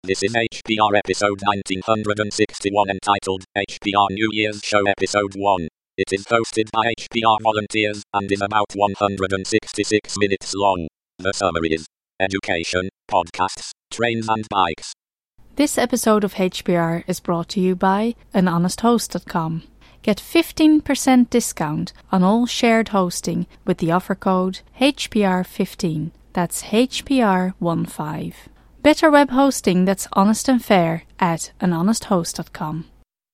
This is HPR episode 1961 entitled HPR New Year's Show Episode 1. It is hosted by HPR volunteers and is about 166 minutes long. The summary is education, podcasts, trains and bikes. This episode of HPR is brought to you by anhonesthost.com. Get 15% discount on all shared hosting with the offer code HPR15. That's HPR15. Better web hosting that's honest and fair at anhonesthost.com.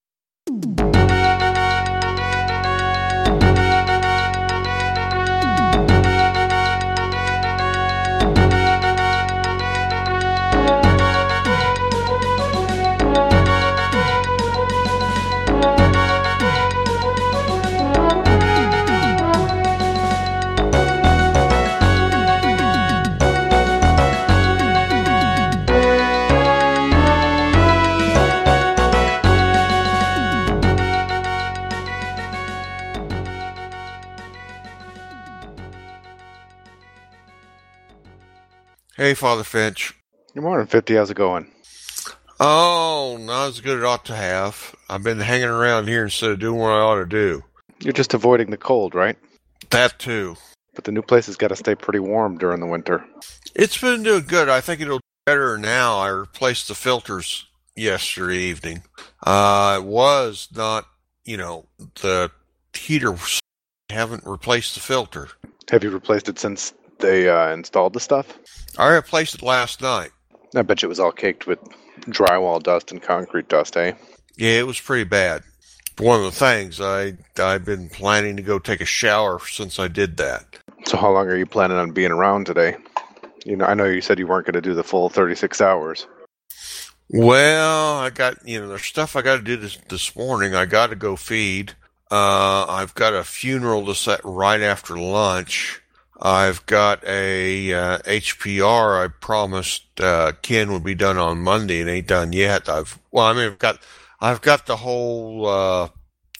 Hey, Father Finch. Good morning, 50. How's it going? Oh, not as good as it ought to have. I've been hanging around here instead of doing what I ought to do. You're just avoiding the cold, right? That too. But the new place has got to stay pretty warm during the winter. It's been doing good. I think it'll do better now. I replaced the filters yesterday evening. It was not, the heater. I haven't replaced the filter. Have you replaced it since they installed the stuff? I replaced it last night. I bet you it was all caked with drywall dust and concrete dust, eh? Yeah, it was pretty bad. One of the things, I've been planning to go take a shower since I did that. So how long are you planning on being around today? I know you said you weren't going to do the full 36 hours. Well, I got, there's stuff I got to do this morning. I got to go feed. I've got a funeral to set right after lunch. I've got a HPR I promised Ken would be done on Monday and ain't done yet. I've got the whole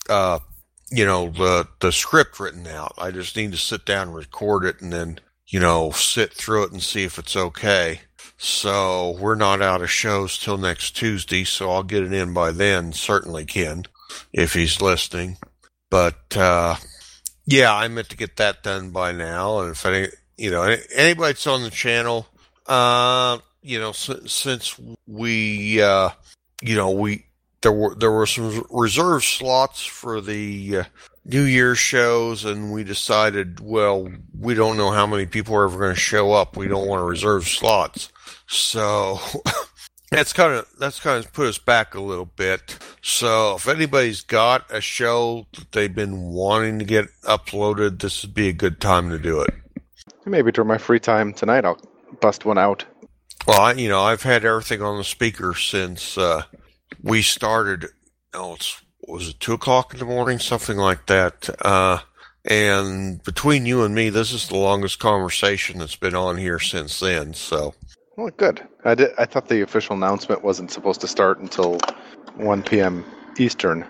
the script written out. I just need to sit down and record it and then sit through it and see if it's okay. So we're not out of shows till next Tuesday, so I'll get it in by then. Certainly Ken, if he's listening. But yeah, I meant to get that done by now, and if anybody that's on the channel, since we, there were some reserve slots for the New Year's shows, and we decided, well, we don't know how many people are ever going to show up. We don't want to reserve slots, so that's kind of put us back a little bit. So if anybody's got a show that they've been wanting to get uploaded, this would be a good time to do it. Maybe during my free time tonight, I'll bust one out. Well, I've had everything on the speaker since we started. Was it 2:00 in the morning, something like that? And between you and me, this is the longest conversation that's been on here since then. So. Well, good. I thought the official announcement wasn't supposed to start until 1 p.m. Eastern.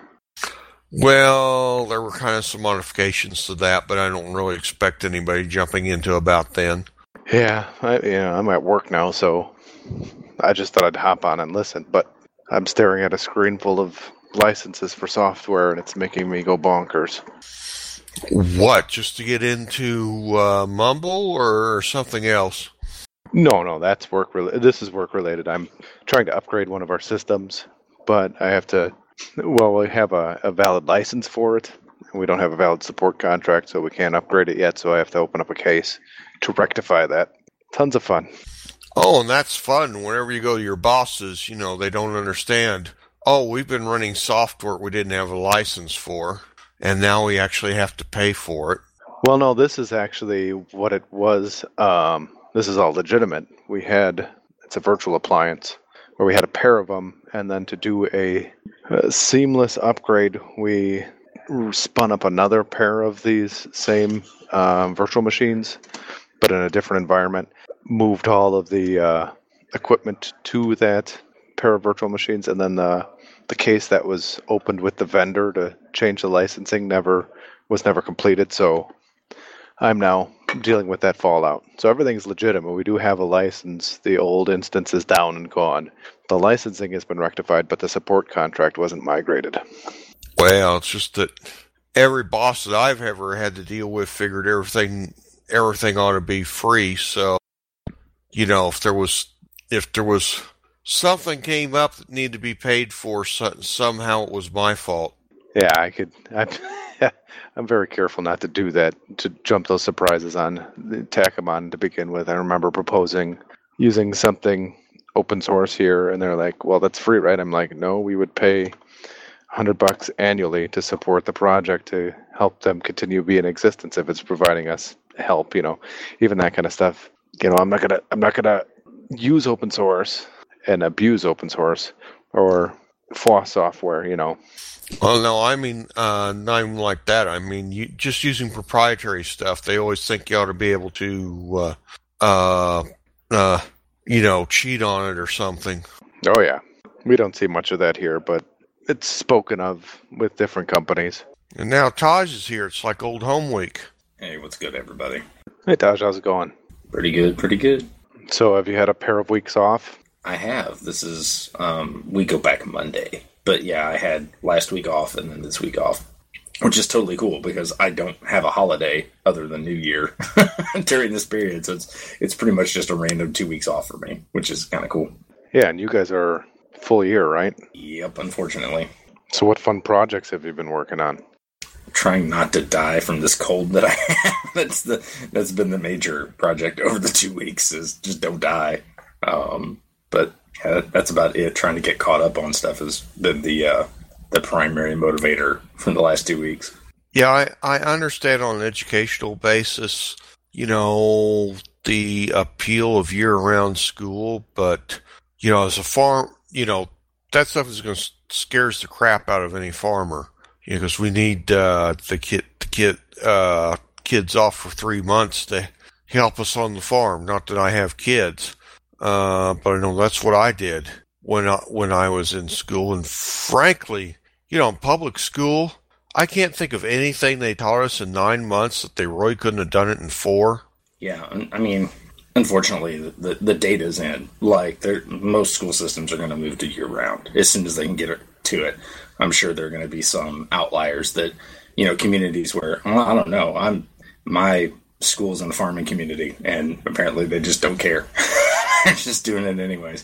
Well, there were kind of some modifications to that, but I don't really expect anybody jumping into about then. Yeah, I'm at work now, so I just thought I'd hop on and listen. But I'm staring at a screen full of licenses for software, and it's making me go bonkers. What? Just to get into Mumble or something else? No, that's work related. This is work related. I'm trying to upgrade one of our systems, but I have to. Well, we have a valid license for it. We don't have a valid support contract, so we can't upgrade it yet. So I have to open up a case to rectify that. Tons of fun. Oh, and that's fun. Whenever you go to your bosses, they don't understand. Oh, we've been running software we didn't have a license for, and now we actually have to pay for it. Well, no, this is actually what it was. This is all legitimate. It's a virtual appliance where we had a pair of them, and then to do a seamless upgrade, we spun up another pair of these same virtual machines, but in a different environment, moved all of the equipment to that pair of virtual machines, and then the case that was opened with the vendor to change the licensing was never completed, so I'm now dealing with that fallout. So everything's legitimate. We do have a license. The old instance is down and gone. The licensing has been rectified, but the support contract wasn't migrated. Well, it's just that every boss that I've ever had to deal with figured everything ought to be free. So, if there was something came up that needed to be paid for, somehow it was my fault. Yeah, I'm very careful not to do that, to jump those surprises on, tack them on to begin with. I remember proposing using something open source here, and they're like, well, that's free, right? I'm like, no, we would pay $100 annually to support the project to help them continue to be in existence if it's providing us help, even that kind of stuff. I'm not gonna use open source and abuse open source or FOSS software, Well, no, I mean, not even like that. I mean, just using proprietary stuff. They always think you ought to be able to, cheat on it or something. Oh, yeah. We don't see much of that here, but it's spoken of with different companies. And now Taj is here. It's like old home week. Hey, what's good, everybody? Hey, Taj, how's it going? Pretty good. So, have you had a pair of weeks off? I have. This is, we go back Monday. But yeah, I had last week off and then this week off, which is totally cool because I don't have a holiday other than New Year during this period. So it's pretty much just a random 2 weeks off for me, which is kind of cool. Yeah, and you guys are full year, right? Yep, unfortunately. So what fun projects have you been working on? Trying not to die from this cold that I have. That's been the major project over the 2 weeks, is just don't die. But yeah, that's about it. Trying to get caught up on stuff has been the primary motivator for the last 2 weeks. Yeah, I understand on an educational basis, the appeal of year-round school, but, as a farm, that stuff is going to scares the crap out of any farmer, because we need the kids off for 3 months to help us on the farm. Not that I have kids. But I know that's what I did when I was in school. And frankly, in public school, I can't think of anything they taught us in 9 months that they really couldn't have done it in 4. Yeah, I mean, unfortunately, the data's in. Like, most school systems are going to move to year-round as soon as they can get to it. I'm sure there are going to be some outliers that, communities where, I don't know, my school's in a farming community, and apparently they just don't care. They're just doing it anyways.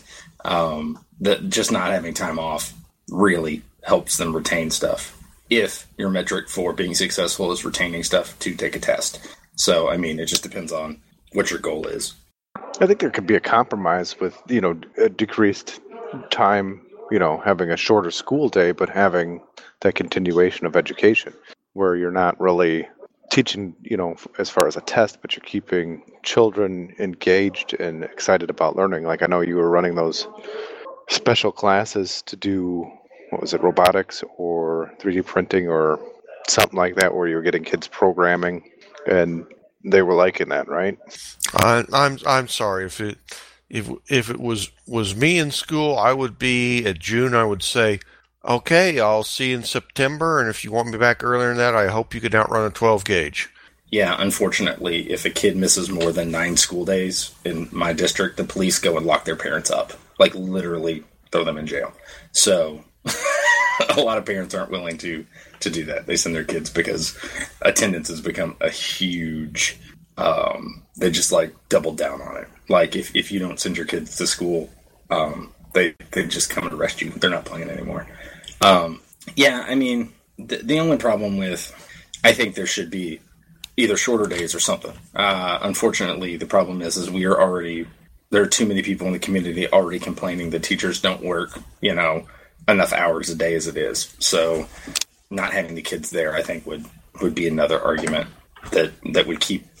Just not having time off really helps them retain stuff. If your metric for being successful is retaining stuff to take a test. So, I mean, it just depends on what your goal is. I think there could be a compromise with, a decreased time, having a shorter school day, but having that continuation of education where you're not really teaching, as far as a test, but you're keeping children engaged and excited about learning. Like, I know you were running those special classes to do, robotics or 3D printing or something like that, where you were getting kids programming, and they were liking that, right? I'm sorry if it was me in school, I would be at June. I would say, okay, I'll see you in September, and if you want me back earlier than that, I hope you can outrun a 12 gauge. Yeah, unfortunately, if a kid misses more than 9 school days in my district, the police go and lock their parents up. Like, literally throw them in jail. So, a lot of parents aren't willing to do that. They send their kids because attendance has become a huge... they just, double down on it. Like, if you don't send your kids to school, they just come and arrest you. They're not playing anymore. Yeah, I mean, the only problem with, I think there should be either shorter days or something. Unfortunately, the problem is there are too many people in the community already complaining that teachers don't work, enough hours a day as it is. So not having the kids there, I think would be another argument that would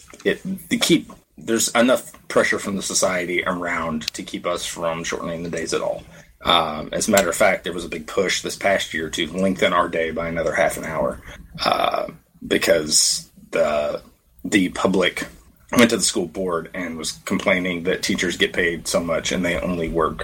there's enough pressure from the society around to keep us from shortening the days at all. As a matter of fact, there was a big push this past year to lengthen our day by another half an hour because the public went to the school board and was complaining that teachers get paid so much and they only work,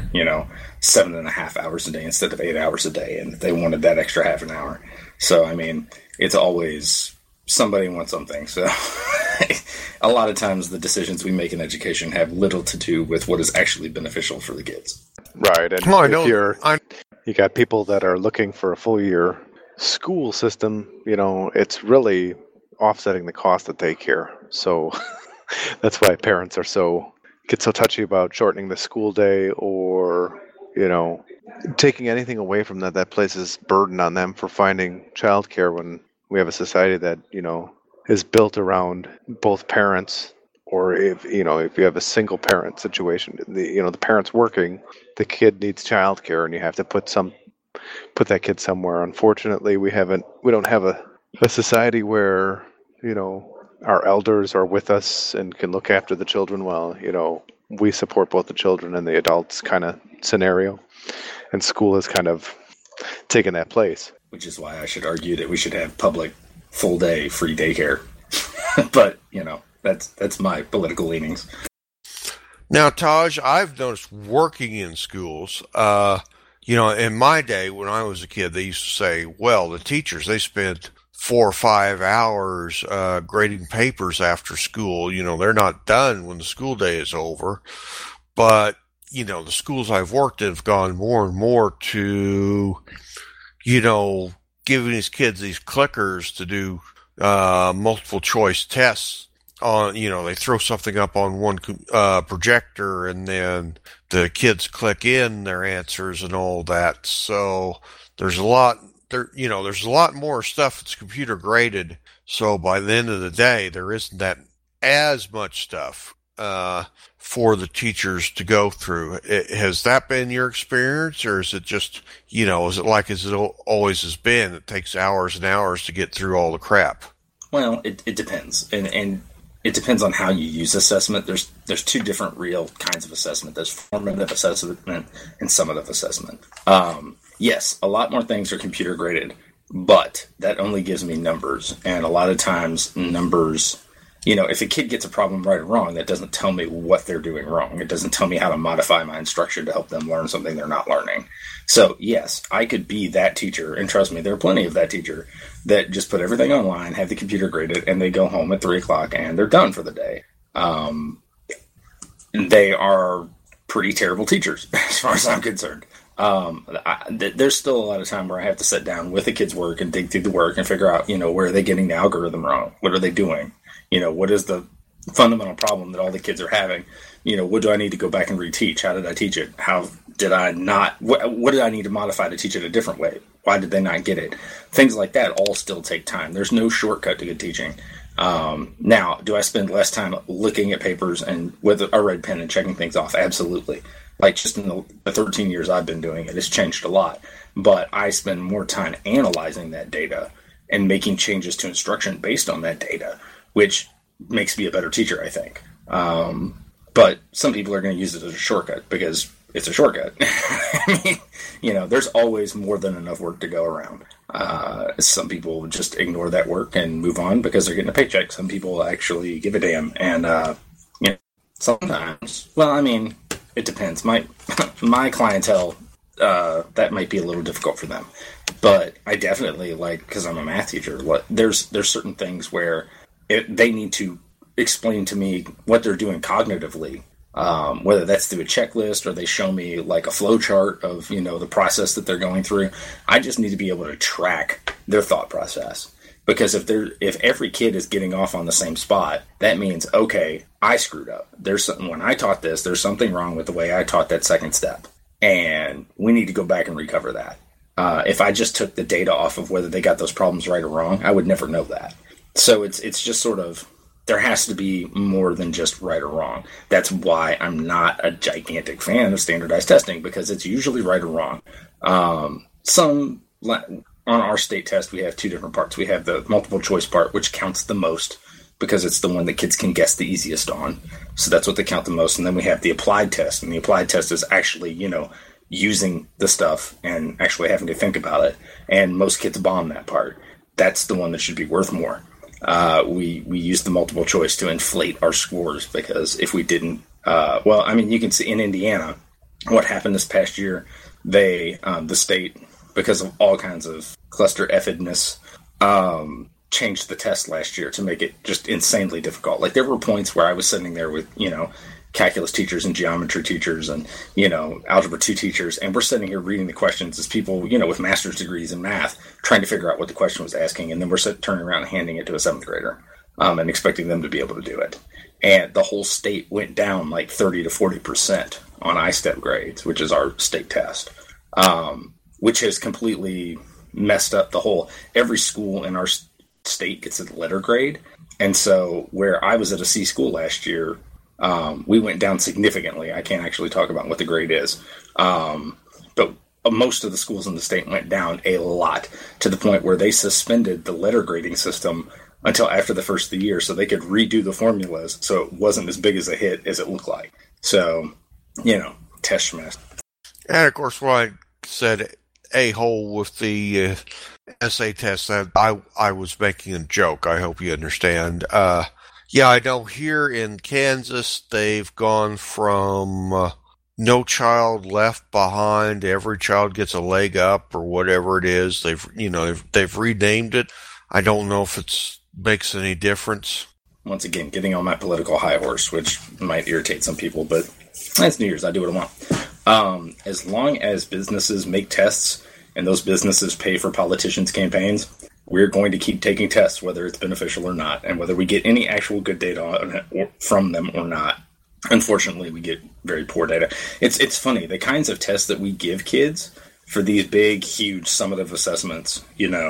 7.5 hours a day instead of 8 hours a day, and they wanted that extra half an hour. So, I mean, it's always somebody wants something. So a lot of times the decisions we make in education have little to do with what is actually beneficial for the kids. Right. And you got people that are looking for a full year school system, it's really offsetting the cost of daycare. So that's why parents get so touchy about shortening the school day or, taking anything away from that places burden on them for finding childcare when we have a society that, is built around both parents, or if you have a single parent situation, the parent's working, the kid needs childcare, and you have to put that kid somewhere. Unfortunately, we don't have a society where, our elders are with us and can look after the children while, we support both the children and the adults kind of scenario. And school has kind of taken that place. Which is why I should argue that we should have public full day free daycare. But, that's my political leanings. Now, Taj, I've noticed working in schools, in my day when I was a kid, they used to say, well, the teachers, they spent 4 or 5 hours grading papers after school. They're not done when the school day is over. But, the schools I've worked in have gone more and more to, giving these kids these clickers to do multiple choice tests on, they throw something up on one projector and then the kids click in their answers and all that. So there's a lot more stuff that's computer graded. So by the end of the day, there isn't that as much stuff for the teachers to go through. Has that been your experience, or is it just, is it like as it always has been? It takes hours and hours to get through all the crap. Well, it depends, and it depends on how you use assessment. There's two different real kinds of assessment. There's formative assessment and summative assessment. Yes, a lot more things are computer graded, but that only gives me numbers, and a lot of times numbers. If a kid gets a problem right or wrong, that doesn't tell me what they're doing wrong. It doesn't tell me how to modify my instruction to help them learn something they're not learning. So, yes, I could be that teacher, and trust me, there are plenty of that teacher that just put everything online, have the computer graded, and they go home at 3 o'clock, and they're done for the day. They are pretty terrible teachers, as far as I'm concerned. There's still a lot of time where I have to sit down with the kids' work and dig through the work and figure out, where are they getting the algorithm wrong? What are they doing? What is the fundamental problem that all the kids are having? What do I need to go back and reteach? How did I teach it? How did I not? What did I need to modify to teach it a different way? Why did they not get it? Things like that all still take time. There's no shortcut to good teaching. Now, do I spend less time looking at papers and with a red pen and checking things off? Absolutely. Like just in the 13 years I've been doing it, it's changed a lot. But I spend more time analyzing that data and making changes to instruction based on that data, which makes me a better teacher, I think. But some people are going to use it as a shortcut because it's a shortcut. I mean, there's always more than enough work to go around. Some people just ignore that work and move on because they're getting a paycheck. Some people actually give a damn. And, sometimes, it depends. My clientele, that might be a little difficult for them. But I definitely because I'm a math teacher, there's certain things where they need to explain to me what they're doing cognitively, whether that's through a checklist or they show me a flow chart of, the process that they're going through. I just need to be able to track their thought process, because if every kid is getting off on the same spot, that means, okay, I screwed up. When I taught this, there's something wrong with the way I taught that second step, and we need to go back and recover that. If I just took the data off of whether they got those problems right or wrong, I would never know that. So it's just sort of, there has to be more than just right or wrong. That's why I'm not a gigantic fan of standardized testing, because it's usually right or wrong. On our state test, we have two different parts. We have the multiple choice part, which counts the most because it's the one that kids can guess the easiest on. So that's what they count the most. And then we have the applied test, and the applied test is actually, using the stuff and actually having to think about it. And most kids bomb that part. That's the one that should be worth more. We use the multiple choice to inflate our scores, because if we didn't, you can see in Indiana what happened this past year. The state, because of all kinds of cluster effedness, changed the test last year to make it just insanely difficult. Like, there were points where I was sitting there with, calculus teachers and geometry teachers and, algebra 2 teachers, and we're sitting here reading the questions as people, with master's degrees in math, trying to figure out what the question was asking, and then we're turning around and handing it to a 7th grader and expecting them to be able to do it. And the whole state went down like 30 to 40% on ISTEP grades, which is our state test, which has completely messed up the whole. Every school in our state gets a letter grade. And so where I was at a C school last year, we went down significantly. I can't actually talk about what the grade is. But most of the schools in the state went down a lot, to the point where they suspended the letter grading system until after the first of the year so they could redo the formulas so it wasn't as big as a hit as it looked like. So, test schmess. And of course, what I said a-hole with the essay test, that I was making a joke. I hope you understand. Yeah, I know here in Kansas, they've gone from no child left behind, every child gets a leg up, or whatever it is. They've renamed it. I don't know if it makes any difference. Once again, getting on my political high horse, which might irritate some people, but it's New Year's. I do what I want. As long as businesses make tests and those businesses pay for politicians' campaigns, we're going to keep taking tests, whether it's beneficial or not, and whether we get any actual good data on it from them or not. Unfortunately, we get very poor data. It's funny, the kinds of tests that we give kids for these big, huge summative assessments,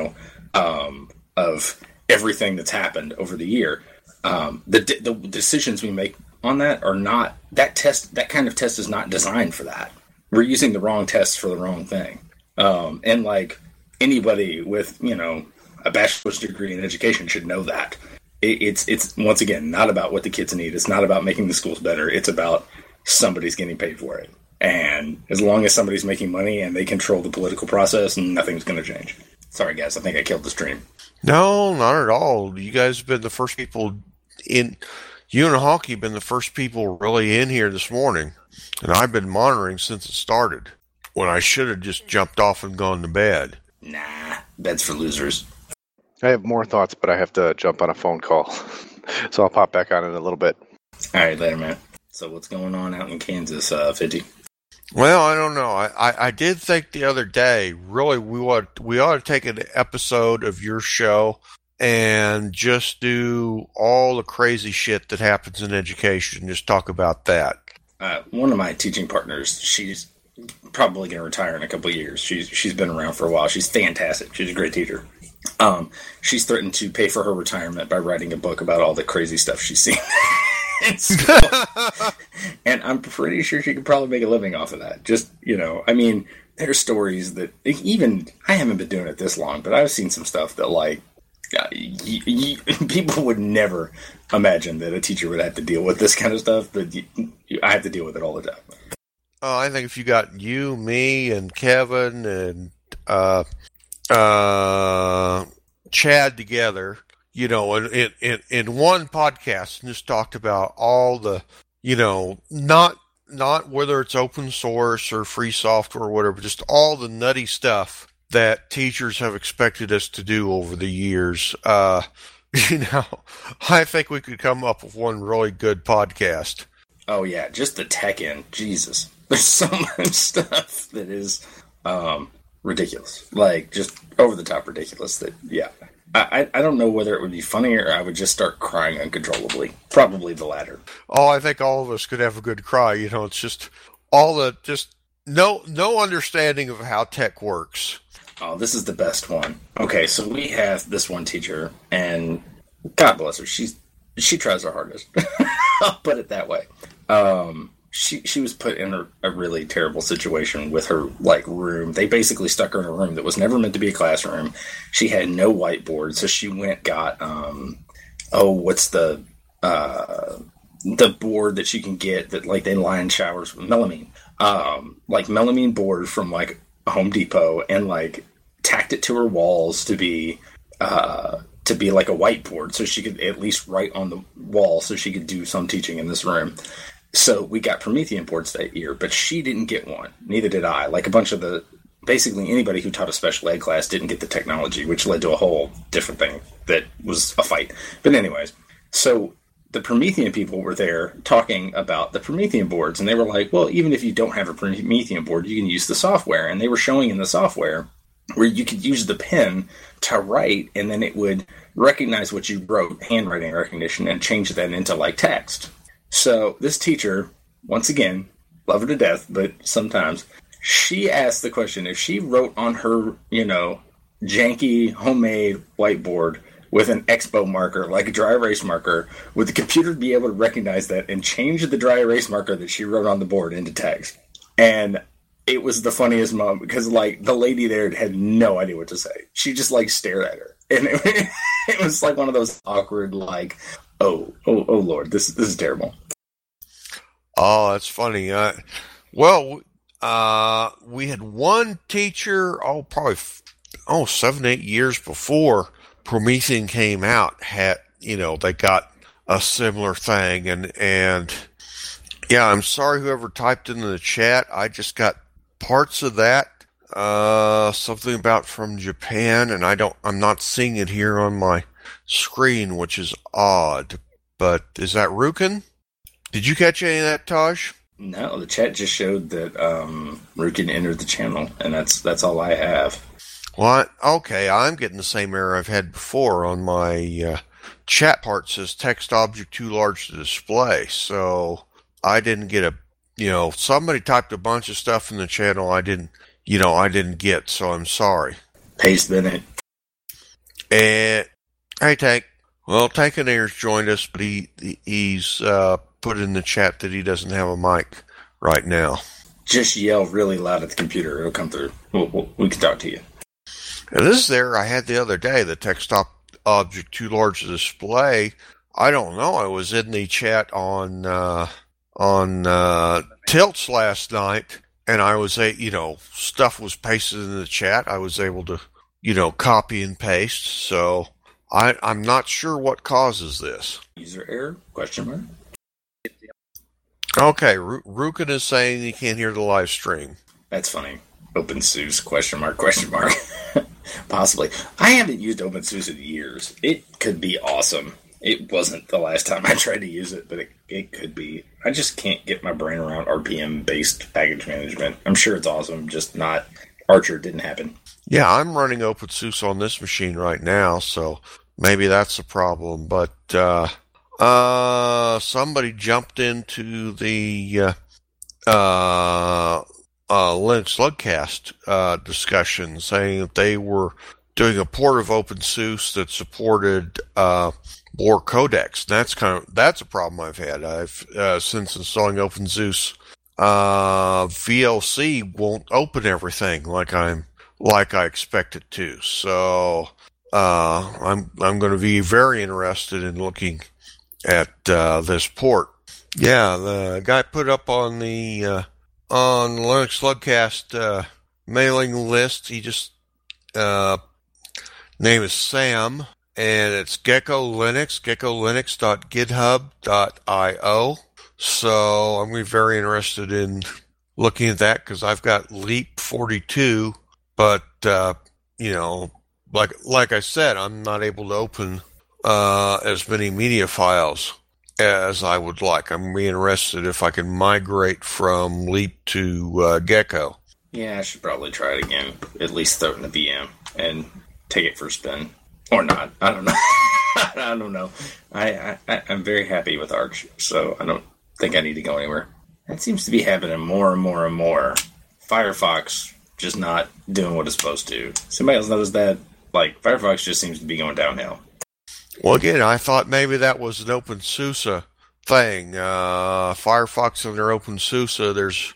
of everything that's happened over the year. The decisions we make on that are not, that kind of test is not designed for that. We're using the wrong tests for the wrong thing. And like anybody with, a bachelor's degree in education should know that. It's once again, not about what the kids need. It's not about making the schools better. It's about somebody's getting paid for it. And as long as somebody's making money and they control the political process, nothing's going to change. Sorry, guys. I think I killed the stream. No, not at all. You guys have been the first people in... You and Honky have been the first people really in here this morning. And I've been monitoring since it started, when I should have just jumped off and gone to bed. Nah, bed's for losers. I have more thoughts, but I have to jump on a phone call. So I'll pop back on in a little bit. All right, later, man. So what's going on out in Kansas, 50? Well, I don't know. I did think the other day, really, we ought to take an episode of your show and just do all the crazy shit that happens in education. Just talk about that. One of my teaching partners, she's probably going to retire in a couple of years. She's been around for a while. She's fantastic. She's a great teacher. She's threatened to pay for her retirement by writing a book about all the crazy stuff she's seen. And I'm pretty sure she could probably make a living off of that. Just, there's stories that even I haven't been doing it this long, but I've seen some stuff that people would never imagine that a teacher would have to deal with this kind of stuff, but I have to deal with it all the time. I think if you got you, me, and Kevin, and Chad together, in one podcast, and just talked about all the, not whether it's open source or free software or whatever, just all the nutty stuff that teachers have expected us to do over the years. I think we could come up with one really good podcast. Oh yeah, just the tech end. Jesus. There's so much stuff that is ridiculous. Like, just over the top ridiculous that, yeah. I don't know whether it would be funny or I would just start crying uncontrollably. Probably the latter. Oh, I think all of us could have a good cry. It's just all the, just no understanding of how tech works. Oh, this is the best one. Okay, so we have this one teacher, and God bless her, she tries her hardest. I'll put it that way. She was put in a really terrible situation with her room. They basically stuck her in a room that was never meant to be a classroom. She had no whiteboard, so she got what's the board that she can get that they line showers with melamine. Melamine board from Home Depot, and tacked it to her walls to be like a whiteboard, so she could at least write on the wall, so she could do some teaching in this room. So we got Promethean boards that year, but she didn't get one. Neither did I. A bunch of the basically anybody who taught a special ed class didn't get the technology, which led to a whole different thing that was a fight. But anyways, so the Promethean people were there talking about the Promethean boards, and they were like, well, even if you don't have a Promethean board, you can use the software. And they were showing in the software where you could use the pen to write, and then it would recognize what you wrote, handwriting recognition, and change that into like text. So this teacher, once again, love her to death, but sometimes, she asked the question, if she wrote on her, janky homemade whiteboard with an Expo marker, like a dry erase marker, would the computer be able to recognize that and change the dry erase marker that she wrote on the board into text? And it was the funniest moment because, like, the lady there had no idea what to say. She just, like, stared at her. And it was, like, one of those awkward, like, oh, Lord, this is terrible. Oh, that's funny. We had one teacher, probably 7-8 years before Promethean came out, they got a similar thing, and yeah, I'm sorry whoever typed into the chat. I just got parts of that, something about from Japan, and I'm not seeing it here on my screen, which is odd. But is that Rukin? Did you catch any of that, Taj? No, the chat just showed that Rukin entered the channel, and that's all I have. Well, okay, I'm getting the same error I've had before on my chat part. Says text object too large to display. So I didn't get somebody typed a bunch of stuff in the channel I didn't get, so I'm sorry. Paste Bennett. And hey, Tank. Well, Tank and Ayers joined us, but he's put in the chat that he doesn't have a mic right now. Just yell really loud at the computer. It'll come through. We can talk to you. And this is there I had the other day, the text object too large to display. I don't know. I was in the chat on Tilts last night, and I was stuff was pasted in the chat. I was able to, copy and paste. So I'm not sure what causes this. User error? ? Okay, Rukin is saying he can't hear the live stream. That's funny. OpenSUSE ? Possibly. I haven't used OpenSUSE in years. It could be awesome. It wasn't the last time I tried to use it, but it could be. I just can't get my brain around RPM-based package management. I'm sure it's awesome, just not... Archer didn't happen. Yeah, I'm running OpenSUSE on this machine right now, so maybe that's the problem. But somebody jumped into the Linux Slugcast discussion, saying that they were doing a port of OpenSUSE that supported more codecs. That's a problem I've had. I've since installing OpenSUSE, VLC won't open everything like I expect it to. So I'm going to be very interested in looking at this port. Yeah, the guy put up on the on Linux Slugcast mailing list. He just name is Sam, and it's Gecko Linux, geckolinux.github.io. So I'm going to be very interested in looking at that because I've got Leap 42, but like I said, I'm not able to open as many media files as I would like. I'm going to be interested if I can migrate from Leap to Gecko. Yeah, I should probably try it again. At least throw it in the VM and take it for a spin. Or not. I don't know. I don't know. I'm very happy with Arch, so I don't think I need to go anywhere. That seems to be happening more and more and more. Firefox just not doing what it's supposed to. Somebody else noticed that? Like, Firefox just seems to be going downhill. Well, again, I thought maybe that was an OpenSUSE thing. Firefox and their OpenSUSE, there's,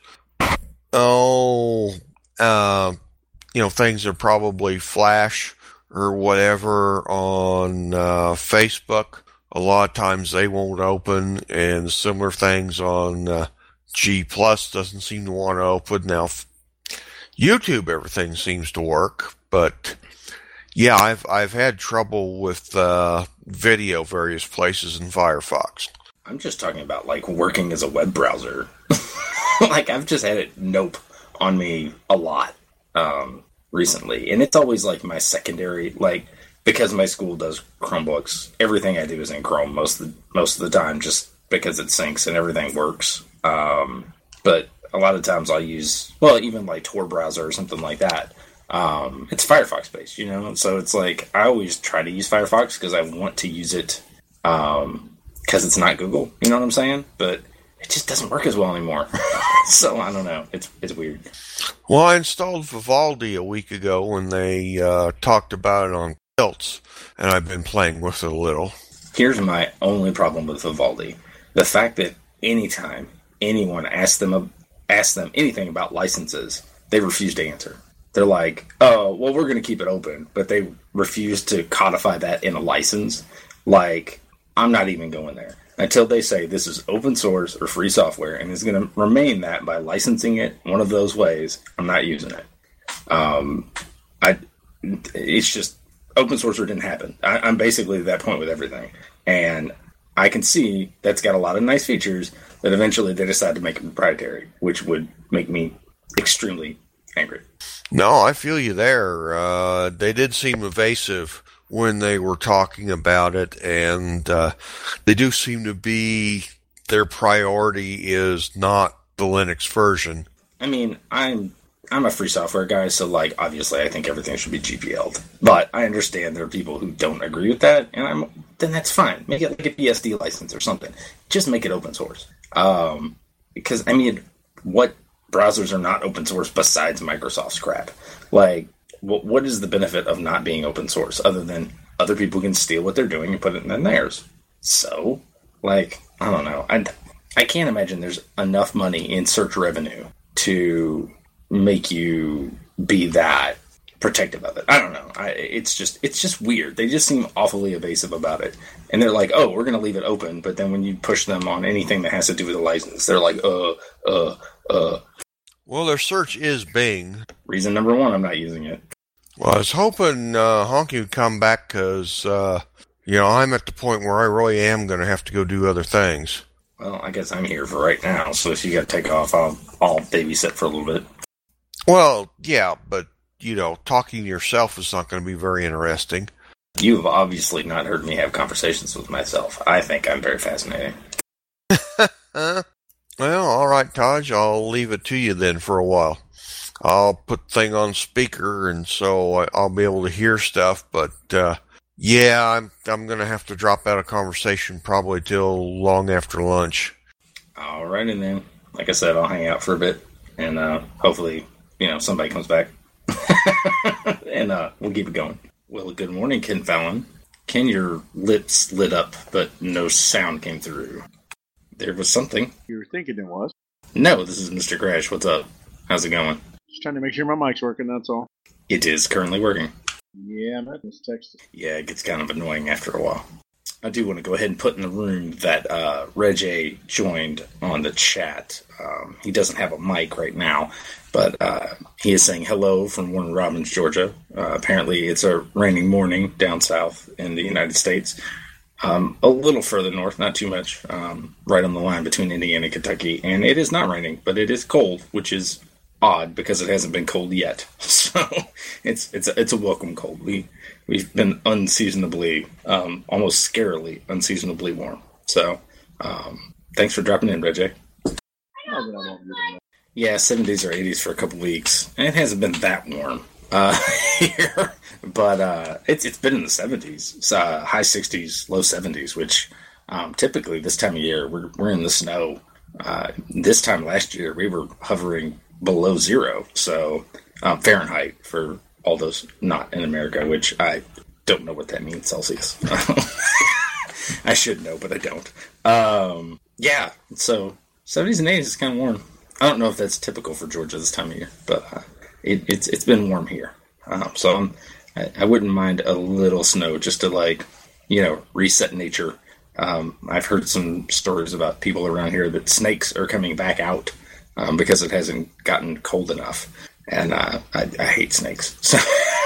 things are probably Flash or whatever on Facebook. A lot of times they won't open, and similar things on G+, doesn't seem to want to open. Now, YouTube, everything seems to work, but yeah, I've had trouble with video various places in Firefox. I'm just talking about, like, working as a web browser. Like, I've just had it nope on me a lot. recently, and it's always like my secondary, like, because my school does Chromebooks. Everything I do is in Chrome most of the time, just because it syncs and everything works. But a lot of times I'll use, well, even like Tor browser or something like that. It's Firefox based, you know? So it's like, I always try to use Firefox because I want to use it because it's not Google, you know what I'm saying? But it just doesn't work as well anymore. So I don't know. It's weird. Well, I installed Vivaldi a week ago when they talked about it on Tilts, and I've been playing with it a little. Here's my only problem with Vivaldi. The fact that anytime anyone asks them anything about licenses, they refuse to answer. They're like, oh, well, we're going to keep it open, but they refuse to codify that in a license. Like, I'm not even going there until they say this is open source or free software and is going to remain that by licensing it one of those ways. I'm not using it. It's just open source or didn't happen. I'm basically at that point with everything. And I can see that's got a lot of nice features that eventually they decide to make it proprietary, which would make me extremely angry. No, I feel you there. They did seem evasive when they were talking about it, and they do seem to be, their priority is not the Linux version. I mean, I'm a free software guy, so like obviously I think everything should be GPL'd. But I understand there are people who don't agree with that, and then that's fine. Make it like a BSD license or something. Just make it open source. Because I mean, what browsers are not open source besides Microsoft's crap? Like, what is the benefit of not being open source other than other people can steal what they're doing and put it in theirs? So, like, I don't know. I can't imagine there's enough money in search revenue to make you be that protective of it. I don't know. It's just weird. They just seem awfully evasive about it. And they're like, oh, we're going to leave it open. But then when you push them on anything that has to do with the license, they're like, Well, their search is Bing. Reason number one, I'm not using it. Well, I was hoping Honky would come back because, I'm at the point where I really am going to have to go do other things. Well, I guess I'm here for right now, so if you got to take off, I'll babysit for a little bit. Well, yeah, but, talking to yourself is not going to be very interesting. You have obviously not heard me have conversations with myself. I think I'm very fascinating. Well, all right, Taj, I'll leave it to you then for a while. I'll put the thing on speaker, and so I'll be able to hear stuff, but, I'm going to have to drop out of conversation probably till long after lunch. All right, and then, like I said, I'll hang out for a bit, and hopefully, somebody comes back, and we'll keep it going. Well, good morning, Ken Fallon. Ken, your lips lit up, but no sound came through. There was something. You were thinking it was. No, this is Mr. Crash. What's up? How's it going? Just trying to make sure my mic's working, that's all. It is currently working. Yeah, I'm at this text. Yeah, it gets kind of annoying after a while. I do want to go ahead and put in the room that Reg A joined on the chat. He doesn't have a mic right now, but he is saying hello from Warner Robins, Georgia. Apparently it's a raining morning down south in the United States. A little further north, not too much, right on the line between Indiana and Kentucky. And it is not raining, but it is cold, which is odd because it hasn't been cold yet. So it's a welcome cold. We've been unseasonably, almost scarily unseasonably warm. So thanks for dropping in, Reggie. Yeah, 70s or 80s for a couple weeks. And it hasn't been that warm here, but it's been in the 70s, high 60s, low 70s, which typically this time of year we're in the snow. This time last year we were hovering below zero, so Fahrenheit for all those not in America, which I don't know what that means, Celsius. I should know, but I don't. Yeah, so 70s and 80s is kind of warm. I don't know if that's typical for Georgia this time of year, but it's been warm here. So I wouldn't mind a little snow just to reset nature. I've heard some stories about people around here that snakes are coming back out because it hasn't gotten cold enough. And I hate snakes. So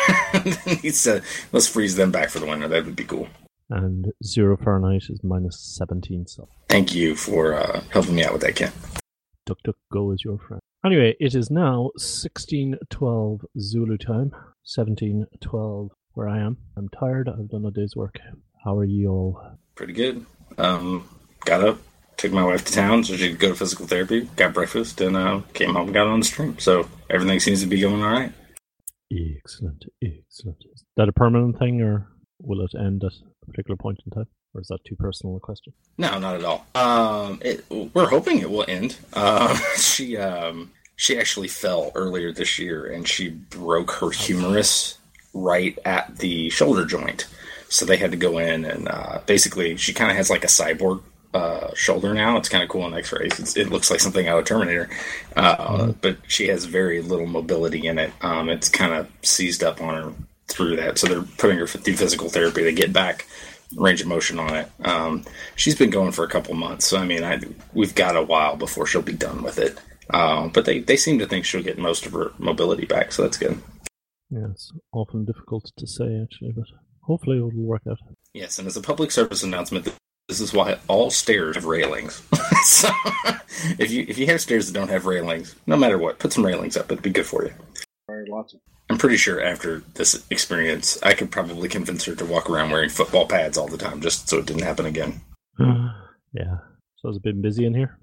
let's freeze them back for the winter. That would be cool. And 0 Fahrenheit is -17 Celsius. Thank you for helping me out with that, Ken. DuckDuckGo is your friend. Anyway, it is now 16:12 Zulu time, 17:12 where I am. I'm tired. I've done a day's work. How are you all? Pretty good. Got up, took my wife to town so she could go to physical therapy, got breakfast, and came home and got on the stream. So everything seems to be going all right. Excellent, excellent. Is that a permanent thing, or will it end at a particular point in time? Or is that too personal a question? No, not at all. We're hoping it will end. She actually fell earlier this year, and she broke her humerus right at the shoulder joint. So they had to go in, and basically she kind of has like a cyborg shoulder now. It's kind of cool on X-rays. It looks like something out of Terminator, but she has very little mobility in it. It's kind of seized up on her through that. So they're putting her through physical therapy to get back range of motion on it. She's been going for a couple months, so I mean, we've got a while before she'll be done with it. But they seem to think she'll get most of her mobility back, so that's good. Yeah, it's often difficult to say, actually, but hopefully it will work out. Yes, and as a public service announcement, this is why all stairs have railings. So if you have stairs that don't have railings, no matter what, put some railings up. It'd be good for you. Lots of. I'm pretty sure after this experience, I could probably convince her to walk around wearing football pads all the time, just so it didn't happen again. Yeah. So it's been busy in here?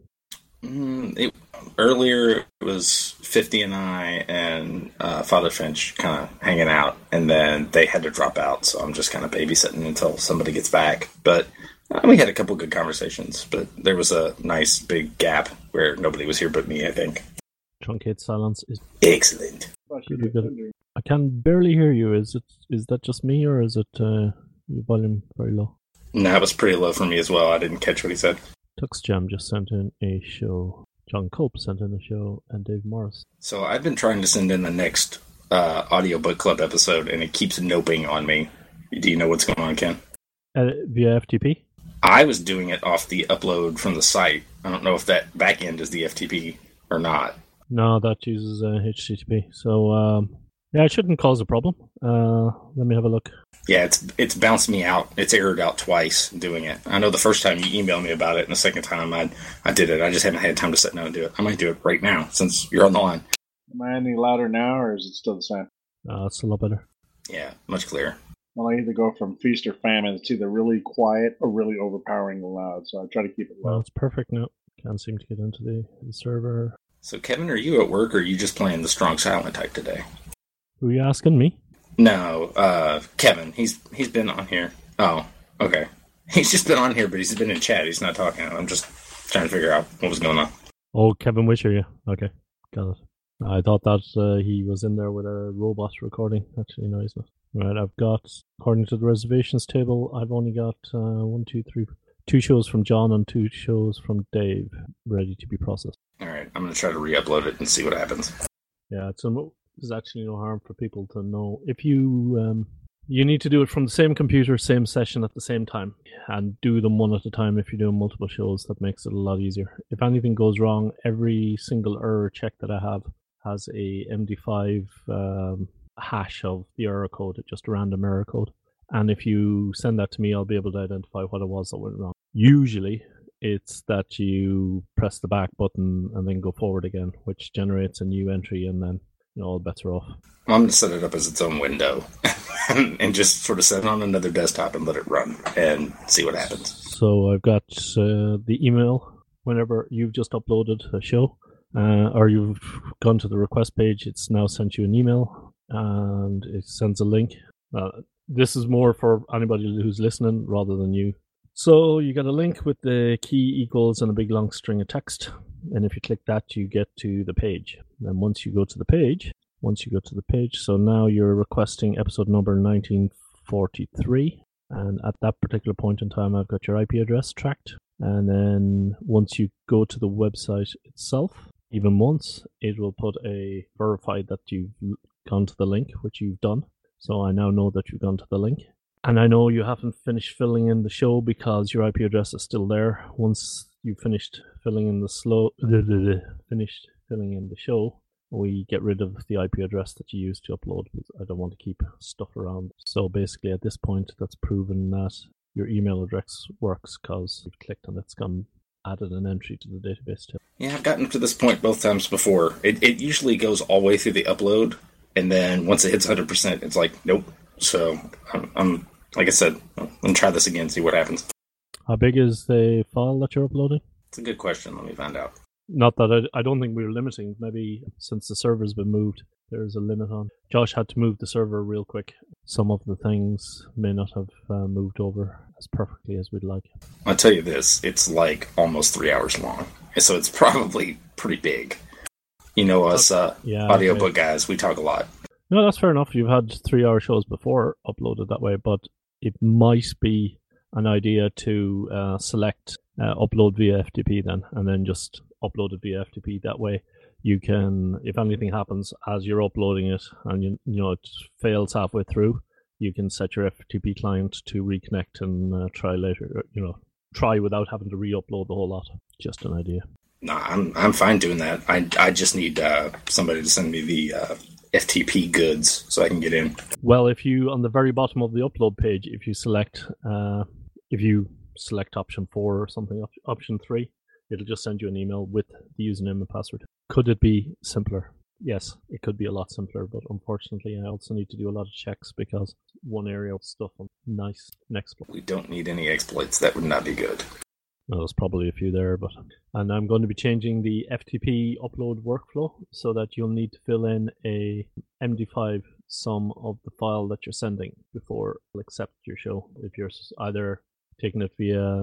Earlier, it was 50 and I and Father Finch kind of hanging out, and then they had to drop out, so I'm just kind of babysitting until somebody gets back. But we had a couple good conversations, but there was a nice big gap where nobody was here but me, I think. Truncate silence is excellent. I can barely hear you. Is that just me, or is it your volume very low? No, it was pretty low for me as well. I didn't catch what he said. Tuxjam just sent in a show. John Cope sent in a show, and Dave Morris. So I've been trying to send in the next audio book club episode, and it keeps noping on me. Do you know what's going on, Ken? Via FTP? I was doing it off the upload from the site. I don't know if that back end is the FTP or not. No, that uses HTTP. So, yeah, it shouldn't cause a problem. Let me have a look. Yeah, it's bounced me out. It's errored out twice doing it. I know the first time you emailed me about it, and the second time I did it. I just haven't had time to sit down and do it. I might do it right now since you're on the line. Am I any louder now, or is it still the same? It's a lot better. Yeah, much clearer. Well, I either go from feast or famine. It's either really quiet or really overpoweringly loud, so I try to keep it low. Well, it's perfect now. Can't seem to get into the server. So, Kevin, are you at work, or are you just playing the strong silent type today? Were you asking me? No, Kevin. He's been on here. Oh, okay. He's just been on here, but he's been in chat. He's not talking. I'm just trying to figure out what was going on. Oh, Kevin Wisher, yeah. Okay, got it. I thought that he was in there with a robot recording. Actually, no, he's not. Right, I've got, according to the reservations table, I've only got 2 shows from John and 2 shows from Dave ready to be processed. All right, I'm going to try to re-upload it and see what happens. Yeah, there's actually no harm for people to know. If you need to do it from the same computer, same session at the same time, and do them one at a time. If you're doing multiple shows, that makes it a lot easier. If anything goes wrong, every single error check that I have has a MD5 hash of the error code, just a random error code. And if you send that to me, I'll be able to identify what it was that went wrong. Usually, it's that you press the back button and then go forward again, which generates a new entry, and then all bets are off. I'm going to set it up as its own window and just sort of set it on another desktop and let it run and see what happens. So I've got the email. Whenever you've just uploaded a show or you've gone to the request page, it's now sent you an email and it sends a link. This is more for anybody who's listening rather than you. So you get a link with the key equals and a big long string of text. And if you click that, you get to the page. And once you go to the page, so now you're requesting episode number 1943. And at that particular point in time, I've got your IP address tracked. And then once you go to the website itself, even once, it will put a verified that you've gone to the link, which you've done. So I now know that you've gone to the link. And I know you haven't finished filling in the show because your IP address is still there. Once you've finished filling in the show, we get rid of the IP address that you used to upload because I don't want to keep stuff around. So basically at this point, that's proven that your email address works because you've clicked and it's gone added an entry to the database too. Yeah, I've gotten to this point both times before. It usually goes all the way through the upload, and then once it hits 100%, it's like, nope. So I'm like I said, I'm going to try this again, see what happens. How big is the file that you're uploading? It's a good question. Let me find out. Not that I don't think we're limiting. Maybe since the server's been moved, there's a limit on. Josh had to move the server real quick. Some of the things may not have moved over as perfectly as we'd like. I'll tell you this, it's like almost 3 hours long. So it's probably pretty big. You know us audiobook guys, we talk a lot. No, that's fair enough. You've had 3-hour shows before uploaded that way, but it might be an idea to select upload via FTP then, and then just upload it via FTP. That way you can, if anything happens as you're uploading it and you know it fails halfway through, you can set your FTP client to reconnect and try later, try without having to re-upload the whole lot. Just an idea. Nah, I'm fine doing that. I just need somebody to send me the FTP goods so I can get in. Well, if you, on the very bottom of the upload page, if you select option 4 or something, option 3, it'll just send you an email with the username and password. Could it be simpler? Yes, it could be a lot simpler, but unfortunately I also need to do a lot of checks because one area of stuff on nice exploit. We don't need any exploits. That would not be good. No, there's probably a few there, and I'm going to be changing the FTP upload workflow so that you'll need to fill in a MD5 sum of the file that you're sending before it'll accept your show. If you're either taking it via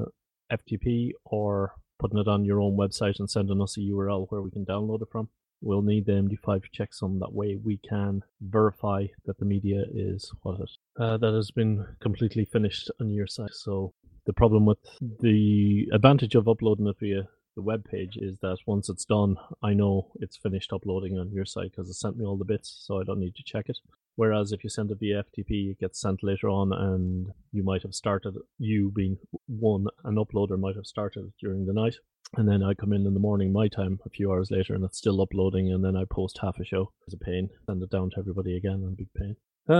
FTP or putting it on your own website and sending us a URL where we can download it from, we'll need the MD5 checksum. That way we can verify that the media is that has been completely finished on your site. So the problem with the advantage of uploading it via the web page is that once it's done, I know it's finished uploading on your site because it sent me all the bits, so I don't need to check it. Whereas if you send it via FTP, it gets sent later on, and you might have started, you being an uploader might have started during the night, and then I come in the morning, my time, a few hours later, and it's still uploading, and then I post half a show. It's a pain. Send it down to everybody again, a big pain.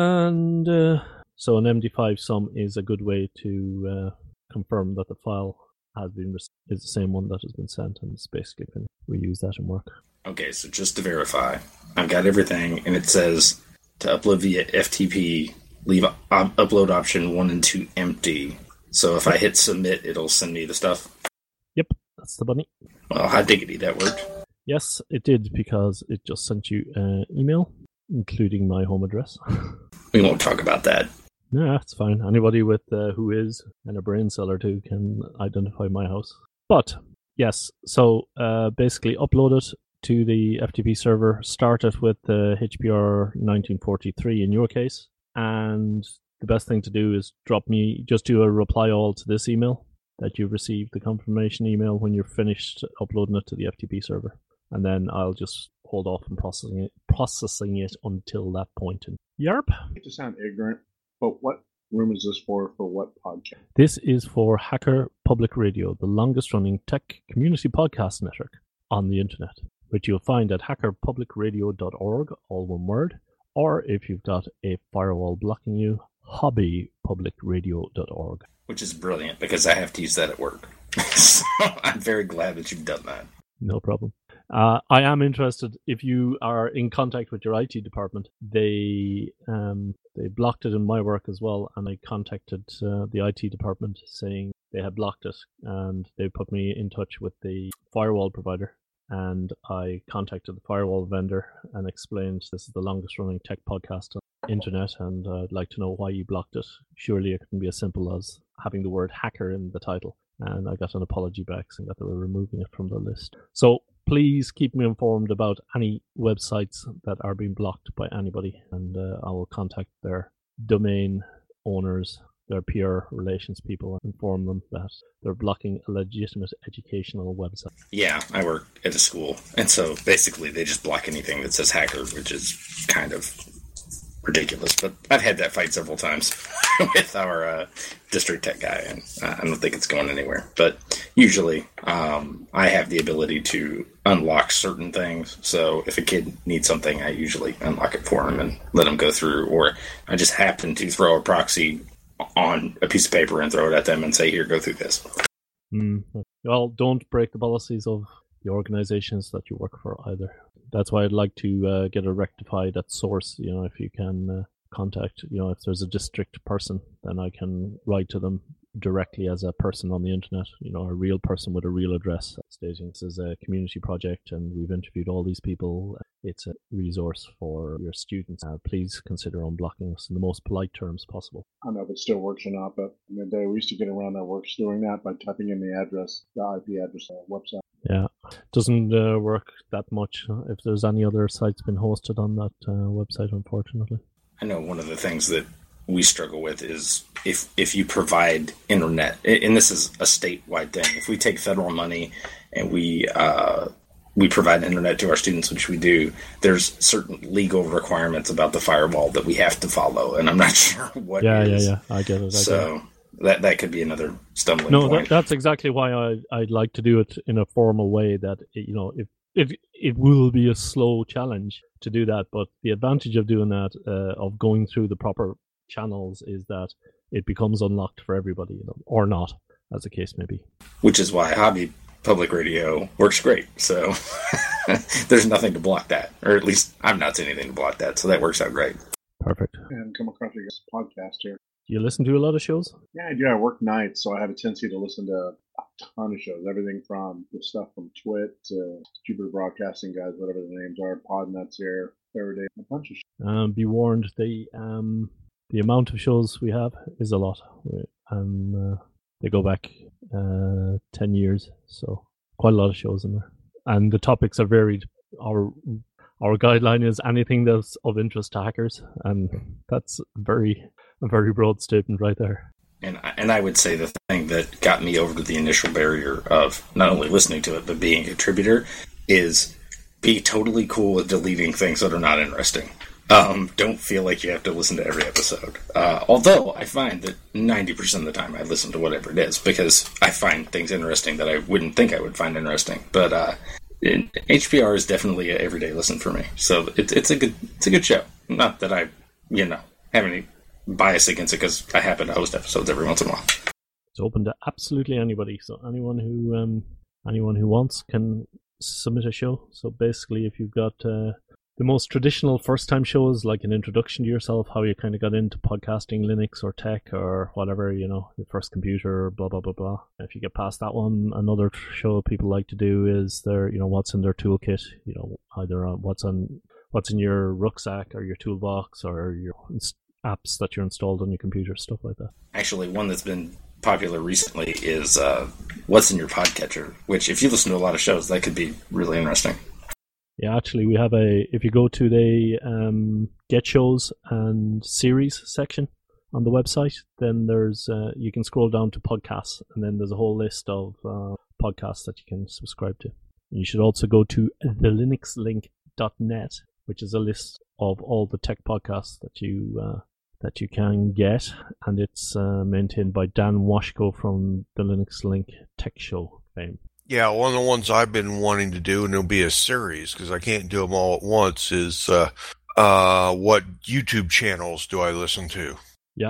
And so an MD5 sum is a good way to confirm that the file has been is the same one that has been sent, and it's basically finished. We use that in work. Okay, so just to verify, I've got everything, and it says to upload via FTP, leave upload option 1 and 2 empty. So if I hit submit, it'll send me the stuff? Yep, that's the bunny. Well, hot diggity, that worked. Yes, it did, because it just sent you an email, including my home address. We won't talk about that. No, that's fine. Anybody with who is and a brain cell or two can identify my house. But, yes, so basically upload it to the FTP server, start it with the HPR 1943 in your case, and the best thing to do is just do a reply all to this email that you've received the confirmation email when you're finished uploading it to the FTP server. And then I'll just hold off on processing it until that point. Yarp. I hate to sound ignorant, but what room is this for what podcast? This is for Hacker Public Radio, the longest running tech community podcast network on the internet, which you'll find at hackerpublicradio.org, all one word, or if you've got a firewall blocking you, hobbypublicradio.org. Which is brilliant, because I have to use that at work. So I'm very glad that you've done that. No problem. I am interested, if you are in contact with your IT department, they blocked it in my work as well, and I contacted the IT department saying they had blocked it, and they put me in touch with the firewall provider, and I contacted the firewall vendor and explained this is the longest running tech podcast on the internet, and I'd like to know why you blocked it. Surely it can be as simple as having the word hacker in the title. And I got an apology back saying that they were removing it from the list. So please keep me informed about any websites that are being blocked by anybody, and I will contact their domain owners, their PR relations people, and inform them that they're blocking a legitimate educational website. Yeah, I work at a school, and so basically they just block anything that says hacker, which is kind of ridiculous. But I've had that fight several times with our district tech guy, and I don't think it's going anywhere. But usually I have the ability to unlock certain things. So if a kid needs something, I usually unlock it for him and let him go through. Or I just happen to throw a proxy on a piece of paper and throw it at them and say, here, go through this. Well, don't break the policies of the organizations that you work for either. That's why I'd like to get it rectified at source. If you can contact, if there's a district person, then I can write to them directly as a person on the internet, a real person with a real address, stating this is a community project and we've interviewed all these people. It's a resource for your students. Please consider unblocking us in the most polite terms possible. I don't know if it still works or not, but in the day we used to get around our works doing that by typing in the address, the IP address of the website. Yeah, doesn't work that much if there's any other sites been hosted on that website, unfortunately. I know one of the things that we struggle with is if you provide internet, and this is a statewide thing. If we take federal money and we provide internet to our students, which we do, there's certain legal requirements about the firewall that we have to follow, and I'm not sure what. Yeah, I get it. So that could be another stumbling point. No, that's exactly why I'd like to do it in a formal way. That it will be a slow challenge to do that, but the advantage of doing that, of going through the proper channels, is that it becomes unlocked for everybody, or not, as the case may be. Which is why Hobby Public Radio works great. So there's nothing to block that, or at least I've not seen anything to block that. So that works out great. Perfect. And come across your podcast here. Do you listen to a lot of shows? Yeah, I do. I work nights, so I have a tendency to listen to a ton of shows. Everything from the stuff from Twit to Jupiter Broadcasting guys, whatever the names are, Podnuts here, Faraday, a bunch of shows. Be warned, the amount of shows we have is a lot, and they go back 10 years, so quite a lot of shows in there. And the topics are varied. Our guideline is anything that's of interest to hackers, and that's a very broad statement right there. And I would say the thing that got me over the initial barrier of not only listening to it, but being a contributor is be totally cool with deleting things that are not interesting. Don't feel like you have to listen to every episode. Although I find that 90% of the time I listen to whatever it is because I find things interesting that I wouldn't think I would find interesting. But HPR is definitely an everyday listen for me. So it's a good show. Not that I have any bias against it because I happen to host episodes every once in a while. It's open to absolutely anybody. So anyone who wants can submit a show. So basically, if you've got the most traditional first-time shows, like an introduction to yourself, how you kind of got into podcasting, Linux or tech or whatever, your first computer, blah, blah, blah, blah. If you get past that one, another show people like to do is what's in their toolkit, either what's in your rucksack or your toolbox or your apps that you're installed on your computer, stuff like that. Actually, one that's been popular recently is what's in your podcatcher, which if you listen to a lot of shows, that could be really interesting. Yeah, actually, we have if you go to the Get Shows and Series section on the website, then there's you can scroll down to podcasts, and then there's a whole list of podcasts that you can subscribe to. You should also go to thelinuxlink.net, which is a list of all the tech podcasts that you can get, and it's maintained by Dan Washko from the Linux Link Tech Show fame. Yeah, one of the ones I've been wanting to do, and it'll be a series because I can't do them all at once, is what YouTube channels do I listen to? Yeah,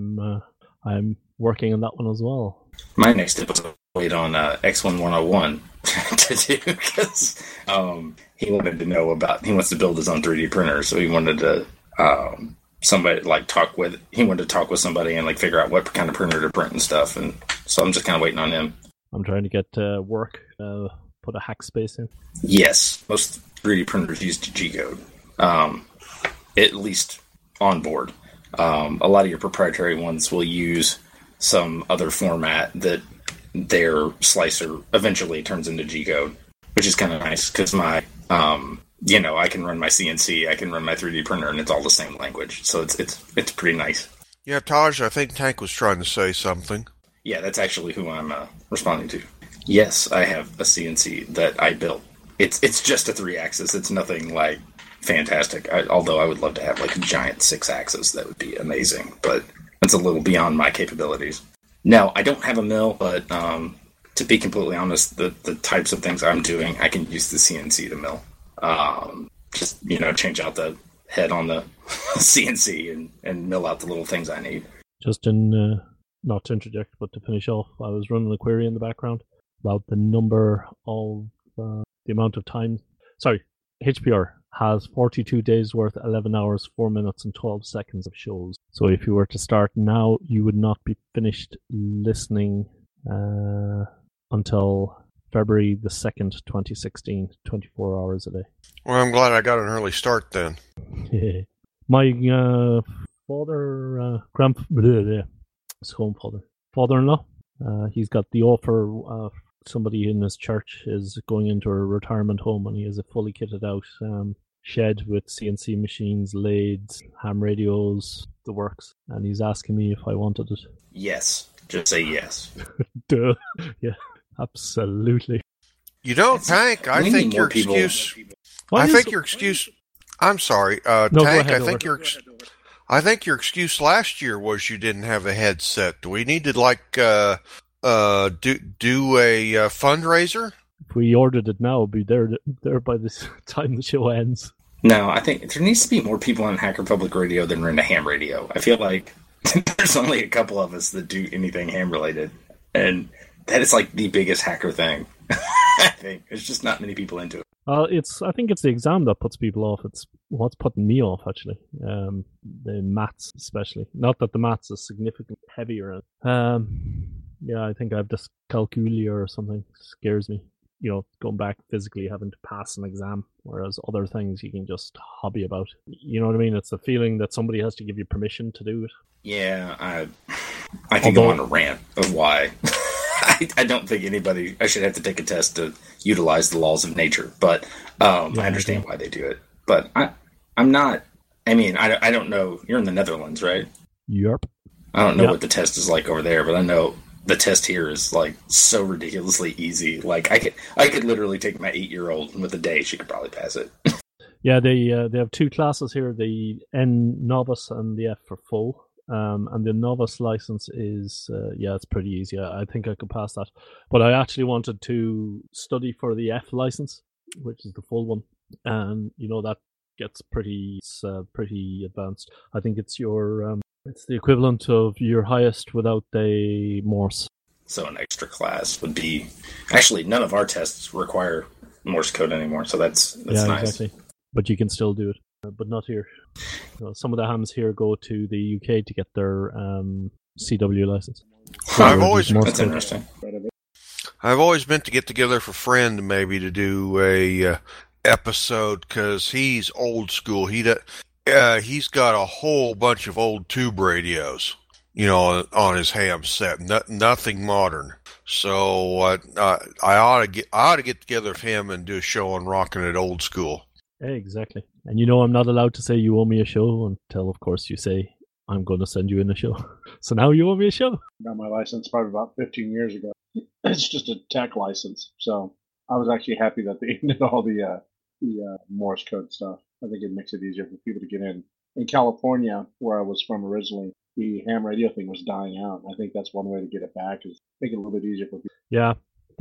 I'm working on that one as well. My next episode wait on X1101 to do because he wanted to know he wants to build his own 3D printer, so he wanted to he wanted to talk with somebody and figure out what kind of printer to print and stuff, and so I'm just kind of waiting on him. I'm trying to get put a hack space in. Yes, most 3D printers use G-code, at least on board. A lot of your proprietary ones will use some other format that their slicer eventually turns into G-code, which is kind of nice because I can run my CNC, I can run my 3D printer, and it's all the same language, so it's pretty nice. Yeah, Taj, I think Tank was trying to say something. Yeah, that's actually who I'm responding to. Yes, I have a CNC that I built. It's just a 3-axis. It's nothing fantastic. Although I would love to have a giant 6-axis. That would be amazing. But it's a little beyond my capabilities. Now, I don't have a mill, but to be completely honest, the types of things I'm doing, I can use the CNC to mill. Just change out the head on the CNC and mill out the little things I need. Just in not to interject, but to finish off, I was running a query in the background about the number of the amount of time. Sorry, HPR has 42 days worth, 11 hours, 4 minutes, and 12 seconds of shows. So if you were to start now, you would not be finished listening until February the 2nd, 2016, 24 hours a day. Well, I'm glad I got an early start then. My father-in-law, he's got the offer. Somebody in his church is going into a retirement home, and he has a fully kitted out shed with CNC machines, lathes, ham radios, the works. And he's asking me if I wanted it. Yes. Just say yes. Duh. Yeah, absolutely. You know, Tank, I think your excuse... I'm sorry, No, Tank, ahead, I think your excuse last year was you didn't have a headset. Do we need to, like, do a fundraiser? If we ordered it now, it'll be there by the time the show ends. No, I think there needs to be more people on Hacker Public Radio than are into ham radio. I feel like there's only a couple of us that do anything ham related, and that is like the biggest hacker thing. I think there's just not many people into it. I think it's the exam that puts people off. It's what's putting me off, actually. The maths, especially. Not that the maths is significantly heavier. Yeah, I think I have dyscalculia or something. Scares me. You know, going back physically having to pass an exam, whereas other things you can just hobby about. You know what I mean? It's the feeling that somebody has to give you permission to do it. Yeah, I can go on a rant of why. I don't think I should have to take a test to utilize the laws of nature, but I understand why they do it. But I'm not, I mean, I don't know. You're in the Netherlands, right? Yep. I don't know what the test is like over there, but I know the test here is like so ridiculously easy. Like I could literally take my 8-year-old, and with a day she could probably pass it. Yeah, they have two classes here: the N novice and the F for full. And the novice license is it's pretty easy. I think I could pass that, but I actually wanted to study for the F license, which is the full one, and you know that gets pretty advanced. I think it's it's the equivalent of your highest without the Morse. So an extra class would be actually none of our tests require Morse code anymore, so that's nice. Exactly. But you can still do it. But not here. Some of the hams here go to the UK to get their CW license. That's interesting. I've always meant to get together for Friend maybe to do a episode because he's old school. He's got a whole bunch of old tube radios, you know, on his ham set. Nothing modern. So I ought to get together with him and do a show on rocking it old school. Exactly. And you know I'm not allowed to say you owe me a show until, of course, you say I'm going to send you in a show. So now you owe me a show. Got my license probably about 15 years ago. It's just a tech license. So I was actually happy that they did all the Morse code stuff. I think it makes it easier for people to get in. In California, where I was from originally, the ham radio thing was dying out. I think that's one way to get it back, is make it a little bit easier for people. Yeah.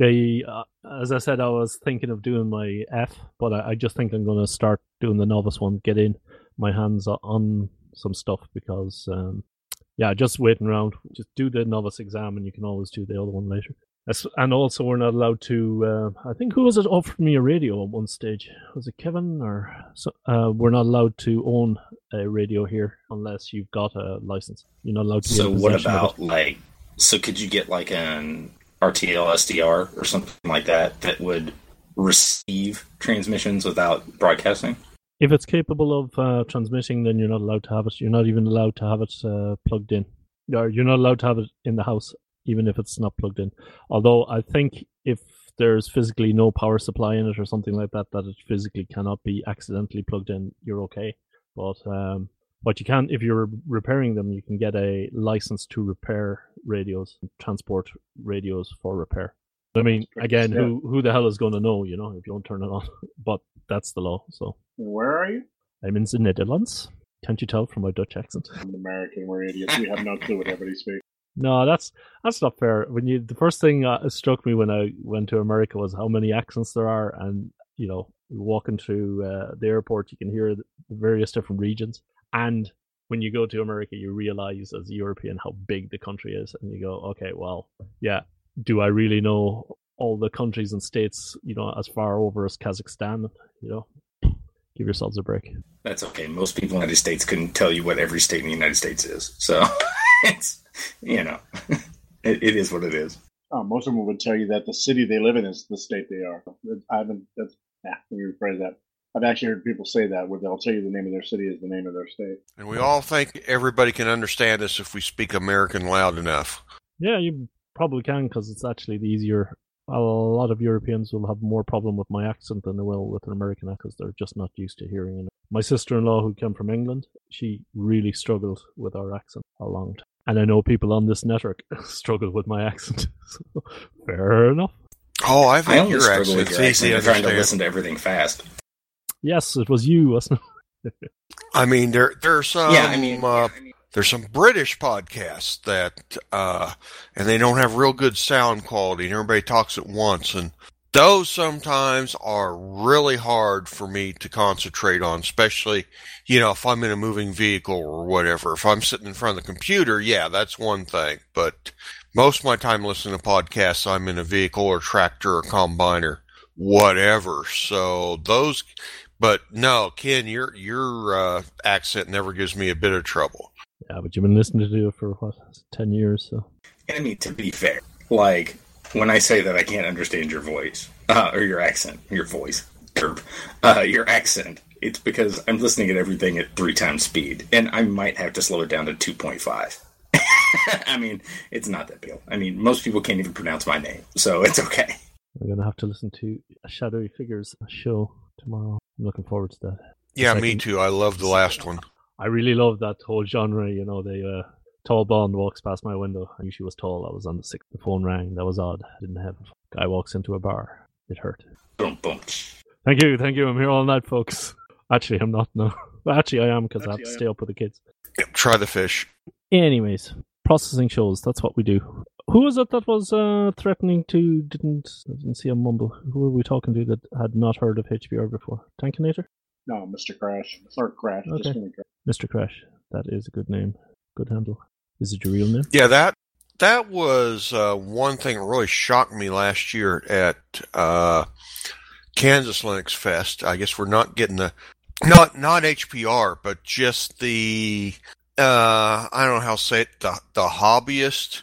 As I said, I was thinking of doing my F, but I just think I'm going to start doing the novice one, get in my hands on some stuff because, just waiting around. Just do the novice exam and you can always do the other one later. And also we're not allowed to, I think who was it offered me a radio at one stage? Was it Kevin? We're not allowed to own a radio here unless you've got a license. You're not allowed to. So what about so could you get like an RTL SDR or something like that would receive transmissions without broadcasting? If it's capable of transmitting, then you're not allowed to have it. You're not even allowed to have it plugged in. Or you're not allowed to have it in the house, even if it's not plugged in. Although I think if there's physically no power supply in it or something like that, that it physically cannot be accidentally plugged in, you're okay. But you can, if you're repairing them, you can get a license to repair radios, transport radios for repair. I mean, again, who the hell is going to know, you know, if you don't turn it on? But that's the law, so. Where are you? I'm in the Netherlands. Can't you tell from my Dutch accent? I'm American. We're idiots. We have no clue what everybody speaks. No, that's not fair. The first thing that struck me when I went to America was how many accents there are, and you know, walking through the airport, you can hear the various different regions. And when you go to America, you realize as a European how big the country is, and you go, okay, well, yeah, do I really know all the countries and states, as far over as Kazakhstan? Give yourselves a break. That's okay. Most people in the United States couldn't tell you what every state in the United States is. So, it's, it is what it is. Most of them would tell you that the city they live in is the state they are. Let me rephrase that. I've actually heard people say that, where they'll tell you the name of their city is the name of their state. And we all think everybody can understand us if we speak American loud enough. Yeah, you probably can, because it's actually the easier. A lot of Europeans will have more problem with my accent than they will with an American accent, because they're just not used to hearing it. My sister-in-law, who came from England, she really struggled with our accent a long time. And I know people on this network struggle with my accent. So, fair enough. Oh, I think your accent. With your accent. You're trying to listen to everything fast. Yes, it was you, wasn't it? I mean, there's some. Yeah, there's some British podcasts that, and they don't have real good sound quality, and everybody talks at once, and those sometimes are really hard for me to concentrate on, especially, if I'm in a moving vehicle or whatever. If I'm sitting in front of the computer, yeah, that's one thing, but most of my time listening to podcasts, I'm in a vehicle or tractor or combine or whatever, so those, but no, Ken, your accent never gives me a bit of trouble. Yeah, but you've been listening to it for, 10 years, so. I mean, to be fair, like, when I say that I can't understand your voice, or your accent, your voice, your accent, it's because I'm listening to everything at 3 times speed, and I might have to slow it down to 2.5. I mean, it's not that big. I mean, most people can't even pronounce my name, so it's okay. I'm going to have to listen to a Shadowy Figures show tomorrow. I'm looking forward to that. Yeah, me too. I love the last one. I really love that whole genre, the tall blonde walks past my window. I knew she was tall. I was on the 6th. The phone rang. That was odd. I didn't have it. Guy walks into a bar. It hurt. Boom, boom. Thank you. I'm here all night, folks. Actually, I'm not, no. Actually, I am, because I have to stay up with the kids. Yep, try the fish. Anyways, processing shows. That's what we do. Who was it that was threatening to, I didn't see a mumble. Who were we talking to that had not heard of HPR before? Tankinator? No, Mr. Crash. Or Crash. Okay. Just Mr. Crash. That is a good name. Good handle. Is it your real name? Yeah, that was one thing that really shocked me last year at Kansas Linux Fest. I guess we're not getting not HPR, but just the I don't know how to say it, the hobbyist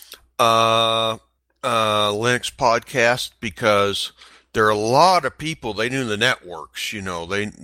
Linux podcast, because there are a lot of people, they knew the networks, they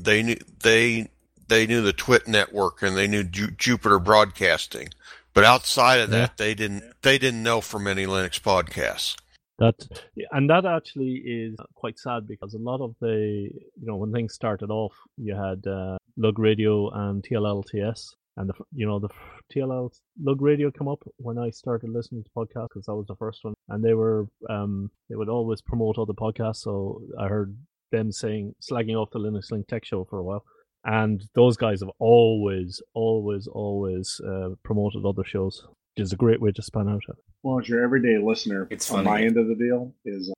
knew the TWIT network, and they knew Jupiter Broadcasting, but outside of that, they didn't know from any Linux podcasts. That actually is quite sad, because a lot of the, when things started off, you had Lug Radio and TLLTS, and the TLL Lug Radio come up when I started listening to podcasts, because that was the first one, and they would always promote other podcasts. So I heard them slagging off the Linux Link Tech Show for a while, and those guys have always promoted other shows, which is a great way to span out. Well, as your everyday listener, it's on my end of the deal is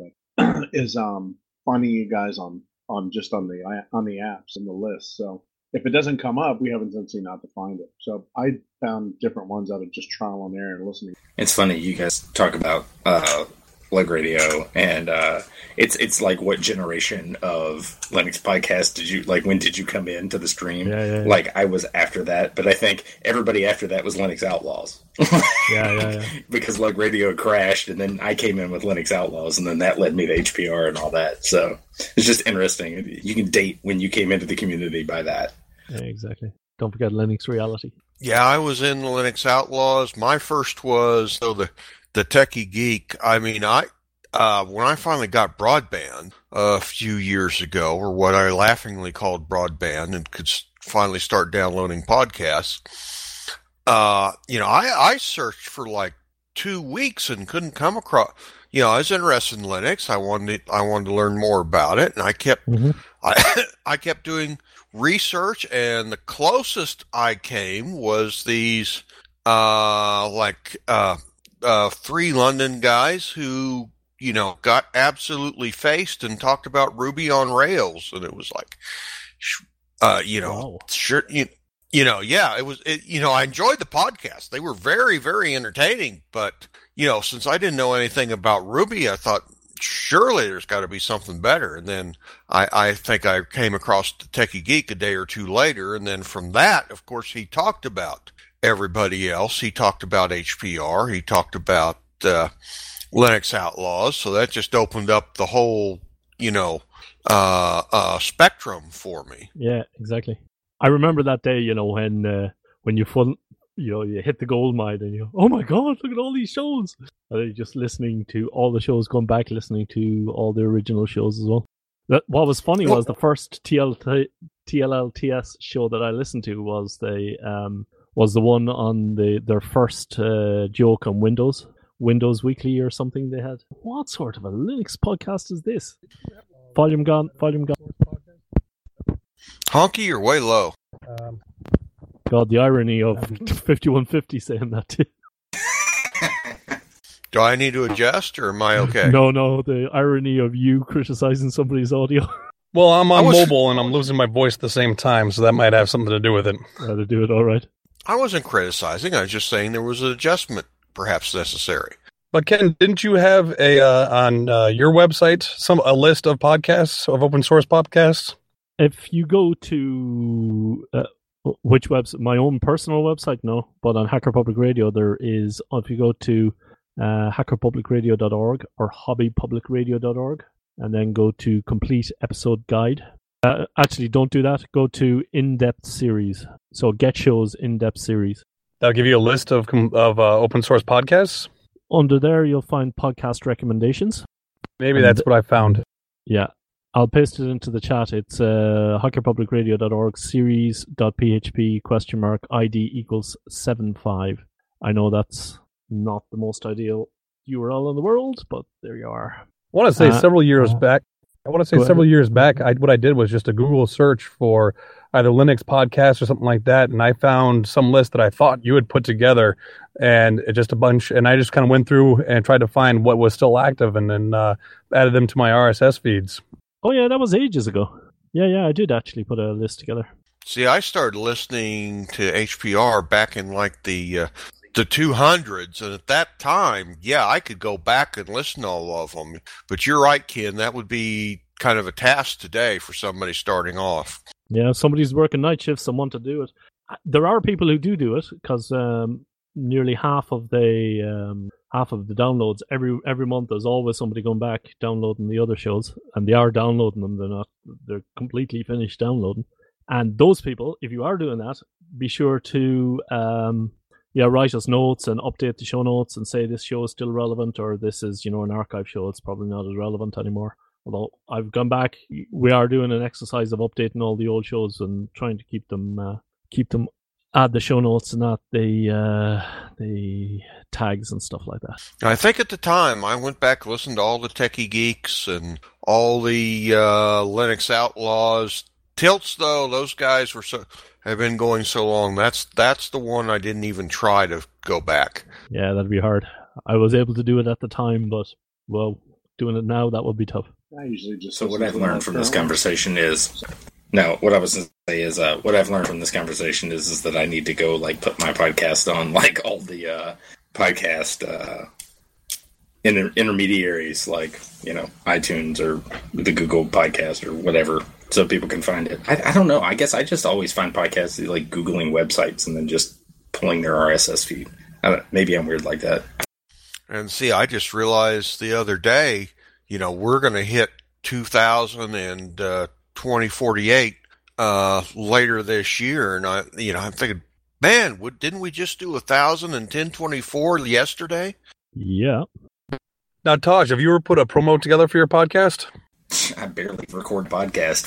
finding you guys on the apps and the list. So if it doesn't come up, we have a tendency not to find it. So I found different ones out of just trial and error and listening. It's funny, you guys talk about Lug Radio, and it's like, what generation of Linux podcast did you, like, when did you come into the stream? Yeah. Like, I was after that, but I think everybody after that was Linux Outlaws. Yeah. Because Lug Radio crashed, and then I came in with Linux Outlaws, and then that led me to HPR and all that. So it's just interesting. You can date when you came into the community by that. Yeah, exactly. Don't forget Linux Reality. Yeah, I was in Linux Outlaws. My first was the Techie Geek. I mean, when I finally got broadband a few years ago, or what I laughingly called broadband, and could finally start downloading podcasts, I searched for like 2 weeks and couldn't come across. I was interested in Linux. I wanted to learn more about it, and I kept I kept doing research, and the closest I came was these 3 London guys who got absolutely faced and talked about Ruby on Rails, and it was like, wow. sure, yeah, I enjoyed the podcast. They were very, very entertaining. But, since I didn't know anything about Ruby, I thought, surely there's got to be something better. And then I think I came across the Techie Geek a day or two later. And then from that, of course, he talked about everybody else. He talked about HPR. He talked about Linux Outlaws. So that just opened up the whole, spectrum for me. Yeah, exactly. I remember that day, when you hit the gold mine and oh my God, look at all these shows. And then just listening to all the shows, going back, listening to all the original shows as well. What was funny was the first TLLTS show that I listened to was the one on their first joke on Windows Weekly or something they had. What sort of a Linux podcast is this? Volume gone. Honky, you're way low. God, the irony of 5150 saying that too. Do I need to adjust, or am I okay? No, the irony of you criticizing somebody's audio. Well, I'm on mobile and I'm losing my voice at the same time, so that might have something to do with it. To do it, all right. I wasn't criticizing. I was just saying there was an adjustment perhaps necessary. But Ken, didn't you have on your website a list of podcasts, of open source podcasts? If you go to which website? My own personal website, no. But on Hacker Public Radio, there is. If you go to hackerpublicradio.org or hobbypublicradio.org, and then go to complete episode guide. Actually, don't do that. Go to in-depth series. So Get Show's in-depth series. That'll give you a list of open source podcasts. Under there, you'll find podcast recommendations. Maybe that's what I found. Yeah. I'll paste it into the chat. It's hackerpublicradio.org series.php !ID = 75. I know that's not the most ideal URL in the world, but there you are. I want to say several years back, what I did was just a Google search for either Linux podcasts or something like that, and I found some list that I thought you had put together, and just a bunch, and I just kind of went through and tried to find what was still active, and then added them to my RSS feeds. Oh yeah, that was ages ago. Yeah, I did actually put a list together. See, I started listening to HPR back in like the 200s, and at that time, yeah, I could go back and listen to all of them. But you're right, Ken, that would be kind of a task today for somebody starting off. Yeah, if somebody's working night shifts and want to do it. There are people who do it, because nearly half of the downloads every month, there's always somebody going back downloading the other shows, and they are downloading them. They're completely finished downloading. And those people, if you are doing that, be sure to write us notes and update the show notes and say this show is still relevant, or this is an archive show. It's probably not as relevant anymore. Although I've gone back, we are doing an exercise of updating all the old shows and trying to keep them add the show notes and not the tags and stuff like that. I think at the time I went back and listened to all the Techie Geeks and all the Linux Outlaws. Tilts, though, those guys have been going so long. That's the one I didn't even try to go back. Yeah, that'd be hard. I was able to do it at the time, but doing it now, that would be tough. I usually just. So what I've learned from this conversation is. No, what I was going to say is, what I've learned from this conversation is that I need to go, put my podcast on, all the podcast intermediaries, iTunes or the Google Podcast or whatever, so people can find it. I don't know. I guess I just always find podcasts Googling websites and then just pulling their RSS feed. Maybe I'm weird like that. And see, I just realized the other day, we're going to hit 2000 and 2048 later this year, and I'm thinking, man, didn't we just do 1,000 and 1024 yesterday? Yeah. Now, Taj, have you ever put a promo together for your podcast? I barely record podcast.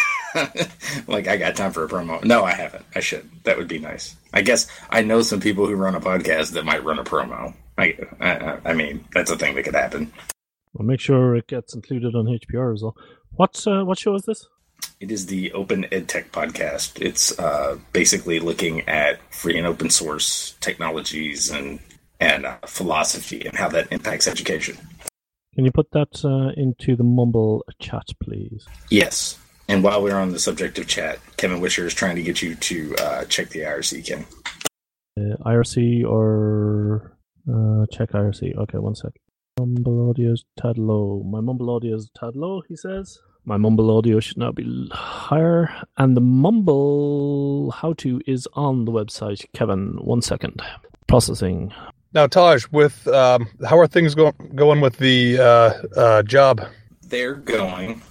I got time for a promo. No, I haven't. I should. That would be nice. I guess I know some people who run a podcast that might run a promo. I mean, that's a thing that could happen. Well, make sure it gets included on HPR as well. What show is this? It is the Open EdTech podcast. It's basically looking at free and open source technologies and philosophy and how that impacts education. Can you put that into the Mumble chat, please? Yes. And while we're on the subject of chat, Kevin Wisher is trying to get you to check the IRC, Ken. IRC or check IRC. Okay, one sec. Mumble audio is tad low. My mumble audio is tad low, he says. My mumble audio should now be higher. And the mumble how-to is on the website. Kevin, 1 second. Processing. Now, Taj, with how are things going with the job? They're going.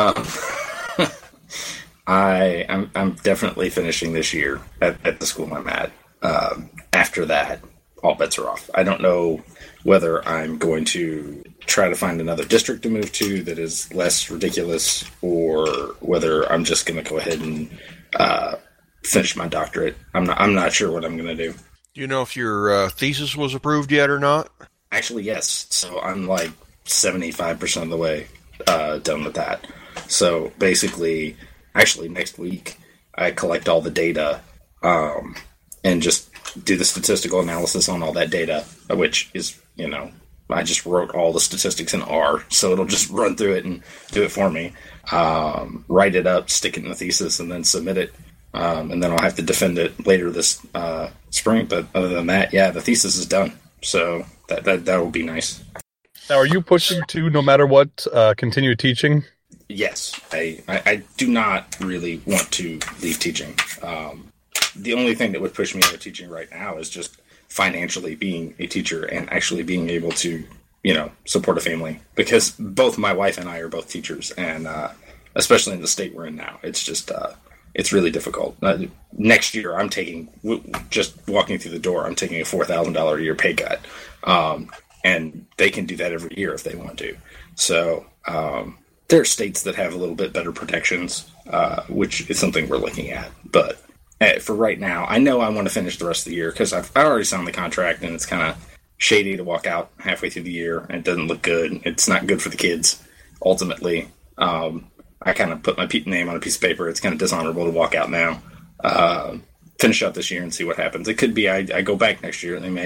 I'm definitely finishing this year at the school I'm at. After that, all bets are off. I don't know whether I'm going to try to find another district to move to that is less ridiculous, or whether I'm just going to go ahead and finish my doctorate. I'm not sure what I'm going to do. Do you know if your thesis was approved yet or not? Actually, yes. So I'm like 75% of the way done with that. So basically, actually next week, I collect all the data and just do the statistical analysis on all that data, which is, I just wrote all the statistics in R, so it'll just run through it and do it for me. Write it up, stick it in the thesis, and then submit it. And then I'll have to defend it later this spring. But other than that, yeah, the thesis is done. So that will be nice. Now, are you pushing to, no matter what, continue teaching? Yes. I do not really want to leave teaching. The only thing that would push me out of teaching right now is just financially being a teacher and actually being able to, support a family. Because both my wife and I are both teachers, and especially in the state we're in now, it's just... it's really difficult. Next year, I'm taking, just walking through the door, I'm taking a $4,000 a year pay cut. And they can do that every year if they want to. So there are states that have a little bit better protections, which is something we're looking at. But for right now, I know I want to finish the rest of the year because I already signed the contract, and it's kind of shady to walk out halfway through the year, and it doesn't look good. It's not good for the kids, ultimately. I kind of put my name on a piece of paper. It's kind of dishonorable to walk out now. Finish out this year and see what happens. It could be I go back next year and they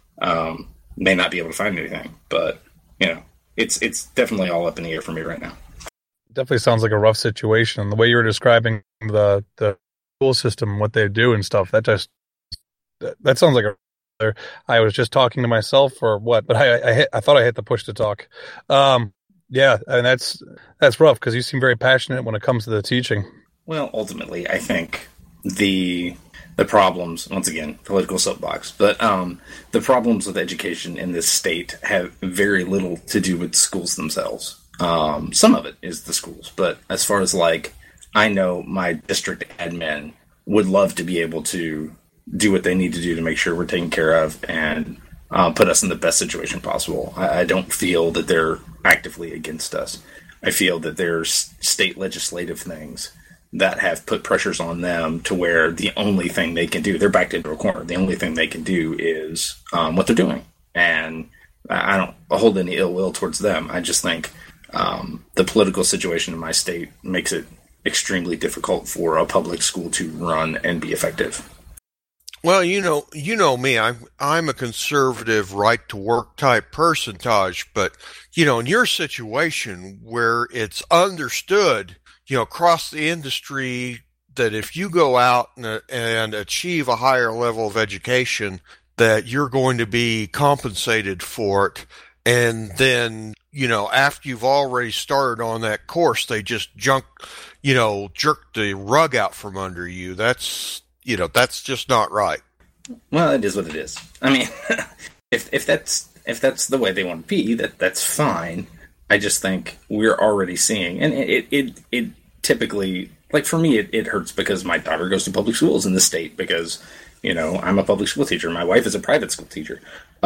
may not be able to find anything. But, it's definitely all up in the air for me right now. Definitely sounds like a rough situation. And the way you were describing the school system, what they do and stuff, that sounds like I was just talking to myself or what, but I thought I hit the push to talk. Yeah, and that's rough because you seem very passionate when it comes to the teaching. Well, ultimately, I think the problems, once again, political soapbox, but the problems with education in this state have very little to do with schools themselves. Some of it is the schools, but as far as I know my district admin would love to be able to do what they need to do to make sure we're taken care of and put us in the best situation possible. I don't feel that they're actively against us. I feel that there's state legislative things that have put pressures on them to where the only thing they can do, they're backed into a corner. The only thing they can do is what they're doing. And I don't hold any ill will towards them. I just think the political situation in my state makes it extremely difficult for a public school to run and be effective. Well, you know me. I'm a conservative, right-to-work type person, Taj. But in your situation where it's understood, across the industry that if you go out and achieve a higher level of education, that you're going to be compensated for it, and then after you've already started on that course, they just jerk the rug out from under you. That's just not right. Well, it is what it is. I mean, if that's the way they want to be, that's fine. I just think we're already seeing, and it typically, for me, it hurts because my daughter goes to public schools in the state because, I'm a public school teacher. My wife is a private school teacher.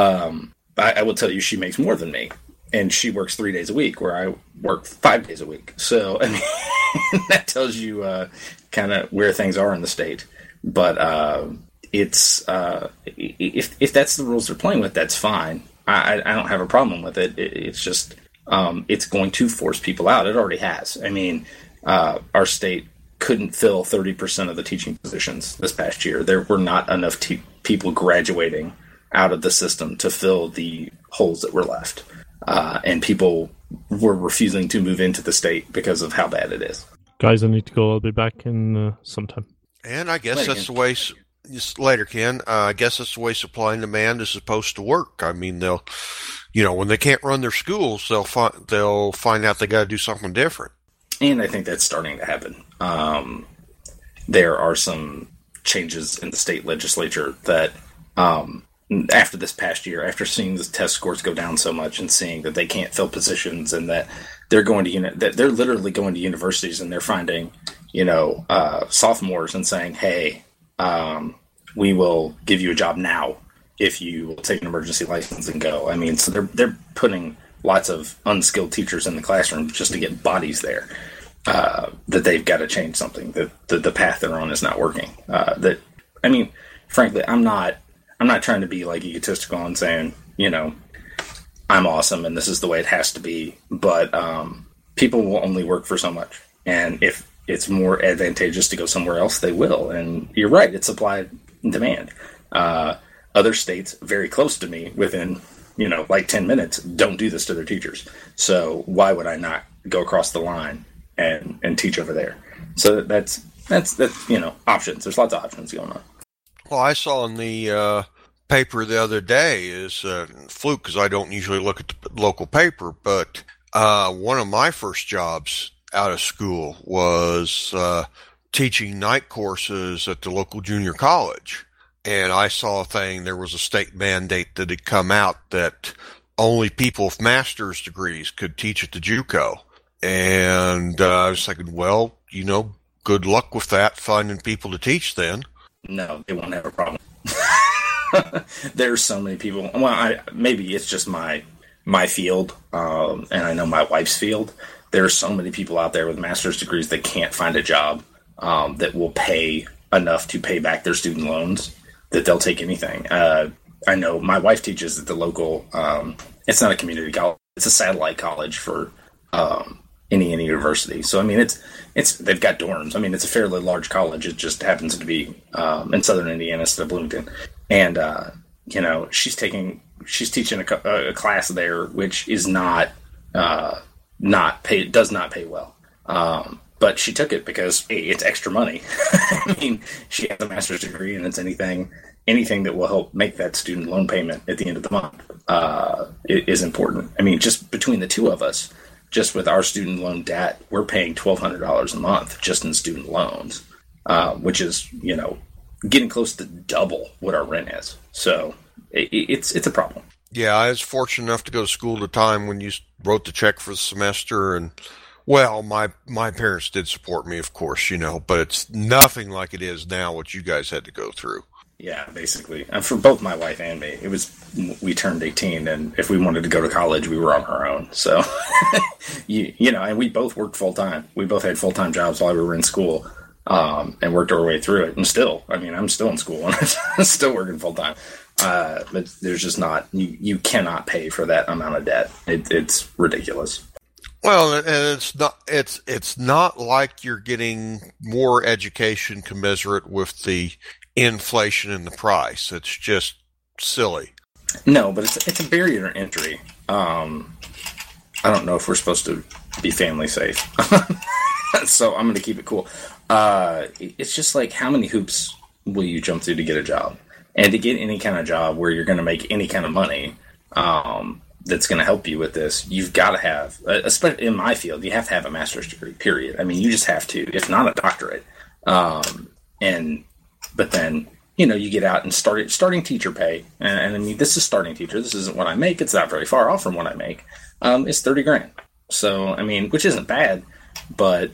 I will tell you, she makes more than me, and she works 3 days a week, where I work 5 days a week. So, I mean, that tells you kind of where things are in the state. But it's if that's the rules they're playing with, that's fine. I don't have a problem with it. It's just it's going to force people out. It already has. I mean, our state couldn't fill 30% of the teaching positions this past year. There were not enough people graduating out of the system to fill the holes that were left. And people were refusing to move into the state because of how bad it is. Guys, I need to go. I'll be back in sometime. And I guess Later, that's Ken. the way. Later, Ken. I guess that's the way supply and demand is supposed to work. I mean, they'll, when they can't run their schools, they'll find out they got to do something different. And I think that's starting to happen. There are some changes in the state legislature that, after this past year, after seeing the test scores go down so much and seeing that they can't fill positions and that they're they're literally going to universities and they're finding, sophomores and saying, hey, we will give you a job now if you will take an emergency license and go. I mean, so they're putting lots of unskilled teachers in the classroom just to get bodies there. That they've got to change something. That the path they're on is not working. Frankly, I'm not trying to be like egotistical and saying, I'm awesome and this is the way it has to be. But people will only work for so much, and if it's more advantageous to go somewhere else, they will. And you're right, it's supply and demand. Other states very close to me, within 10 minutes, don't do this to their teachers. So why would I not go across the line and teach over there? So that's options. There's lots of options going on. Well, I saw in the paper the other day is fluke because I don't usually look at the local paper, but one of my first jobs out of school was teaching night courses at the local junior college. And I saw a thing, there was a state mandate that had come out that only people with master's degrees could teach at the JUCO. And I was thinking, well, good luck with that, finding people to teach then. No, they won't have a problem. There's so many people. Well, maybe it's just my field, and I know my wife's field. There are so many people out there with master's degrees that can't find a job that will pay enough to pay back their student loans that they'll take anything. I know my wife teaches at the local, it's not a community college, it's a satellite college for Indiana University. So, I mean, it's they've got dorms. I mean, it's a fairly large college. It just happens to be in southern Indiana instead of Bloomington. And, she's teaching a class there, which is does not pay well. But she took it because it's extra money. I mean, she has a master's degree, and it's anything that will help make that student loan payment at the end of the month is important. I mean, just between the two of us, just with our student loan debt, we're paying $1,200 a month just in student loans, which is, getting close to double what our rent is. So it's a problem. Yeah, I was fortunate enough to go to school at a time when you wrote the check for the semester, and well, my parents did support me, of course, but it's nothing like it is now, what you guys had to go through. Yeah, basically. And for both my wife and me, we turned 18, and if we wanted to go to college, we were on our own. So, and we both worked full time. We both had full-time jobs while we were in school, and worked our way through it. And still, I'm still in school and I'm still working full time. But there's just not, you cannot pay for that amount of debt. It's ridiculous. Well, and it's not like you're getting more education commensurate with the inflation in the price. It's just silly. No, but it's a barrier to entry. I don't know if we're supposed to be family safe, so I'm going to keep it cool. It's just like, how many hoops will you jump through to get a job? And to get any kind of job where you're going to make any kind of money, that's going to help you with this, you've got to have, especially in my field, you have to have a master's degree, period. I mean, you just have to, if not a doctorate. But then, you get out and starting teacher pay. And I mean, this is starting teacher. This isn't what I make. It's not very far off from what I make. It's $30,000. So, I mean, which isn't bad, but,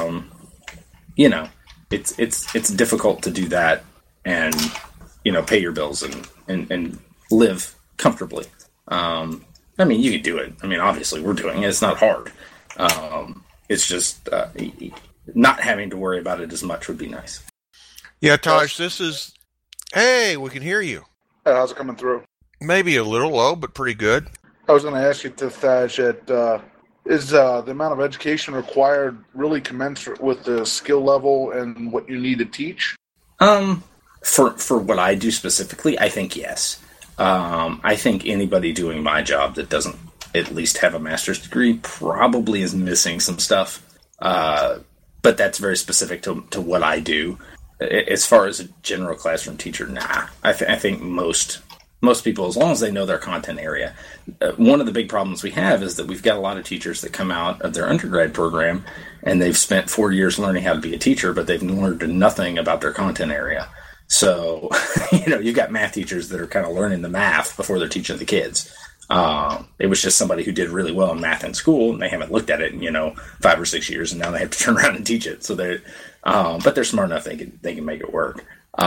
it's difficult to do that and, pay your bills and live comfortably. I mean, you could do it. I mean, obviously we're doing it. It's not hard. It's just not having to worry about it as much would be nice. Yeah, Taj, hey, we can hear you. How's it coming through? Maybe a little low, but pretty good. I was going to ask you, Thaj, is the amount of education required really commensurate with the skill level and what you need to teach? For what I do specifically, I think yes. I think anybody doing my job that doesn't at least have a master's degree probably is missing some stuff. But but that's very specific to what I do. As far as a general classroom teacher, nah. I think most people, as long as they know their content area. One of the big problems we have is that we've got a lot of teachers that come out of their undergrad program and they've spent 4 years learning how to be a teacher, but they've learned nothing about their content area. So, you've got math teachers that are kind of learning the math before they're teaching the kids. It was just somebody who did really well in math in school, and they haven't looked at it in 5 or 6 years, and now they have to turn around and teach it. So but they're smart enough they can make it work.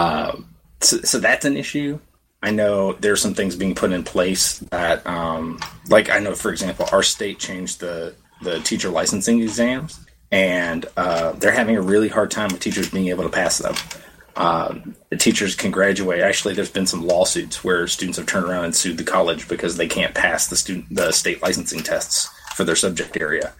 So that's an issue. I know there's some things being put in place that, I know, for example, our state changed the teacher licensing exams, and they're having a really hard time with teachers being able to pass them. The teachers can graduate. Actually, there's been some lawsuits where students have turned around and sued the college because they can't pass the state licensing tests for their subject area.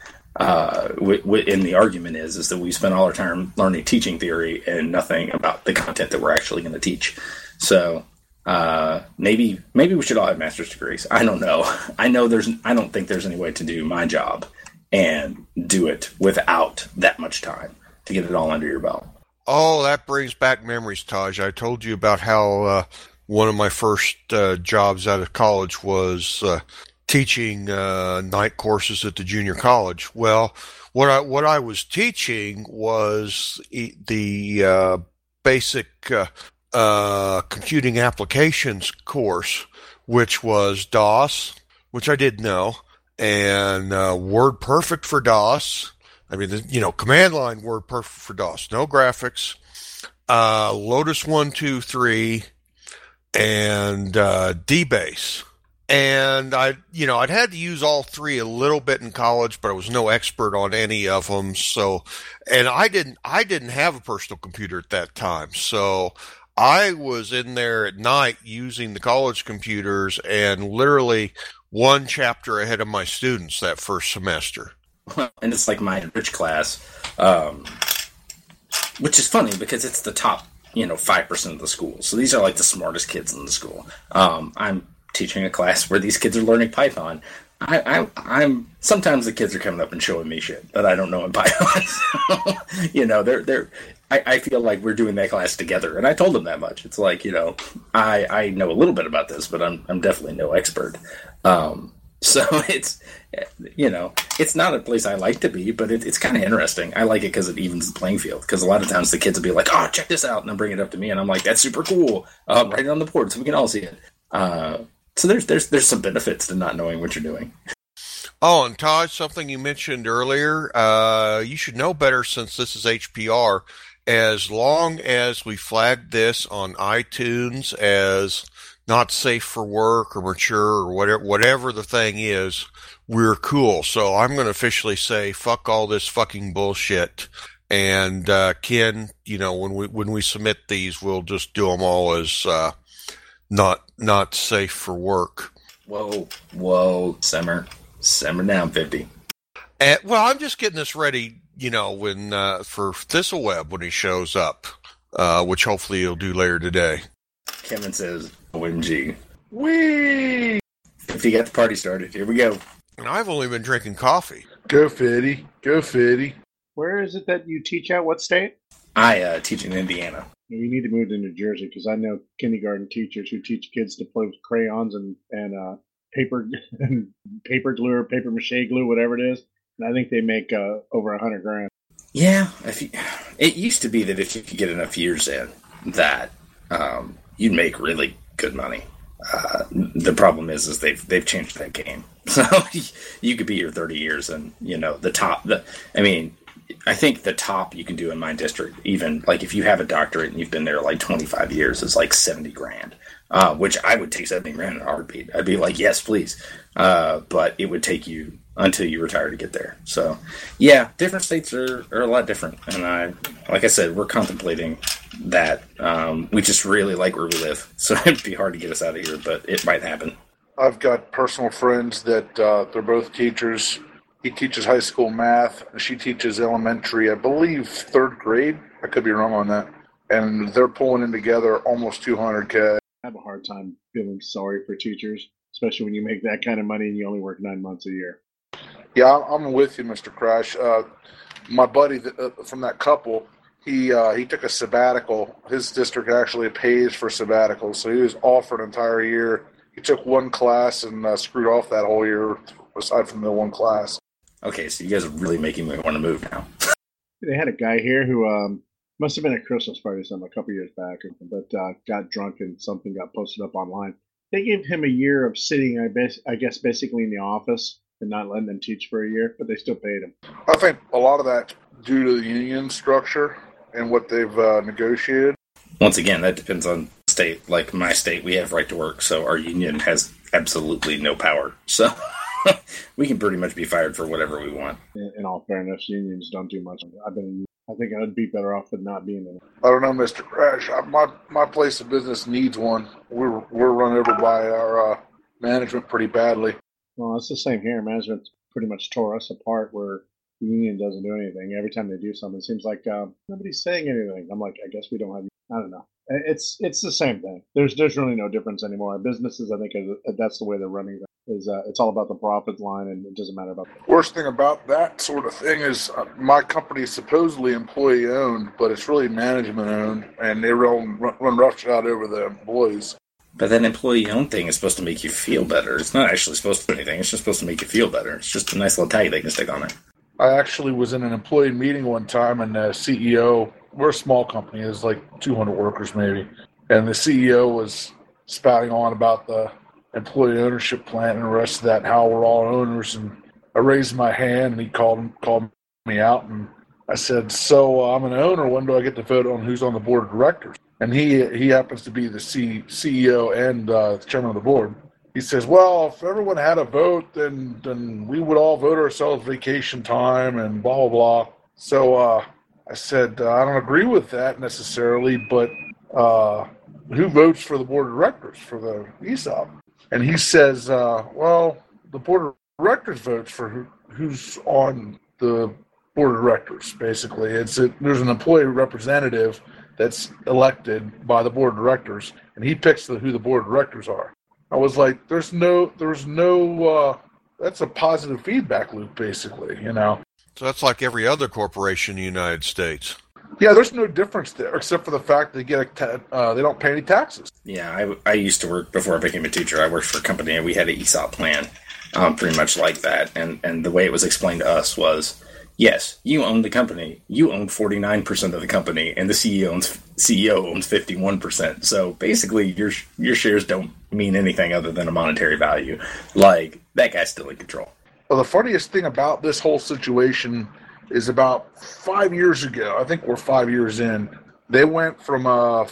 And the argument is that we spend all our time learning teaching theory and nothing about the content that we're actually going to teach. So maybe we should all have master's degrees. I don't know. I don't think there's any way to do my job and do it without that much time to get it all under your belt. Oh, that brings back memories, Taj. I told you about how one of my first jobs out of college was teaching night courses at the junior college. Well, what I was teaching was the basic computing applications course, which was DOS, which I did know, and WordPerfect for DOS. I mean, command line WordPerfect for DOS, no graphics, Lotus 1, 2, 3, and DBase. And I'd had to use all three a little bit in college, but I was no expert on any of them. So, and I didn't have a personal computer at that time. So I was in there at night using the college computers and literally one chapter ahead of my students that first semester. And it's like my rich class, which is funny because it's the top, 5% of the school. So these are like the smartest kids in the school. I'm teaching a class where these kids are learning Python. I'm sometimes the kids are coming up and showing me shit that I don't know in Python. So, I feel like we're doing that class together, and I told them that much. It's like, I know a little bit about this, but I'm definitely no expert. So it's, it's not a place I like to be, but it's kind of interesting. I like it because it evens the playing field. Because a lot of times the kids will be like, "Oh, check this out," and they'll bring it up to me, and I'm like, "That's super cool." Write it on the board so we can all see it. So there's some benefits to not knowing what you're doing. Oh, and Todd, something you mentioned earlier, you should know better since this is HPR. As long as we flag this on iTunes as not safe for work or mature or whatever the thing is, we're cool. So I'm going to officially say, fuck all this fucking bullshit. And, Ken, when we submit these, we'll just do them all as, not safe for work. Whoa, simmer down, 50. Well, I'm just getting this ready, when, for Thistleweb when he shows up, which hopefully he'll do later today. Kevin says, OMG. Whee! If you got the party started, here we go. And I've only been drinking coffee. Go Fitty. Go Fitty. Where is it that you teach at? What state? I teach in Indiana. You need to move to New Jersey because I know kindergarten teachers who teach kids to play with crayons and paper glue or paper mache glue, whatever it is. And I think they make over $100,000. Yeah, it used to be that if you could get enough years in, that you'd make really good money. The problem is they've changed that game. So you could be here 30 years and I think the top you can do in my district, even like if you have a doctorate and you've been there like 25 years, is like $70,000, which I would take $70,000 in a heartbeat. I'd be like, yes, please. But it would take you until you retire to get there. So yeah, different states are a lot different. And like I said, we're contemplating that. We just really like where we live. So it'd be hard to get us out of here, but it might happen. I've got personal friends that they're both teachers. He teaches high school math. She teaches elementary, I believe, 3rd grade. I could be wrong on that. And they're pulling in together almost $200,000. I have a hard time feeling sorry for teachers, especially when you make that kind of money and you only work 9 months a year. Yeah, I'm with you, Mr. Crash. my buddy from that couple, he took a sabbatical. His district actually pays for sabbaticals, so he was off for an entire year. He took one class and screwed off that whole year, aside from the one class. Okay, so you guys are really making me want to move now. They had a guy here who must have been at Christmas party some a couple years back, but got drunk and something got posted up online. They gave him a year of sitting, I guess, basically in the office and not letting them teach for a year, but they still paid him. I think a lot of that due to the union structure and what they've negotiated. Once again, that depends on state. Like my state, we have right to work, so our union has absolutely no power. So we can pretty much be fired for whatever we want. In all fairness, unions don't do much. I think I'd be better off than not being in it. I don't know, Mr. Crash. My place of business needs one. We're run over by our management pretty badly. Well, it's the same here. Management pretty much tore us apart where the union doesn't do anything. Every time they do something, it seems like nobody's saying anything. I'm like, I guess we don't have. I don't know. It's the same thing. There's really no difference anymore. Businesses, I think, that's the way they're running them. It's all about the profit line, and it doesn't matter about. Worst thing about that sort of thing is my company is supposedly employee owned, but it's really management owned, and they run roughshod over the employees. But that employee-owned thing is supposed to make you feel better. It's not actually supposed to do anything. It's just supposed to make you feel better. It's just a nice little tag they can stick on it. I actually was in an employee meeting one time, and the CEO, we're a small company, there's like 200 workers maybe, and the CEO was spouting on about the employee ownership plan and the rest of that, and how we're all owners. And I raised my hand, and he called me out, and I said, so I'm an owner. When do I get to vote on who's on the board of directors? And he happens to be the CEO and the chairman of the board. He says, well, if everyone had a vote, then we would all vote ourselves vacation time and blah, blah, blah. So I said, I don't agree with that necessarily, but who votes for the board of directors for the ESOP? And he says, well, the board of directors votes for who's on the board of directors, basically. There's an employee representative that's elected by the board of directors, and he picks who the board of directors are. I was like, there's no, that's a positive feedback loop, basically, you know. So that's like every other corporation in the United States. Yeah, there's no difference there, except for the fact they they don't pay any taxes. Yeah, I used to work, before I became a teacher, I worked for a company, and we had an ESOP plan, pretty much like that. And the way it was explained to us was, yes, you own the company. You own 49% of the company, and the CEO owns 51%. So basically, your shares don't mean anything other than a monetary value. Like, that guy's still in control. Well, the funniest thing about this whole situation is about 5 years ago, I think we're 5 years in, they went from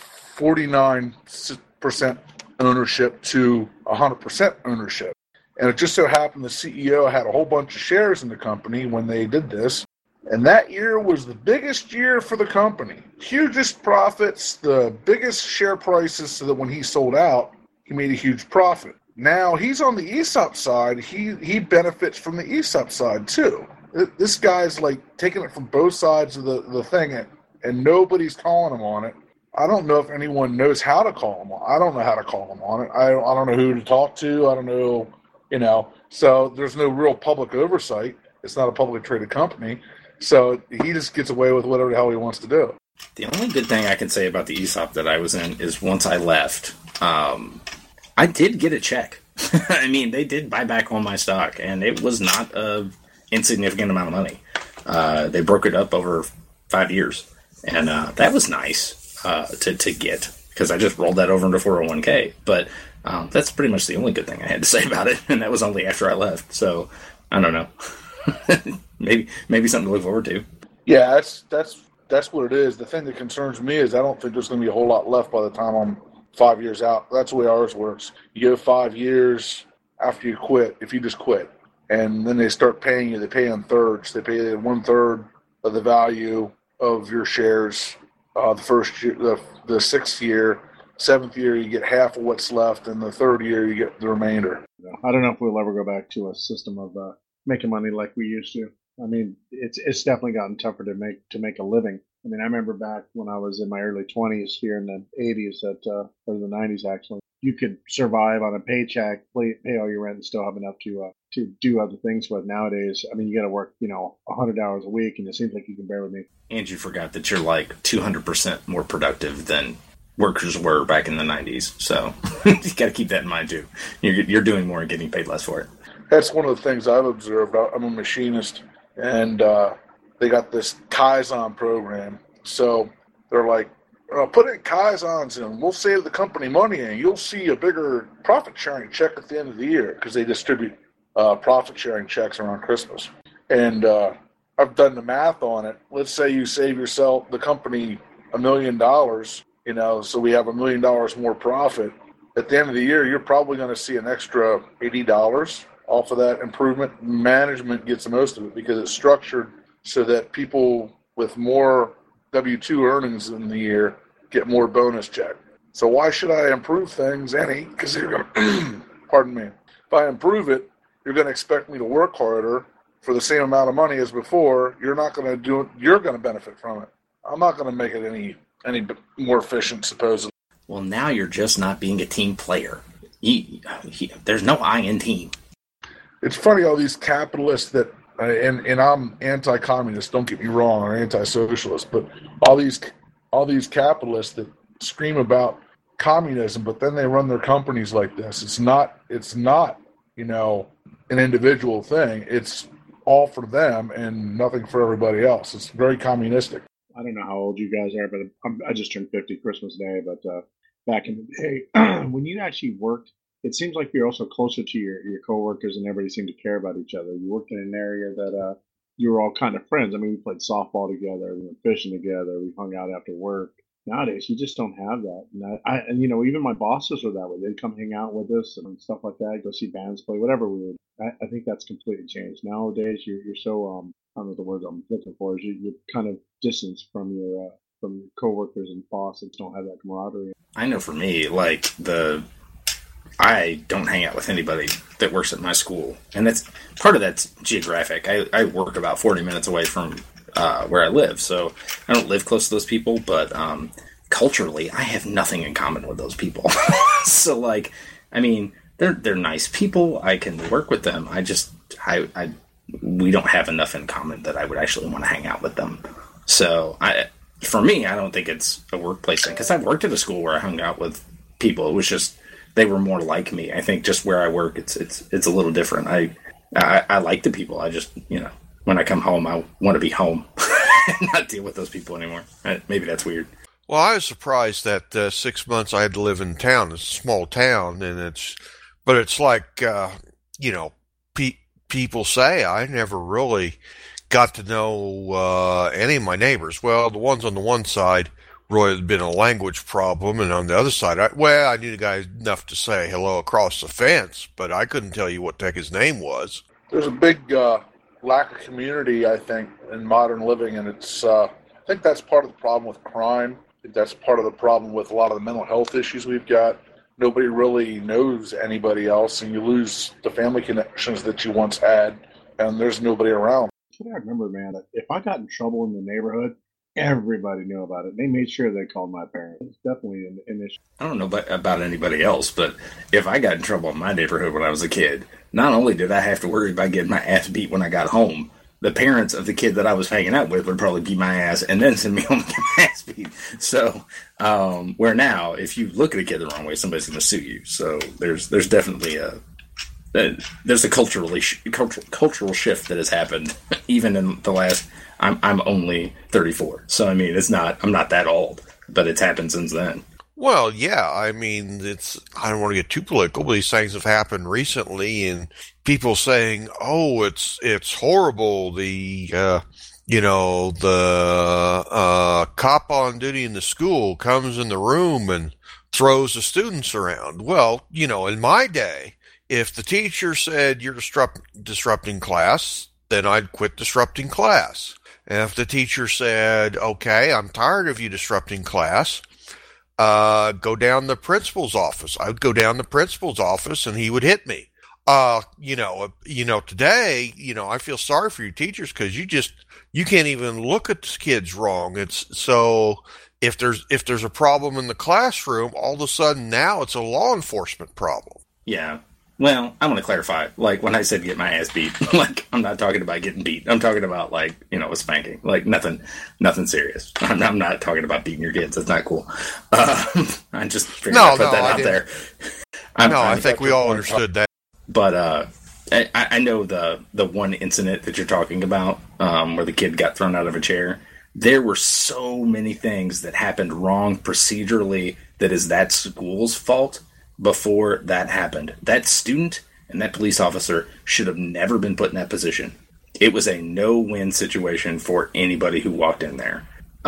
49% ownership to 100% ownership. And it just so happened the CEO had a whole bunch of shares in the company when they did this. And that year was the biggest year for the company. Hugest profits, the biggest share prices, so that when he sold out, he made a huge profit. Now he's on the ESOP side. He benefits from the ESOP side too. This guy's like taking it from both sides of the thing, and nobody's calling him on it. I don't know if anyone knows how to call him on. I don't know how to call him on it. I don't know who to talk to. I don't know, you know. So there's no real public oversight. It's not a publicly traded company. So he just gets away with whatever the hell he wants to do. The only good thing I can say about the ESOP that I was in is once I left, I did get a check. I mean, they did buy back all my stock, and it was not an insignificant amount of money. They broke it up over 5 years, and that was nice to get, because I just rolled that over into 401k. But that's pretty much the only good thing I had to say about it, and that was only after I left. So I don't know. maybe something to look forward to. Yeah, that's what it is. The thing that concerns me is I don't think there's going to be a whole lot left by the time I'm 5 years out. That's the way ours works. You go 5 years after you quit, if you just quit, and then they start paying you. They pay in thirds. They pay 1/3 of the value of your shares. The first year, the 6th year, 7th year, you get half of what's left, and the 3rd year, you get the remainder. I don't know if we'll ever go back to a system of making money like we used to. I mean, it's definitely gotten tougher to make a living. I mean, I remember back when I was in my early 20s here in the 80s, or the 90s actually, you could survive on a paycheck, pay all your rent, and still have enough to do other things with. Nowadays, I mean, you got to work 100 hours a week, and it seems like you can barely make. And you forgot that you're like 200% more productive than workers were back in the 90s. So you got to keep that in mind too. You're doing more and getting paid less for it. That's one of the things I've observed. I'm a machinist, and they got this Kaizen program. So they're like, put in Kaizens and we'll save the company money, and you'll see a bigger profit-sharing check at the end of the year, because they distribute profit-sharing checks around Christmas. And I've done the math on it. Let's say you save the company $1 million, so we have $1 million more profit. At the end of the year, you're probably going to see an extra $80 off of that improvement. Management gets the most of it because it's structured so that people with more W-2 earnings in the year get more bonus check. So why should I improve things any? Because you're going to, pardon me, if I improve it, you're going to expect me to work harder for the same amount of money as before. You're not going to do it. You're going to benefit from it. I'm not going to make it any more efficient, supposedly. Well, now you're just not being a team player. There's no I in team. It's funny, all these capitalists that, and I'm anti-communist, don't get me wrong, or anti-socialist, but all these capitalists that scream about communism, but then they run their companies like this. It's not an individual thing. It's all for them and nothing for everybody else. It's very communistic. I don't know how old you guys are, but I just turned 50 Christmas Day. But back in the day, when you actually worked, it seems like you're also closer to your coworkers, and everybody seemed to care about each other. You worked in an area that you were all kind of friends. I mean, we played softball together, we went fishing together, we hung out after work. Nowadays, you just don't have that. And even my bosses were that way. They'd come hang out with us and stuff like that, go see bands play, whatever we would. I think that's completely changed. Nowadays, you're so I don't know the word I'm looking for. Is you're kind of distanced from your coworkers and bosses. Don't have that camaraderie. I know for me, like I don't hang out with anybody that works at my school, and that's geographic. I work about 40 minutes away from where I live, so I don't live close to those people. But culturally, I have nothing in common with those people. So, like, I mean, they're nice people. I can work with them. We don't have enough in common that I would actually want to hang out with them. So, for me, I don't think it's a workplace thing, because I've worked at a school where I hung out with people. It was just they were more like me. I think just where I work, it's a little different. I like the people. I just when I come home, I want to be home and not deal with those people anymore. Maybe that's weird. Well, I was surprised that 6 months I had to live in town. It's a small town, and it's like people say I never really got to know any of my neighbors. Well, the ones on the one side really had been a language problem, and on the other side, I knew the guy enough to say hello across the fence, but I couldn't tell you what the heck his name was. There's a big lack of community, I think, in modern living, and it's I think that's part of the problem with crime. I think that's part of the problem with a lot of the mental health issues we've got. Nobody really knows anybody else, and you lose the family connections that you once had, and there's nobody around. I remember, man, if I got in trouble in the neighborhood, everybody knew about it. They made sure they called my parents. It's definitely an issue. I don't know about anybody else, but if I got in trouble in my neighborhood when I was a kid, not only did I have to worry about getting my ass beat when I got home, the parents of the kid that I was hanging out with would probably beat my ass and then send me home to get my ass beat. So, where now, if you look at a kid the wrong way, somebody's going to sue you. So there's definitely there's a cultural shift that has happened, even in the last. I'm only 34, so I mean I'm not that old, but it's happened since then. Well, yeah, I mean I don't want to get too political, but these things have happened recently, and people saying, "Oh, it's horrible." The cop on duty in the school comes in the room and throws the students around. Well, in my day, if the teacher said you're disrupting class, then I'd quit disrupting class. And if the teacher said, okay, I'm tired of you disrupting class, go down the principal's office. I would go down the principal's office and he would hit me. Today, I feel sorry for your teachers because you can't even look at the kids wrong. It's so, if there's a problem in the classroom, all of a sudden now it's a law enforcement problem. Yeah. Well, I want to clarify. Like, when I said get my ass beat, like, I'm not talking about getting beat. I'm talking about, like, you know, a spanking. Like, nothing serious. I'm not talking about beating your kids. That's not cool. I just figured I'd put that out there. I think we all understood that. But I know the one incident that you're talking about, where the kid got thrown out of a chair. There were so many things that happened wrong procedurally that is that school's fault. Before that happened, that student and that police officer should have never been put in that position. It was a no-win situation for anybody who walked in there.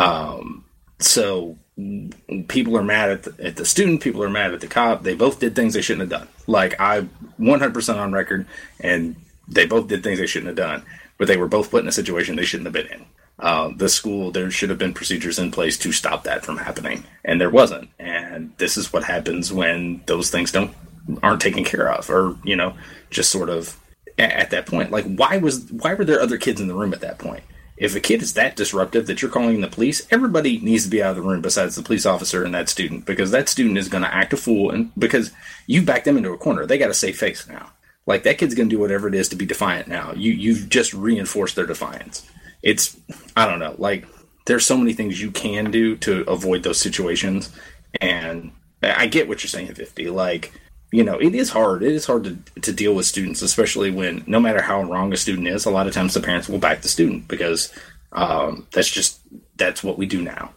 So people are mad at the student, people are mad at the cop. They both did things they shouldn't have done. Like, I'm 100% on record, and they both did things they shouldn't have done. But they were both put in a situation they shouldn't have been in. The school, there should have been procedures in place to stop that from happening, and there wasn't. And this is what happens when those things aren't taken care of, or, you know, just sort of at that point. Like, why were there other kids in the room at that point? If a kid is that disruptive that you're calling the police, everybody needs to be out of the room besides the police officer and that student, because that student is going to act a fool, and because you back them into a corner, they got a safe face now. Like, that kid's going to do whatever it is to be defiant now. You've just reinforced their defiance. I don't know, like, there's so many things you can do to avoid those situations, and I get what you're saying, 50. Like, you know, it is hard to deal with students, especially when, no matter how wrong a student is, a lot of times the parents will back the student, because that's what we do now.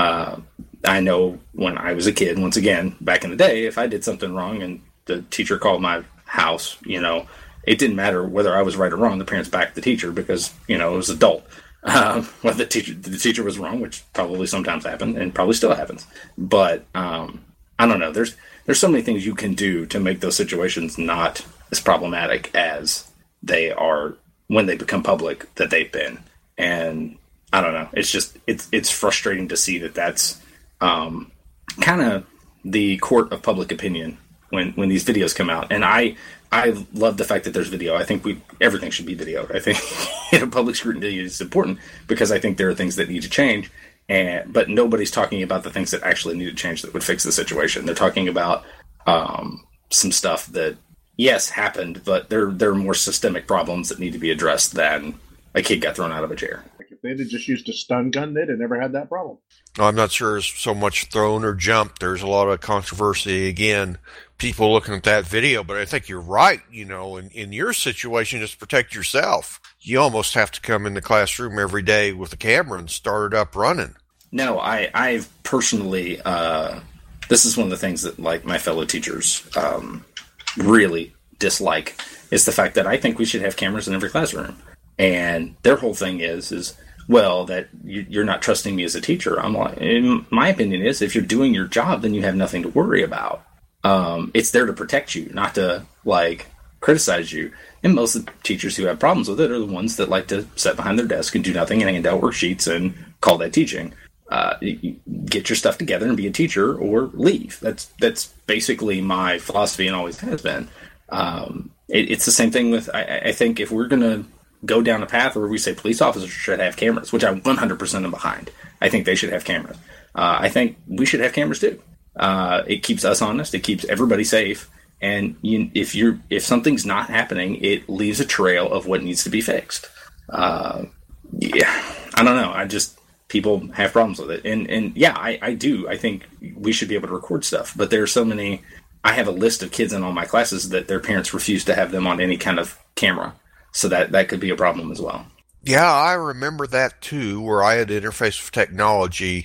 I know when I was a kid, once again, back in the day, if I did something wrong and the teacher called my house, you know, it didn't matter whether I was right or wrong. The parents backed the teacher because, you know, it was adult. Whether the teacher was wrong, which probably sometimes happened and probably still happens. But I don't know. There's so many things you can do to make those situations not as problematic as they are when they become public that they've been. And I don't know. It's just it's frustrating to see that's kind of the court of public opinion when these videos come out. And I love the fact that there's video. I think everything should be videoed. I think public scrutiny is important, because I think there are things that need to change. But nobody's talking about the things that actually need to change that would fix the situation. They're talking about some stuff that, yes, happened, but there are more systemic problems that need to be addressed than a kid got thrown out of a chair. Like, if they'd have just used a stun gun, they'd have never had that problem. I'm not sure it's so much thrown or jumped. There's a lot of controversy, again, people looking at that video, but I think you're right. You know, in your situation, just protect yourself. You almost have to come in the classroom every day with a camera and start it up running. No, I've personally, this is one of the things that, like, my fellow teachers really dislike, is the fact that I think we should have cameras in every classroom. And their whole thing is well, that you're not trusting me as a teacher. I'm like, in my opinion is, if you're doing your job, then you have nothing to worry about. It's there to protect you, not to, like, criticize you. And most of the teachers who have problems with it are the ones that like to sit behind their desk and do nothing and hand out worksheets and call that teaching. Get your stuff together and be a teacher, or leave. That's basically my philosophy, and always has been. It's the same thing with, I think if we're going to go down a path where we say police officers should have cameras, which I 100% am behind. I think they should have cameras. I think we should have cameras too. It keeps us honest. It keeps everybody safe. And if something's not happening, it leaves a trail of what needs to be fixed. I don't know. People have problems with it. And yeah, I do. I think we should be able to record stuff. But there are so many. I have a list of kids in all my classes that their parents refuse to have them on any kind of camera. So that could be a problem as well. Yeah, I remember that too, where I had to interface with technology.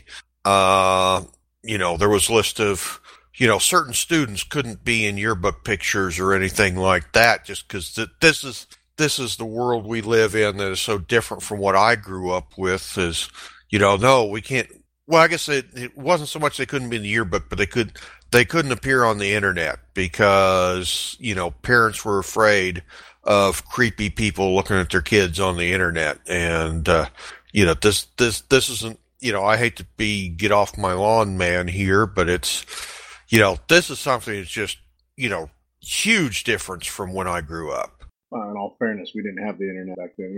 There was a list of, certain students couldn't be in yearbook pictures or anything like that, just because this is the world we live in that is so different from what I grew up with. Is, no, we can't. Well, I guess it wasn't so much they couldn't be in the yearbook, but they couldn't appear on the internet because, parents were afraid of creepy people looking at their kids on the internet. And, this isn't, I hate to get off my lawn man here, but it's, this is something that's just, huge difference from when I grew up. In all fairness, we didn't have the internet back then either.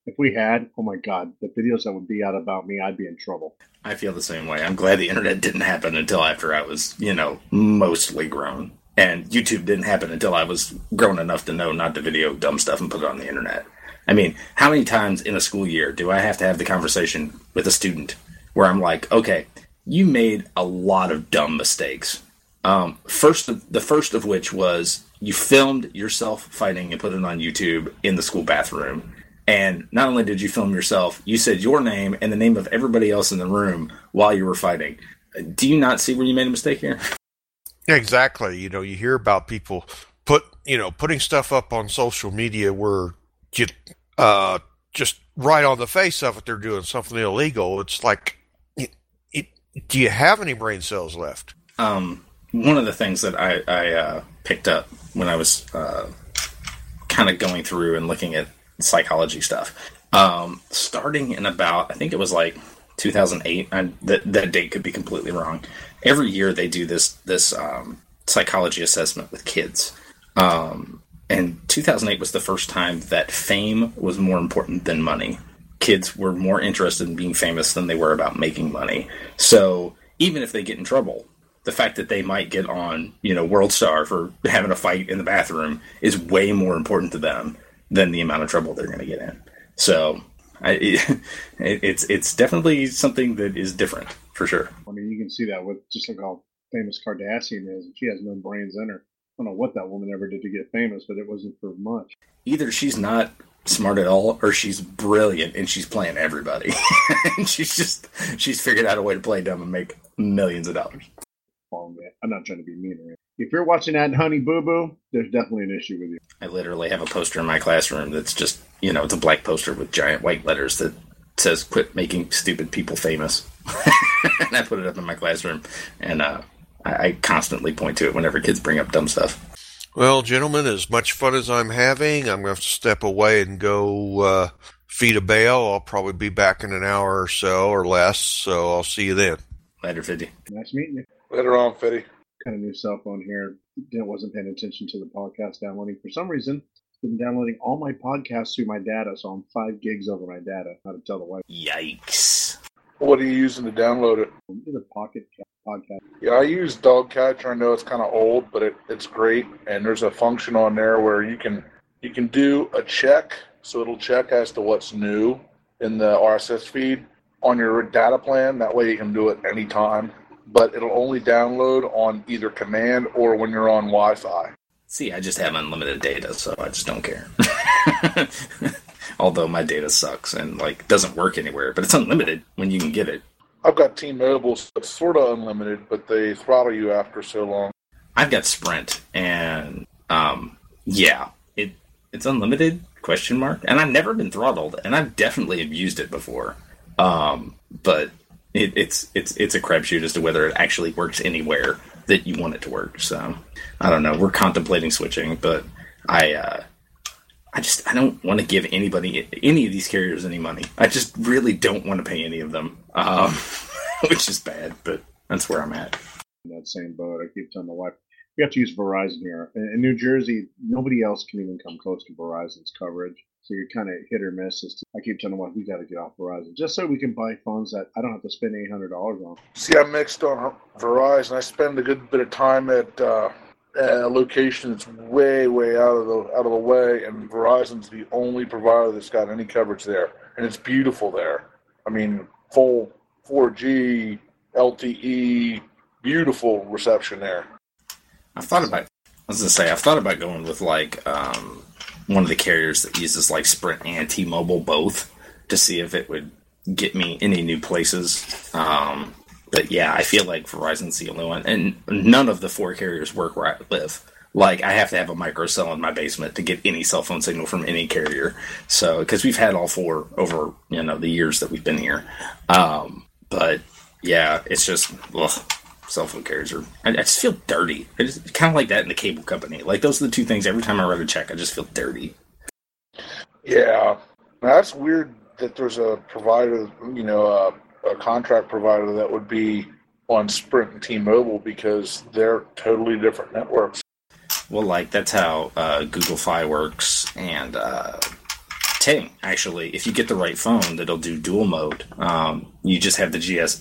If we had, oh my God, the videos that would be out about me, I'd be in trouble. I feel the same way. I'm glad the internet didn't happen until after I was, mostly grown. And YouTube didn't happen until I was grown enough to know not to video dumb stuff and put it on the internet. I mean, how many times in a school year do I have to have the conversation with a student where I'm like, okay, you made a lot of dumb mistakes. The first of which was you filmed yourself fighting and put it on YouTube in the school bathroom. And not only did you film yourself, you said your name and the name of everybody else in the room while you were fighting. Do you not see where you made a mistake here? Exactly. You hear about people putting stuff up on social media where you just right on the face of it, they're doing something illegal. It's like, do you have any brain cells left? One of the things that I picked up when I was kind of going through and looking at psychology stuff, starting in about, I think it was like 2008, that date could be completely wrong. Every year they do this psychology assessment with kids. And 2008 was the first time that fame was more important than money. Kids were more interested in being famous than they were about making money. So even if they get in trouble, the fact that they might get on, World Star for having a fight in the bathroom is way more important to them than the amount of trouble they're going to get in. So it's definitely something that is different, for sure. I mean, you can see that with just like how famous Kardashian is. She has no brains in her. I don't know what that woman ever did to get famous, but it wasn't for much. Either she's not smart at all, or she's brilliant and she's playing everybody. And she's figured out a way to play dumb and make millions of dollars. Oh, man. I'm not trying to be mean or anything. If you're watching that Honey Boo Boo, there's definitely an issue with you. I literally have a poster in my classroom that's just, it's a black poster with giant white letters that says, "Quit making stupid people famous." And I put it up in my classroom, and I constantly point to it whenever kids bring up dumb stuff. Well, gentlemen, as much fun as I'm having, I'm going to have to step away and go feed a bale. I'll probably be back in an hour or so or less, so I'll see you then. Later, Fiddy. Nice meeting you. Later on, Fiddy. Got a new cell phone here. Wasn't paying attention to the podcast downloading. For some reason, been downloading all my podcasts through my data, so I'm 5 gigs over my data. How to tell the wife. Yikes. What are you using to download it? The Pocket Podcast. Yeah, I use Dogcatcher. I know it's kind of old, but it's great. And there's a function on there where you can do a check, so it'll check as to what's new in the RSS feed on your data plan. That way you can do it anytime. But it'll only download on either command or when you're on Wi-Fi. See, I just have unlimited data, so I just don't care. Although my data sucks and doesn't work anywhere, but it's unlimited when you can get it. I've got T-Mobile, so it's sort of unlimited, but they throttle you after so long. I've got Sprint, and it's unlimited, ? And I've never been throttled, and I've definitely have used it before. But it's a crapshoot as to whether it actually works anywhere that you want it to work. So I don't know. We're contemplating switching, but I don't want to give any of these carriers any money. I just really don't want to pay any of them, which is bad, but that's where I'm at. In that same boat, I keep telling my wife, we have to use Verizon here. In New Jersey, nobody else can even come close to Verizon's coverage. So you're kind of hit or miss. I keep telling my wife, we got to get off Verizon, just so we can buy phones that I don't have to spend $800 on. See, I'm mixed on Verizon. I spend a good bit of time at a location that's way, way out of the way, and Verizon's the only provider that's got any coverage there, and it's beautiful there. I mean, full 4G, LTE, beautiful reception there. I've thought about going with one of the carriers that uses Sprint and T-Mobile both to see if it would get me any new places. But yeah, I feel like Verizon's the only one, and none of the 4 carriers work where I live. I have to have a microcell in my basement to get any cell phone signal from any carrier. So, because we've had all 4 over, the years that we've been here. But yeah, it's just, cell phone carriers I just feel dirty. It's kind of like that in the cable company. Those are the 2 things every time I write a check, I just feel dirty. Yeah. Now, that's weird that there's a provider, a contract provider that would be on Sprint and T-Mobile because they're totally different networks. Well, that's how Google Fi works, and Ting, actually, if you get the right phone that'll do dual mode, you just have the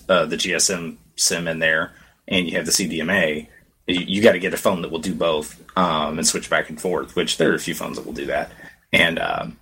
GSM SIM in there, and you have the CDMA. You got to get a phone that will do both and switch back and forth, which there are a few phones that will do that. And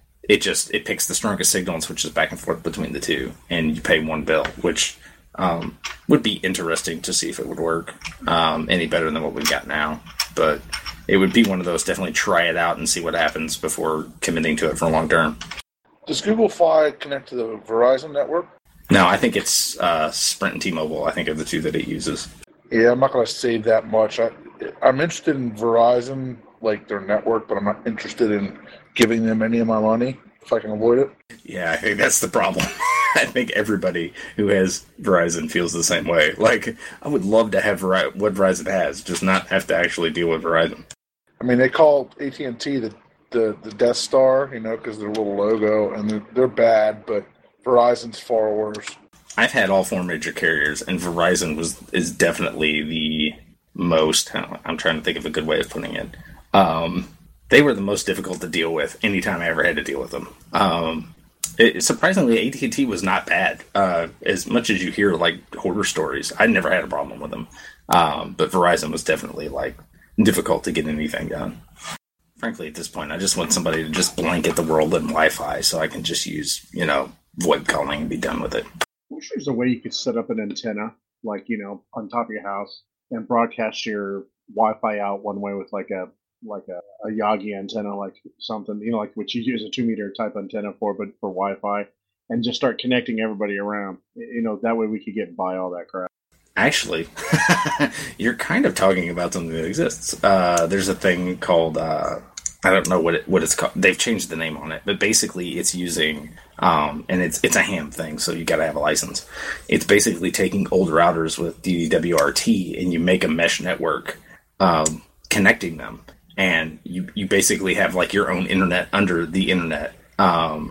it picks the strongest signal and switches back and forth between the two, and you pay one bill, which would be interesting to see if it would work any better than what we've got now. But it would be one of those, definitely try it out and see what happens before committing to it for long term. Does Google Fi connect to the Verizon network? No, I think it's Sprint and T-Mobile, I think, are the two that it uses. Yeah, I'm not going to save that much. I'm interested in Verizon, like their network, but I'm not interested in giving them any of my money if I can avoid it. Yeah, I think that's the problem. I think everybody who has Verizon feels the same way. Like, I would love to have what Verizon has, just not have to actually deal with Verizon. I mean, they call AT&T the Death Star, because their little logo, and they're bad, but Verizon's far worse. I've had all four major carriers, and Verizon is definitely the most. I'm trying to think of a good way of putting it. They were the most difficult to deal with anytime I ever had to deal with them. Surprisingly, AT&T was not bad. As much as you hear like horror stories, I never had a problem with them. But Verizon was definitely like difficult to get anything done. Frankly, at this point, I just want somebody to just blanket the world in Wi-Fi so I can just use, VoIP calling and be done with it. I wish there's a way you could set up an antenna, like, on top of your house and broadcast your Wi-Fi out one way with like a Yagi antenna, like something, like what you use a 2-meter type antenna for, but for Wi-Fi, and just start connecting everybody around. That way we could get by all that crap. Actually, you're kind of talking about something that exists. There's a thing called, I don't know what it's called. They've changed the name on it, but basically it's using, and it's a ham thing, so you got to have a license. It's basically taking old routers with DWRT, and you make a mesh network connecting them. And you basically have like your own internet under the internet. And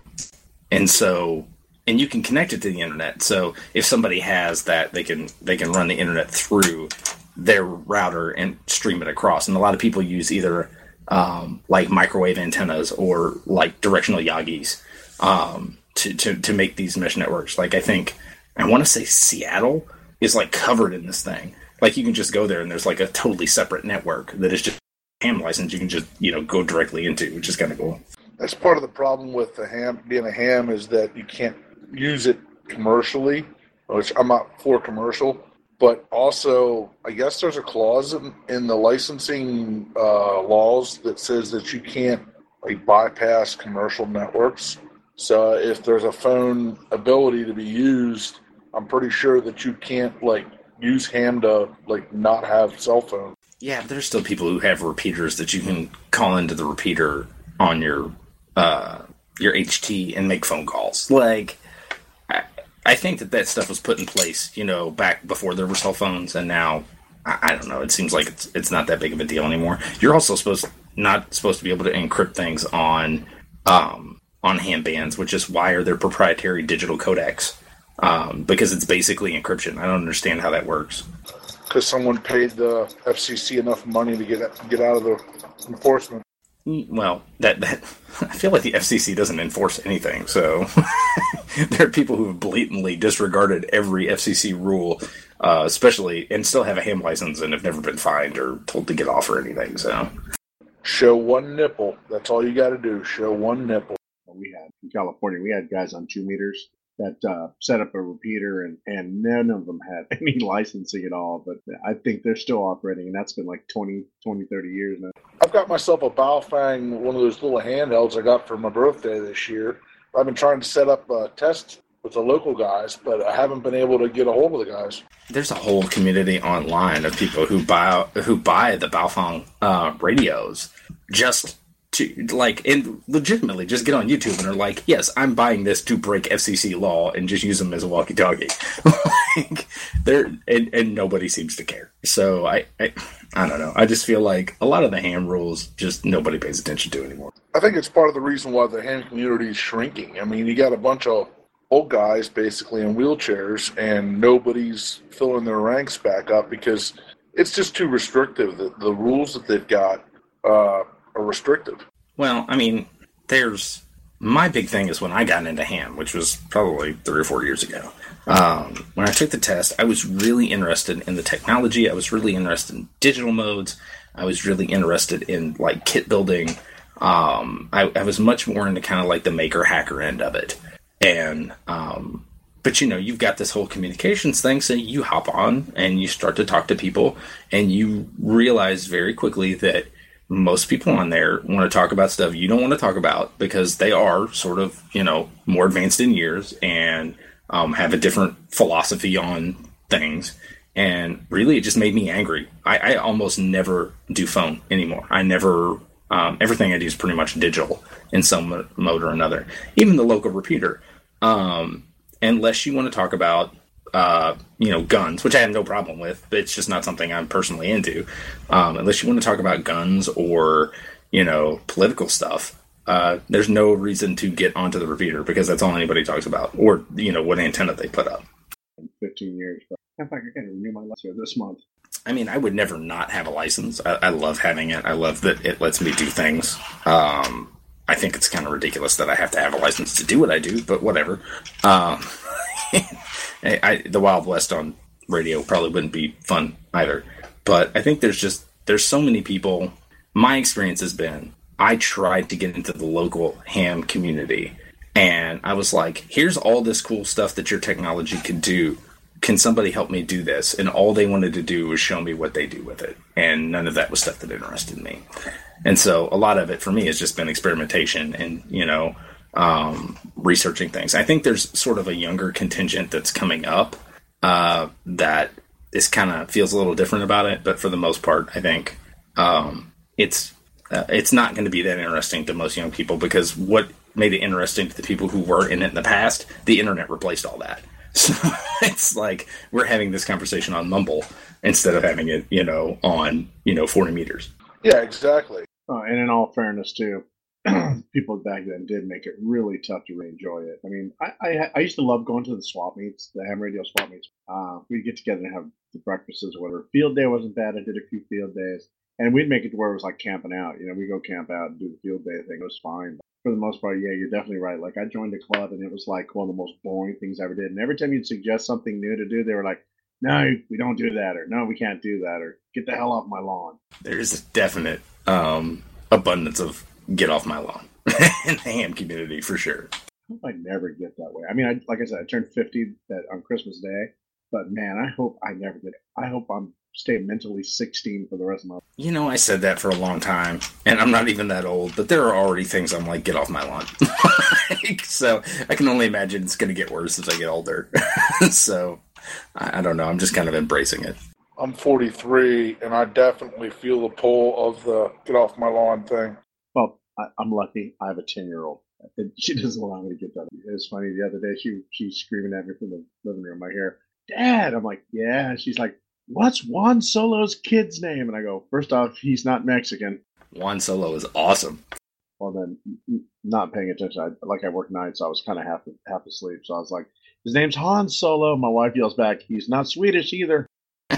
you can connect it to the internet. So if somebody has that, they can run the internet through their router and stream it across. And a lot of people use either like microwave antennas or like directional Yagis to make these mesh networks. Like I want to say Seattle is like covered in this thing. Like you can just go there and there's like a totally separate network that is just ham license you can just go directly into, which is kind of cool. That's part of the problem with the ham being a ham, is that you can't use it commercially, which I'm not for commercial, but also I guess there's a clause in the licensing laws that says that you can't like bypass commercial networks. So if there's a phone ability to be used, I'm pretty sure that you can't like use ham to like not have cell phone. Yeah, but there's still people who have repeaters that you can call into the repeater on your HT and make phone calls. Like, I think that stuff was put in place, back before there were cell phones, and now I don't know. It seems like it's not that big of a deal anymore. You're also not supposed to be able to encrypt things on ham bands, which is wire their proprietary digital codecs, because it's basically encryption. I don't understand how that works. Because someone paid the FCC enough money to get out of the enforcement. Well, that I feel like the FCC doesn't enforce anything, so there are people who have blatantly disregarded every FCC rule, especially, and still have a ham license and have never been fined or told to get off or anything. So, show one nipple. That's all you got to do. Show one nipple. We had in California, we had guys on 2 meters that set up a repeater, and none of them had any licensing at all. But I think they're still operating, and that's been like 20, 30 years now. I've got myself a Baofeng, one of those little handhelds I got for my birthday this year. I've been trying to set up a test with the local guys, but I haven't been able to get a hold of the guys. There's a whole community online of people who buy the Baofeng radios just to and legitimately just get on YouTube and are like, yes, I'm buying this to break FCC law, and just use them as a walkie-talkie. And nobody seems to care. So I don't know. I just feel like a lot of the ham rules just nobody pays attention to anymore. I think it's part of the reason why the ham community is shrinking. I mean, you got a bunch of old guys basically in wheelchairs, and nobody's filling their ranks back up because it's just too restrictive. The rules that they've got are restrictive. Well, I mean, there's my big thing is when I got into ham, which was probably 3 or 4 years ago. When I took the test, I was really interested in the technology. I was really interested in digital modes. I was really interested in like kit building. I was much more into kind of like the maker hacker end of it. And, but you've got this whole communications thing. So you hop on and you start to talk to people and you realize very quickly that most people on there want to talk about stuff you don't want to talk about because they are sort of, more advanced in years and, have a different philosophy on things. And really, it just made me angry. I almost never do phone anymore. I never, everything I do is pretty much digital in some mode or another. Even the local repeater. Unless you want to talk about, guns, which I have no problem with, but it's just not something I'm personally into. Unless you want to talk about guns or, political stuff. There's no reason to get onto the repeater because that's all anybody talks about or, what antenna they put up. 15 years. In fact, I can't renew my license this month. I mean, I would never not have a license. I love having it. I love that it lets me do things. I think it's kind of ridiculous that I have to have a license to do what I do, but whatever. The Wild West on radio probably wouldn't be fun either. But I think there's so many people. My experience has been, I tried to get into the local ham community, and I was like, here's all this cool stuff that your technology can do. Can somebody help me do this? And all they wanted to do was show me what they do with it. And none of that was stuff that interested me. And so a lot of it for me has just been experimentation and, researching things. I think there's sort of a younger contingent that's coming up that is kind of feels a little different about it. But for the most part, I think it's not going to be that interesting to most young people because what made it interesting to the people who were in it in the past, the internet replaced all that. So it's like we're having this conversation on Mumble instead of having it, on, 40 meters. Yeah, exactly. And in all fairness, too, people back then did make it really tough to really enjoy it. I mean, I used to love going to the swap meets, the ham radio swap meets. We'd get together and have the breakfasts or whatever. Field day wasn't bad. I did a few field days. And we'd make it to where it was like camping out. We'd go camp out and do the field day thing. It was fine. For the most part, yeah, you're definitely right. Like, I joined a club, and it was like one of the most boring things I ever did. And every time you'd suggest something new to do, they were like, no, we don't do that, or no, we can't do that, or get the hell off my lawn. There's a definite abundance of get off my lawn in the ham community, for sure. I hope I never get that way. I mean, like I said, I turned 50 on Christmas Day, but man, I hope I never get it. I hope I'm stay mentally 16 for the rest of my life. I said that for a long time, and I'm not even that old, but there are already things I'm like, get off my lawn. So I can only imagine it's going to get worse as I get older. So I don't know. I'm just kind of embracing it. I'm 43, and I definitely feel the pull of the get off my lawn thing. Well, I'm lucky. I have a 10-year-old. She doesn't allow me to get that. It was funny. The other day, she's screaming at me from the living room. I hear, Dad. I'm like, yeah. And she's like, what's Juan Solo's kid's name? And I go, first off, he's not Mexican. Juan Solo is awesome. Well, then, not paying attention. I work nights, so I was kind of half asleep. So I was like, his name's Han Solo. My wife yells back, he's not Swedish either. I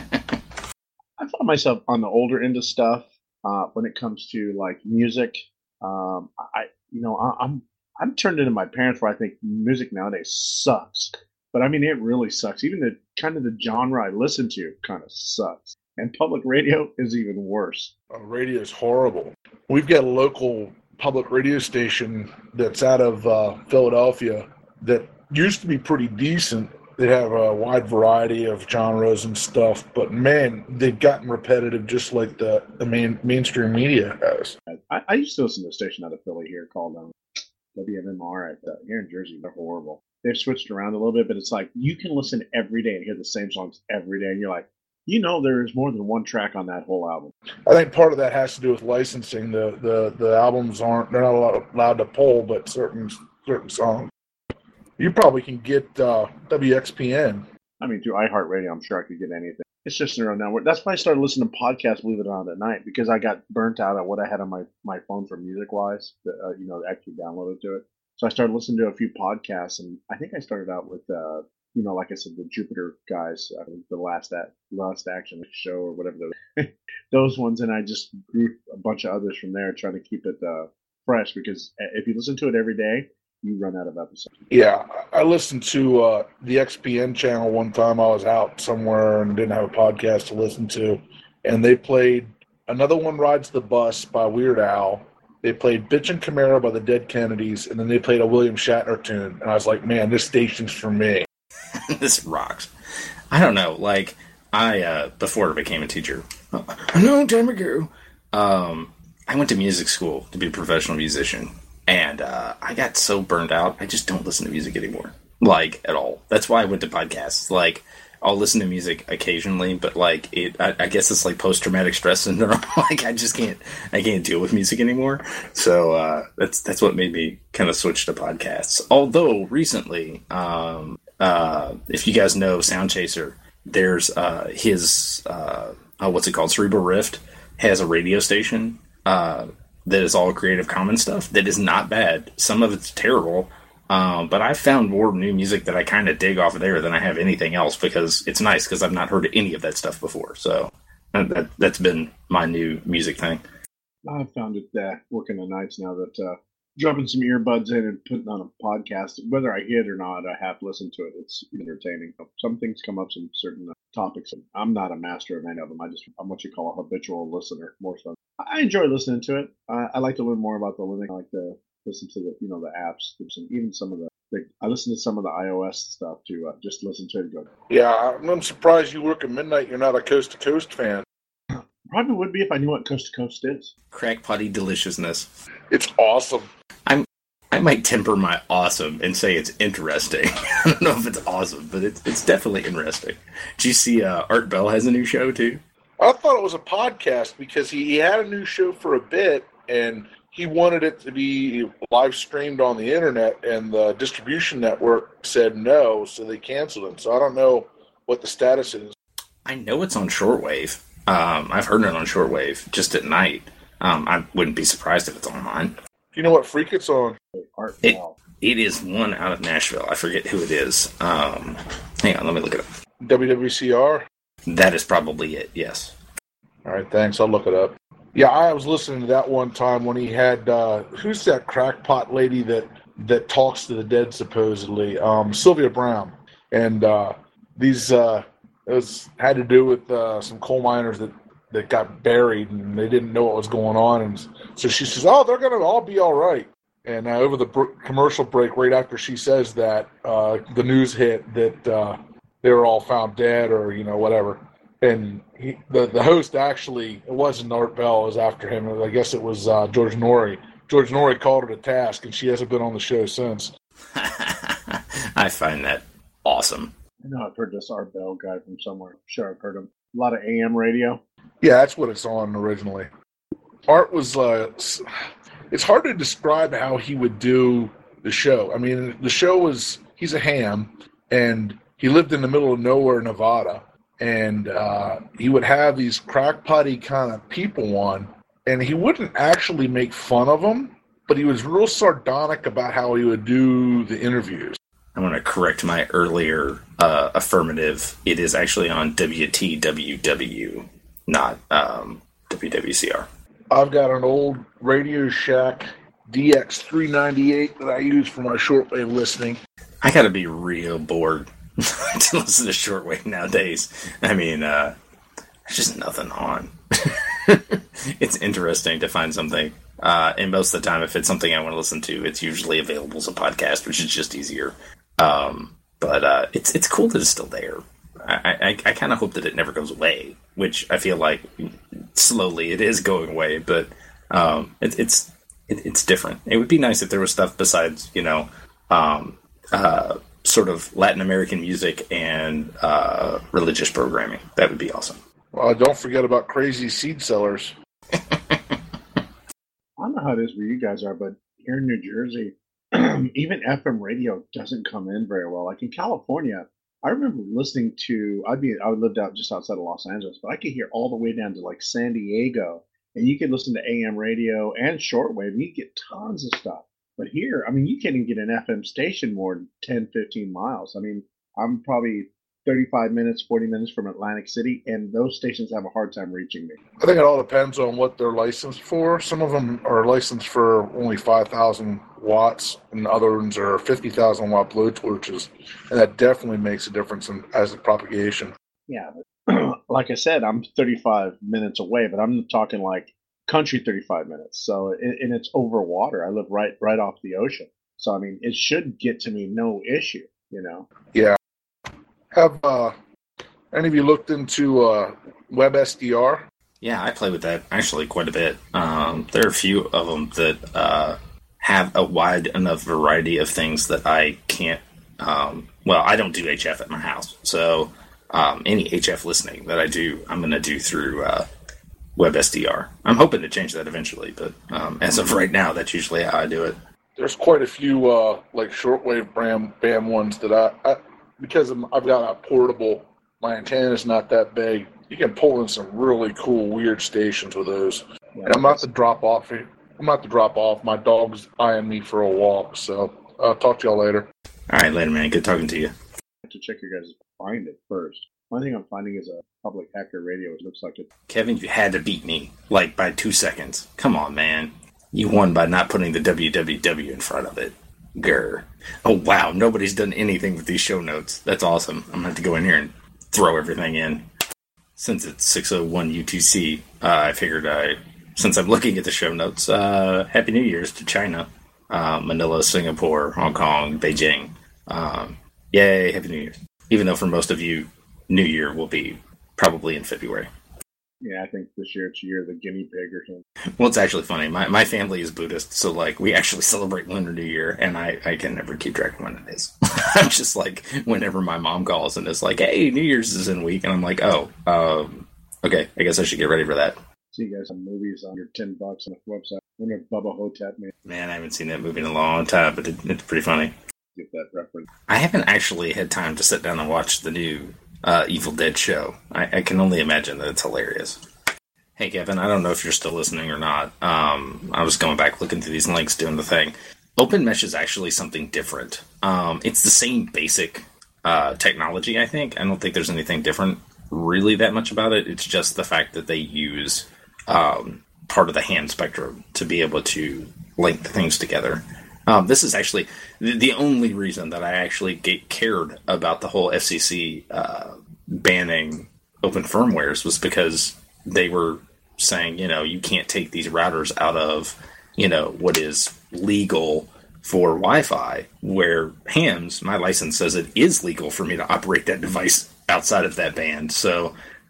find myself on the older end of stuff when it comes to like music. I'm turned into my parents where I think music nowadays sucks. But I mean, it really sucks. Even the genre I listen to kind of sucks. And public radio is even worse. Radio is horrible. We've got a local public radio station that's out of Philadelphia that used to be pretty decent. They have a wide variety of genres and stuff, but man, they've gotten repetitive just like the mainstream media has. I used to listen to a station out of Philly here called WMMR here in Jersey. They're horrible. They've switched around a little bit, but it's like you can listen every day and hear the same songs every day, and you're like, there's more than one track on that whole album. I think part of that has to do with licensing. The albums they're not allowed to pull, but certain songs. You probably can get WXPN. I mean, through iHeartRadio, I'm sure I could get anything. It's just around now. That's why I started listening to podcasts, believe it or not, at night, because I got burnt out on what I had on my phone for music-wise, actually downloaded to it. So I started listening to a few podcasts, and I think I started out with, like I said, the Jupiter guys, the Last Action Show or whatever those ones, and I just grew a bunch of others from there, trying to keep it fresh, because if you listen to it every day, you run out of episodes. Yeah, I listened to the XPN channel one time. I was out somewhere and didn't have a podcast to listen to, and they played Another One Rides the Bus by Weird Al. They played Bitchin' Camaro by the Dead Kennedys, and then they played a William Shatner tune. And I was like, man, this station's for me. This rocks. I don't know. Like, I, before I became a teacher, a long time ago, I went to music school to be a professional musician. And I got so burned out, I just don't listen to music anymore. Like, at all. That's why I went to podcasts. Like, I'll listen to music occasionally, but like I guess it's like post-traumatic stress syndrome. Like I can't deal with music anymore. So that's what made me kind of switch to podcasts. Although recently, if you guys know Sound Chaser, there's his what's it called? Cerebral Rift has a radio station that is all Creative Commons stuff. That is not bad. Some of it's terrible. But I've found more new music that I kind of dig off of there than I have anything else, because it's nice, because I've not heard any of that stuff before. So that's been my new music thing. I've found it working the nights now that dropping some earbuds in and putting on a podcast, whether I hit or not, I have to listen to it. It's entertaining. Some things come up, some certain topics. And I'm not a master of any of them. I'm what you call a habitual listener, more so. I enjoy listening to it. I like to learn more about the Linux. I like to listen to the the apps, and even some of I listen to some of the iOS stuff too. Just listen to it and go. Yeah, I'm surprised you work at midnight. You're not a Coast to Coast fan. Probably would be if I knew what Coast to Coast is. Crackpotty deliciousness. It's awesome. I might temper my awesome and say it's interesting. I don't know if it's awesome, but it's definitely interesting. Did you see Art Bell has a new show too? I thought it was a podcast because he had a new show for a bit, and he wanted it to be live streamed on the internet, and the distribution network said no, so they canceled it. So I don't know what the status is. I know it's on shortwave. I've heard it on shortwave just at night. I wouldn't be surprised if it's online. Do you know what freak it's on? It is one out of Nashville. I forget who it is. Hang on, let me look it up. WWCR? That is probably it, yes. All right, thanks. I'll look it up. Yeah, I was listening to that one time when he had, who's that crackpot lady that talks to the dead, supposedly? Sylvia Brown. And it had to do with some coal miners that got buried, and they didn't know what was going on. And so she says, oh, they're going to all be all right. And over the commercial break, right after she says that, the news hit that they were all found dead or, whatever. And the host actually, it wasn't Art Bell, it was after him. I guess it was George Norrie. George Norrie called her to task, and she hasn't been on the show since. I find that awesome. I know I've heard this Art Bell guy from somewhere. I'm sure I've heard him. A lot of AM radio. Yeah, that's what it's on originally. Art was, it's hard to describe how he would do the show. I mean, the show was, he's a ham, and he lived in the middle of nowhere, Nevada. And he would have these crackpotty kind of people on, and he wouldn't actually make fun of them, but he was real sardonic about how he would do the interviews. I want to correct my earlier affirmative. It is actually on WTWW, not WWCR. I've got an old Radio Shack DX398 that I use for my shortwave listening. I got to be real bored to listen to shortwave nowadays. I mean, there's just nothing on. It's interesting to find something. And most of the time, if it's something I want to listen to, it's usually available as a podcast, which is just easier. But it's cool that it's still there. I kind of hope that it never goes away, which I feel like slowly it is going away. But it's different. It would be nice if there was stuff besides, sort of Latin American music and religious programming. That would be awesome. Well, don't forget about crazy seed sellers. I don't know how it is where you guys are, but here in New Jersey, even FM radio doesn't come in very well. Like in California, I remember listening to, I lived out just outside of Los Angeles, but I could hear all the way down to like San Diego, and you could listen to AM radio and shortwave, and you get tons of stuff. But here, I mean, you can't even get an FM station more than 10, 15 miles. I mean, I'm probably 35 minutes, 40 minutes from Atlantic City, and those stations have a hard time reaching me. I think it all depends on what they're licensed for. Some of them are licensed for only 5,000 watts, and other ones are 50,000 watt Bluetooths, and that definitely makes a difference as a propagation. Yeah, but like I said, I'm 35 minutes away, but I'm talking like country 35 minutes. So, and it's over water. I live right off the ocean. So, I mean, it should get to me no issue, you know? Yeah. Have any of you looked into WebSDR? Yeah, I play with that actually quite a bit. There are a few of them that have a wide enough variety of things that I can't. Well, I don't do HF at my house, so any HF listening that I do, I'm going to do through WebSDR. I'm hoping to change that eventually, but as of right now, that's usually how I do it. There's quite a few like shortwave BAM ones that I because I've got a portable. My antenna is not that big. You can pull in some really cool, weird stations with those. And I'm about to drop off. My dog's eyeing me for a walk, so I'll talk to y'all later. All right, later, man. Good talking to you. I have to check your guys' find it first. One thing I'm finding is a public hacker radio. It looks like it. Kevin, you had to beat me, like, by 2 seconds. Come on, man. You won by not putting the www in front of it. Grr. Oh, wow. Nobody's done anything with these show notes. That's awesome. I'm going to have to go in here and throw everything in. Since it's 601 UTC, I figured since I'm looking at the show notes, Happy New Year's to China, Manila, Singapore, Hong Kong, Beijing. Yay, Happy New Year. Even though for most of you, New Year will be probably in February. Yeah, I think this year it's year of the guinea pig or something. Well, it's actually funny. My family is Buddhist, so like we actually celebrate Lunar New Year, and I can never keep track of when it is. I'm just like, whenever my mom calls and it's like, hey, New Year's is in a week, and I'm like, oh, okay, I guess I should get ready for that. See you guys some movies under $10 on the website. I wonder if Bubba Hotep made. Man, I haven't seen that movie in a long time, but it's pretty funny. Get that reference. I haven't actually had time to sit down and watch the new Evil Dead show. I can only imagine that it's hilarious. Hey, Kevin, I don't know if you're still listening or not. I was going back looking through these links, doing the thing. OpenMesh is actually something different. It's the same basic technology, I think. I don't think there's anything different really that much about it. It's just the fact that they use part of the hand spectrum to be able to link the things together. This is actually the only reason that I actually cared about the whole FCC banning open firmwares was because they were saying, you can't take these routers out of, what is legal for Wi-Fi, where hams, my license says it is legal for me to operate that device outside of that band. So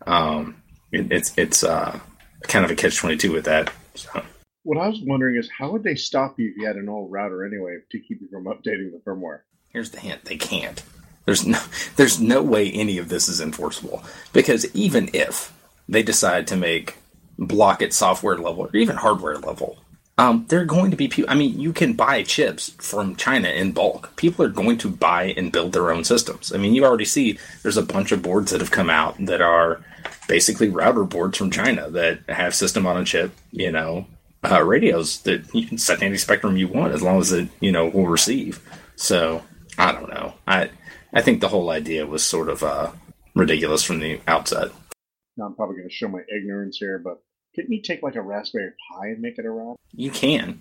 it's kind of a catch-22 with that. So. What I was wondering is, how would they stop you if you had an old router anyway to keep you from updating the firmware? Here's the hint. They can't. There's no way any of this is enforceable. Because even if they decide to block at software level or even hardware level, there are going to be people. I mean, you can buy chips from China in bulk. People are going to buy and build their own systems. I mean, you already see there's a bunch of boards that have come out that are basically router boards from China that have system on a chip, radios that you can set any spectrum you want as long as it, will receive. So, I don't know. I think the whole idea was sort of ridiculous from the outset. Now I'm probably going to show my ignorance here, but couldn't you take like a Raspberry Pi and make it a router? You can.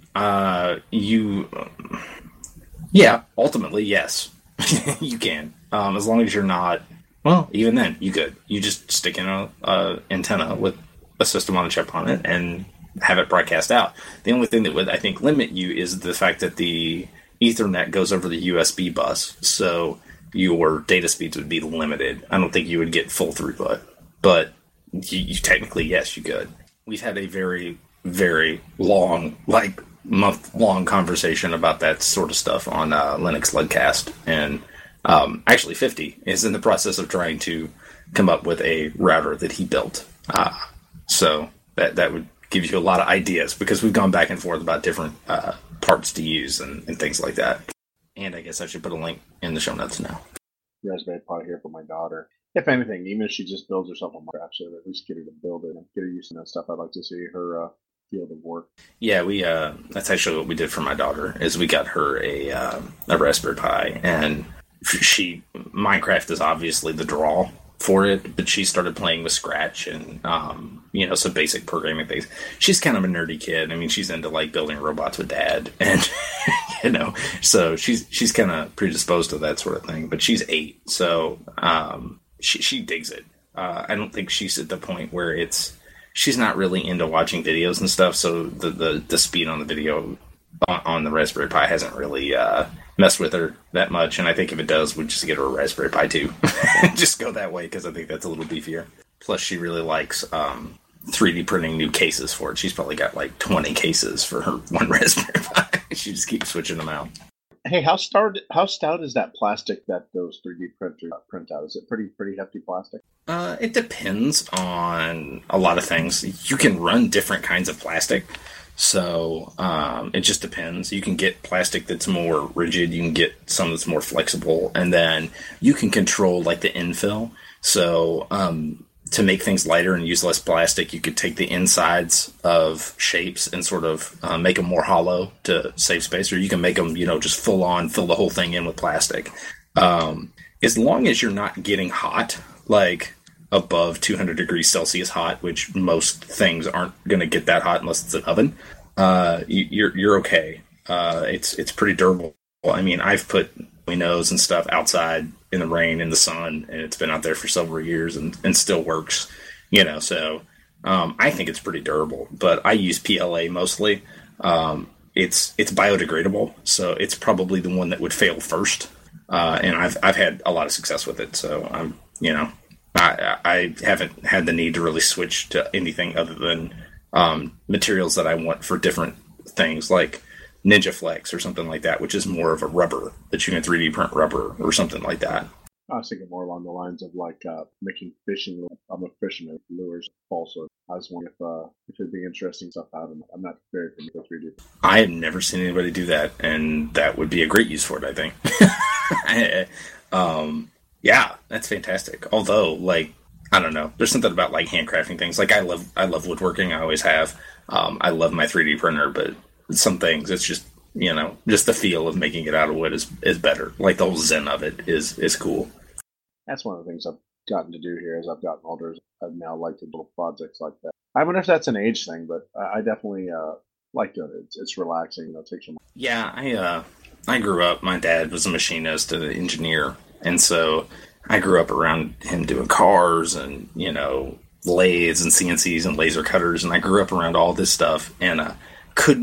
Yeah, ultimately, yes. You can. As long as you're not, well, even then, you could. You just stick in a antenna with a system on a chip on it and have it broadcast out. The only thing that would, I think, limit you is the fact that the Ethernet goes over the USB bus, so your data speeds would be limited. I don't think you would get full throughput, but you technically, yes, you could. We've had a very, very long, month-long conversation about that sort of stuff on Linux Ludcast, and actually 50 is in the process of trying to come up with a router that he built. So that would give you a lot of ideas, because we've gone back and forth about different parts to use and things like that. And I guess I should put a link in the show notes now. Raspberry Pi here for my daughter. If anything, even if she just builds herself a Minecraft server, at least get her to build it and get her used to that stuff. I'd like to see her field of work. Yeah, we that's actually what we did for my daughter, is we got her a Raspberry Pi, and Minecraft is obviously the draw for it, but she started playing with Scratch and some basic programming things. She's kind of a nerdy kid. I mean, she's into like building robots with Dad, and so she's kind of predisposed to that sort of thing. But she's 8, so she digs it. I don't think she's at the point where she's not really into watching videos and stuff. So the speed on the video on the Raspberry Pi hasn't really messed with her that much, and I think if it does, we'd just get her a Raspberry Pi 2. Just go that way, because I think that's a little beefier. Plus, she really likes 3D printing new cases for it. She's probably got like 20 cases for her one Raspberry Pi. She just keeps switching them out. Hey, how stout is that plastic that those 3D printers print out? Is it pretty hefty plastic? It depends on a lot of things. You can run different kinds of plastic. So it just depends. You can get plastic that's more rigid. You can get some that's more flexible. And then you can control like the infill. So to make things lighter and use less plastic, you could take the insides of shapes and sort of make them more hollow to save space. Or you can make them, just full on, fill the whole thing in with plastic. As long as you're not getting hot, like above 200 degrees Celsius hot, which most things aren't going to get that hot unless it's an oven, you're okay. It's pretty durable. I mean, I've put windows and stuff outside in the rain, in the sun, and it's been out there for several years and still works, so I think it's pretty durable. But I use PLA mostly. It's biodegradable, so it's probably the one that would fail first. And I've had a lot of success with it, so I haven't had the need to really switch to anything other than materials that I want for different things, like Ninja Flex or something like that, which is more of a rubber that you can 3D print rubber or something like that. I was thinking more along the lines of like making fishing. I'm a fisherman, lures also. I was wondering if it'd be interesting stuff out of it. I'm not very familiar with 3D. I have never seen anybody do that, and that would be a great use for it, I think. Yeah, that's fantastic. Although, like, I don't know, there's something about like handcrafting things. Like I love woodworking. I always have. I love my 3D printer, but some things it's just just the feel of making it out of wood is better. Like the whole zen of it is cool. That's one of the things I've gotten to do here as I've gotten older. I've now liked to do projects like that. I wonder if that's an age thing, but I definitely like doing it. It's relaxing. It takes some. Yeah, I grew up. My dad was a machinist and an engineer. And so I grew up around him doing cars and, lathes and CNCs and laser cutters. And I grew up around all this stuff and could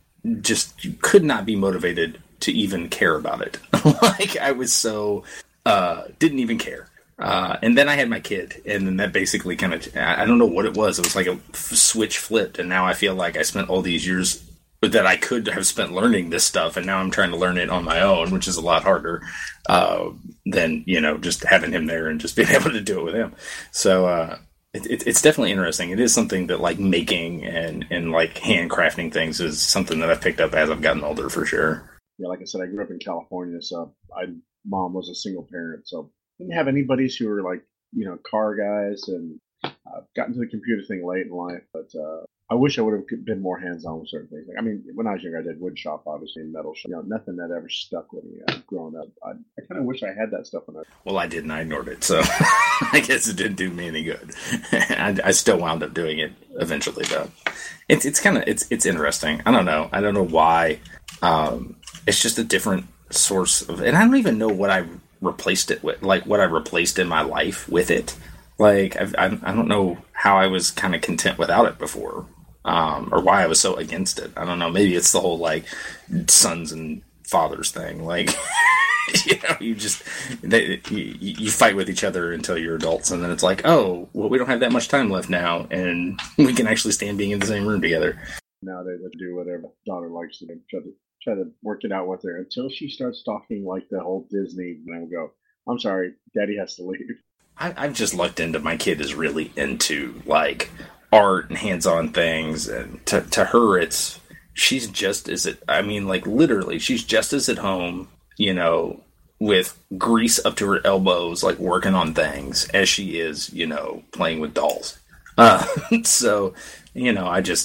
not be motivated to even care about it. Like I was so, didn't even care. And then I had my kid, and then that basically kind of, I don't know what it was. It was like a switch flipped. And now I feel like I spent all these years that I could have spent learning this stuff, and now I'm trying to learn it on my own, which is a lot harder than just having him there and just being able to do it with him. So it's definitely interesting. It is something that like making and like handcrafting things is something that I've picked up as I've gotten older for sure. Yeah, like I said, I grew up in California, so mom was a single parent, so didn't have anybody who were like car guys, and got into the computer thing late in life, but I wish I would have been more hands-on with certain things. Like, I mean, when I was younger, I did wood shop, obviously, and metal shop. Nothing that ever stuck with me growing up. I kind of wish I had that stuff when Well, I didn't. I ignored it, so I guess it didn't do me any good. I still wound up doing it eventually, though. It's interesting. I don't know why. It's just a different source of, and I don't even know what I replaced it with, like what I replaced in my life with it. Like, I don't know how I was kind of content without it before, or why I was so against it. I don't know. Maybe it's the whole, like, sons and fathers thing. Like, you fight with each other until you're adults, and then it's like, oh, well, we don't have that much time left now, and we can actually stand being in the same room together. Nowadays, I do whatever daughter likes to do. Try to work it out with her until she starts talking like the whole Disney, and I will go, I'm sorry, Daddy has to leave. I've just looked into, my kid is really into like art and hands-on things, and to her she's just as literally she's just as at home, with grease up to her elbows, like working on things as she is, playing with dolls. So,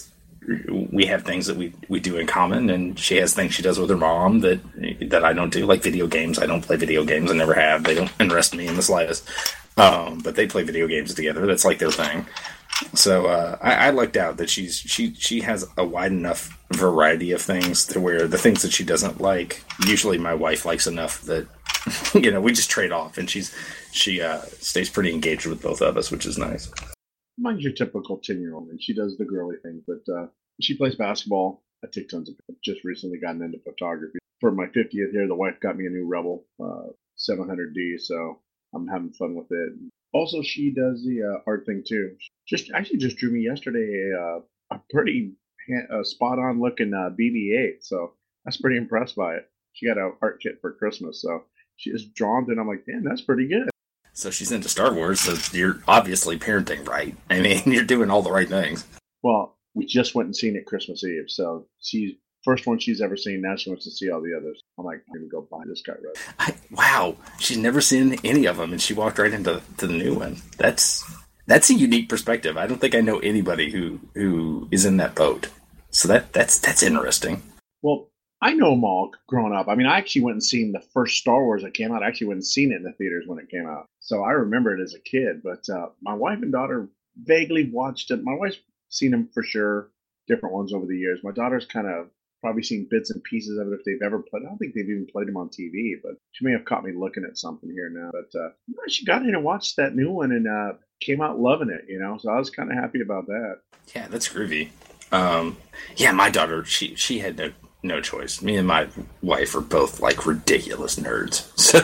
we have things that we do in common, and she has things she does with her mom that I don't do, like video games. I don't play video games. I never have. They don't interest me in the slightest. But they play video games together. That's like their thing. So I lucked out that she has a wide enough variety of things to where the things that she doesn't like, usually my wife likes enough that we just trade off, and she stays pretty engaged with both of us, which is nice. Mine's your typical 10-year-old, and she does the girly thing, but she plays basketball. I take tons of pictures. Just recently gotten into photography. For my 50th year, the wife got me a new Rebel 700D, so I'm having fun with it. Also, she does the art thing too. Just drew me yesterday a pretty spot-on looking BB-8, so I was pretty impressed by it. She got an art kit for Christmas, so she just drawn it, and I'm like, damn, that's pretty good. So she's into Star Wars, so you're obviously parenting right. I mean, you're doing all the right things. Well, we just went and seen it Christmas Eve, so she's first one she's ever seen. Now she wants to see all the others. I'm like, I'm going to go buy this guy right. Wow, she's never seen any of them, and she walked right into the new one. That's a unique perspective. I don't think I know anybody who is in that boat. So that's interesting. Well, I know them all growing up. I mean, I actually went and seen the first Star Wars that came out. I actually went and seen it in the theaters when it came out. So I remember it as a kid. But my wife and daughter vaguely watched it. My wife's seen them for sure, different ones over the years. My daughter's kind of probably seen bits and pieces of it if they've ever played. I don't think they've even played them on TV, but she may have caught me looking at something here now. But she got in and watched that new one and came out loving it, So I was kind of happy about that. Yeah, that's groovy. Yeah, my daughter, she had no choice. Me and my wife are both like ridiculous nerds. So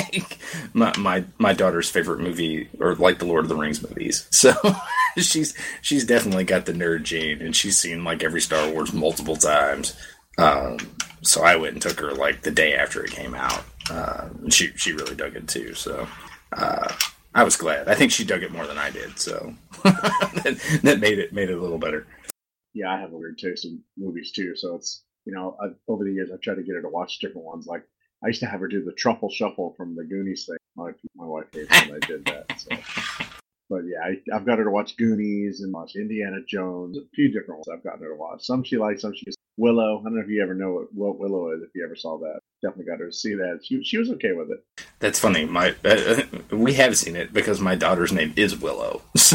like my daughter's favorite movie or like the Lord of the Rings movies. So she's definitely got the nerd gene, and she's seen like every Star Wars multiple times. So I went and took her like the day after it came out. And she really dug it too. So I was glad. I think she dug it more than I did. So that made it a little better. Yeah, I have a weird taste in movies too. So it's, over the years, I've tried to get her to watch different ones. Like, I used to have her do the Truffle Shuffle from the Goonies thing. My wife hates when I did that. So. But yeah, I've got her to watch Goonies and watch Indiana Jones. A few different ones I've gotten her to watch. Some she likes, some she just... Willow. I don't know if you ever know what Willow is, if you ever saw that. Definitely got her to see that. She was okay with it. That's funny. We have seen it because my daughter's name is Willow. So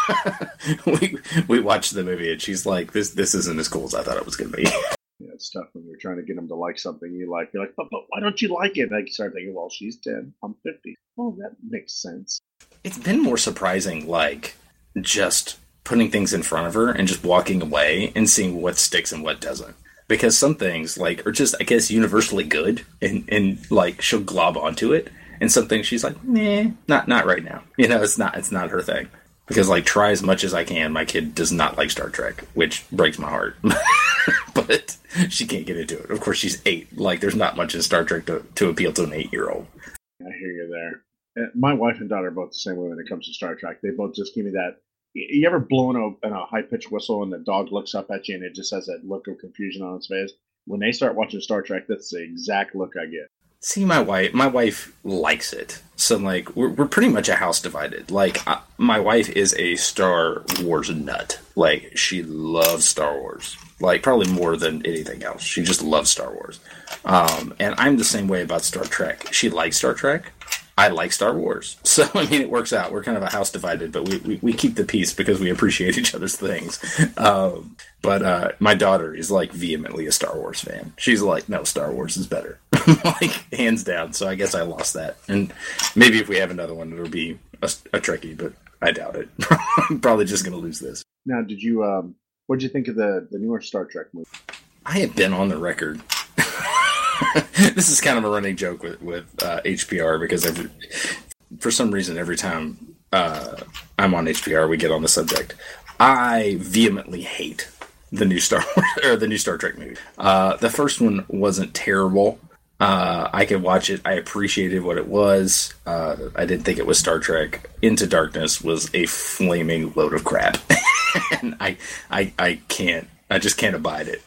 we watched the movie and she's like, this isn't as cool as I thought it was going to be. Yeah, it's tough when you're trying to get them to like something you like. You're like, but why don't you like it? And I start thinking, well, she's 10, I'm 50. Oh, that makes sense. It's been more surprising, like, just putting things in front of her and just walking away and seeing what sticks and what doesn't. Because some things, like, are just, I guess, universally good, and like, she'll glob onto it. And some things she's like, nah, not right now. It's not her thing. Because, like, try as much as I can, my kid does not like Star Trek, which breaks my heart. But she can't get into it. Of course, she's 8. Like, there's not much in Star Trek to appeal to an 8-year-old. I hear you there. My wife and daughter are both the same way when it comes to Star Trek. They both just give me that. You ever blown in a high-pitched whistle and the dog looks up at you and it just has that look of confusion on its face? When they start watching Star Trek, that's the exact look I get. See, my wife likes it. So, like, we're pretty much a house divided. Like, my wife is a Star Wars nut. Like, she loves Star Wars. Like, probably more than anything else. She just loves Star Wars. And I'm the same way about Star Trek. She likes Star Trek. I like Star Wars. So, I mean, it works out. We're kind of a house divided, but we keep the peace because we appreciate each other's things. But my daughter is, like, vehemently a Star Wars fan. She's like, no, Star Wars is better. Like, hands down. So I guess I lost that. And maybe if we have another one, it'll be a Trekkie, but I doubt it. I'm probably just going to lose this. Now, did you, what did you think of the newer Star Trek movie? I have been on the record. This is kind of a running joke with HPR because for some reason, every time I'm on HPR, we get on the subject. I vehemently hate the new Star Wars or the new Star Trek movie. The first one wasn't terrible. I could watch it. I appreciated what it was. I didn't think it was Star Trek. Into Darkness was a flaming load of crap, and I can't. I just can't abide it.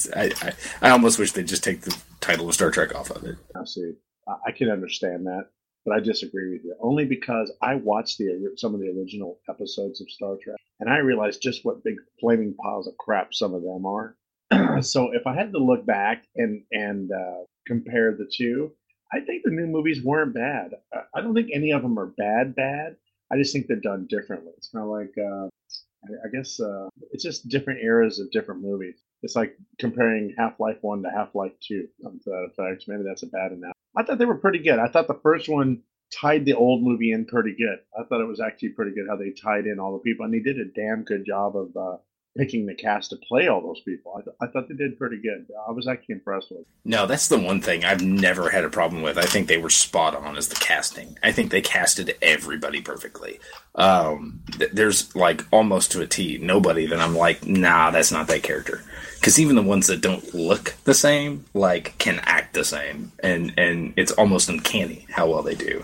I almost wish they'd just take the title of Star Trek off of it. I see. I can understand that. but I disagree with you. Only because I watched some of the original episodes of Star Trek, and I realized just what big flaming piles of crap some of them are. So if I had to look back and compare the two, I think the new movies weren't bad. I don't think any of them are bad. I just think they're done differently. It's kind of like, I guess it's just different eras of different movies. It's like comparing Half-Life 1 to Half-Life 2. To that effect. Maybe that's a bad analogy. I thought they were pretty good. I thought the first one tied the old movie in pretty good. I thought it was actually pretty good how they tied in all the people. And they did a damn good job of picking the cast to play all those people. I thought they did pretty good. I was actually impressed with it. No, that's the one thing I've never had a problem with. I think they were spot on as the casting. I think they casted everybody perfectly. There's like almost to a T, nobody that I'm like, nah, that's not that character. Because even the ones that don't look the same, like, can act the same. And it's almost uncanny how well they do.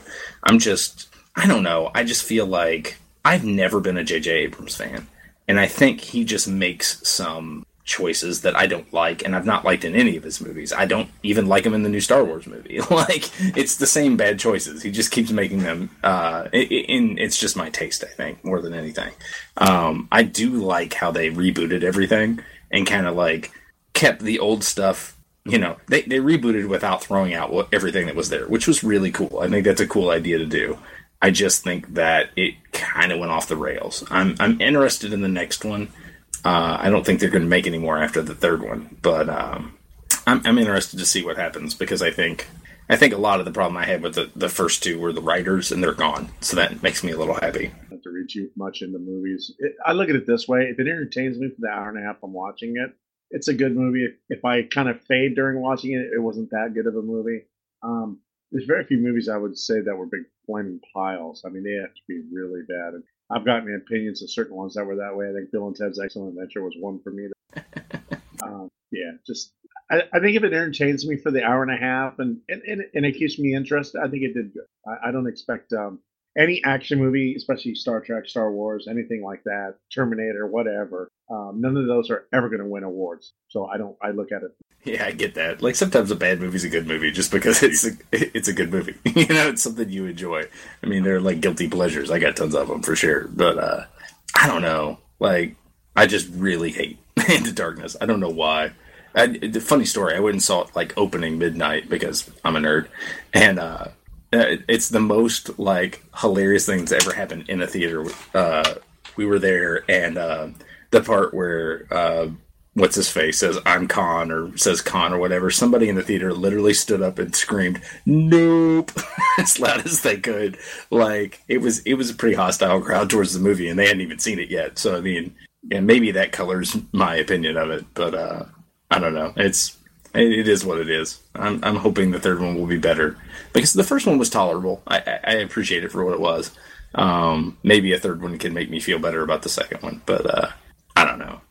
I don't know. I just feel like I've never been a J.J. Abrams fan. And I think he just makes some choices that I don't like, and I've not liked in any of his movies. I don't even like him in the new Star Wars movie. Like, it's the same bad choices. He just keeps making them. It's just my taste, I think, more than anything. I do like how they rebooted everything and kind of like kept the old stuff. You know, they rebooted without throwing out everything that was there, which was really cool. I think that's a cool idea to do. I just think that it kind of went off the rails. I'm interested in the next one. I don't think they're going to make any more after the third one, but I'm interested to see what happens because I think a lot of the problem I had with the first two were the writers, and they're gone. So that makes me a little happy. I don't have to read too much into movies. I look at it this way: if it entertains me for the hour and a half I'm watching it, it's a good movie. If I kind of fade during watching it, it wasn't that good of a movie. There's very few movies I would say that were big flaming piles. I mean, they have to be really bad. And I've gotten opinions of certain ones that were that way. I think Bill and Ted's Excellent Adventure was one for me. I think if it entertains me for the hour and a half and it keeps me interested, I think it did good. I don't expect any action movie, especially Star Trek, Star Wars, anything like that, Terminator, whatever. None of those are ever going to win awards. So I look at it. Yeah, I get that. Like, sometimes a bad movie's a good movie just because it's a good movie. You know, it's something you enjoy. I mean, they're like guilty pleasures. I got tons of them for sure. But I don't know. Like, I just really hate Into Darkness. I don't know why. The funny story, I went and saw it like opening midnight because I'm a nerd. And it's the most like hilarious thing that's ever happened in a theater. We were there, and the part where what's his face says I'm Khan or says Khan or whatever, somebody in the theater literally stood up and screamed nope as loud as they could. Like, it was a pretty hostile crowd towards the movie, and they hadn't even seen it yet. So I mean, yeah, maybe that colors my opinion of it, but I don't know. It is what it is. I'm hoping the third one will be better because the first one was tolerable. I appreciate it for what it was. Maybe a third one can make me feel better about the second one, but I don't know.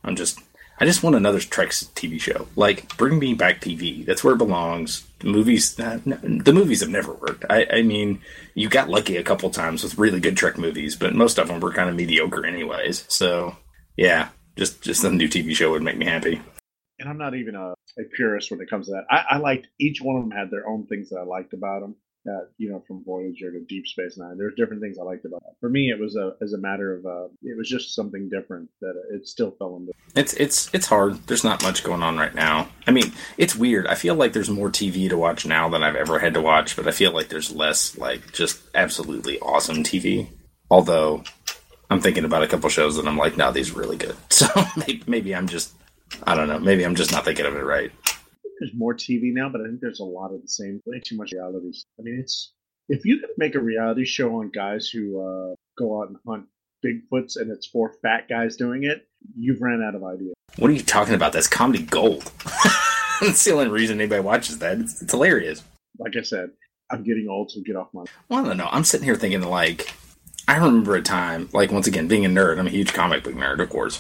I just want another Trek TV show. Like, bring me back TV. That's where it belongs. The movies have never worked. I mean, you got lucky a couple times with really good Trek movies, but most of them were kind of mediocre anyways. So, yeah, just a new TV show would make me happy. And I'm not even a purist when it comes to that. I liked each one of them had their own things that I liked about them. From Voyager to Deep Space Nine, there's different things I liked about it. For me, it was as a matter of it was just something different that it still fell into. It's hard. There's not much going on right now. I mean, it's weird. I feel like there's more TV to watch now than I've ever had to watch, but I feel like there's less like just absolutely awesome TV. Although I'm thinking about a couple shows that I'm like, no, these are really good. So maybe I'm just, I don't know. Maybe I'm just not thinking of it right. There's more TV now, but I think there's a lot of the same, way too much realities. I mean, if you could make a reality show on guys who go out and hunt Bigfoots and it's 4 fat guys doing it, you've ran out of ideas. What are you talking about? That's comedy gold. That's the only reason anybody watches that. It's hilarious. Like I said, I'm getting old, so get off my... Well, I don't know. I'm sitting here thinking, like, I remember a time, like, once again, being a nerd. I'm a huge comic book nerd, of course.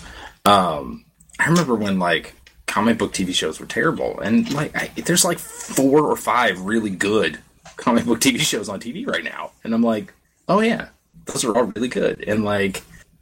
I remember when, like, comic book TV shows were terrible. And, like, there's, like, 4 or 5 really good comic book TV shows on TV right now. And I'm like, oh, yeah, those are all really good. And, like,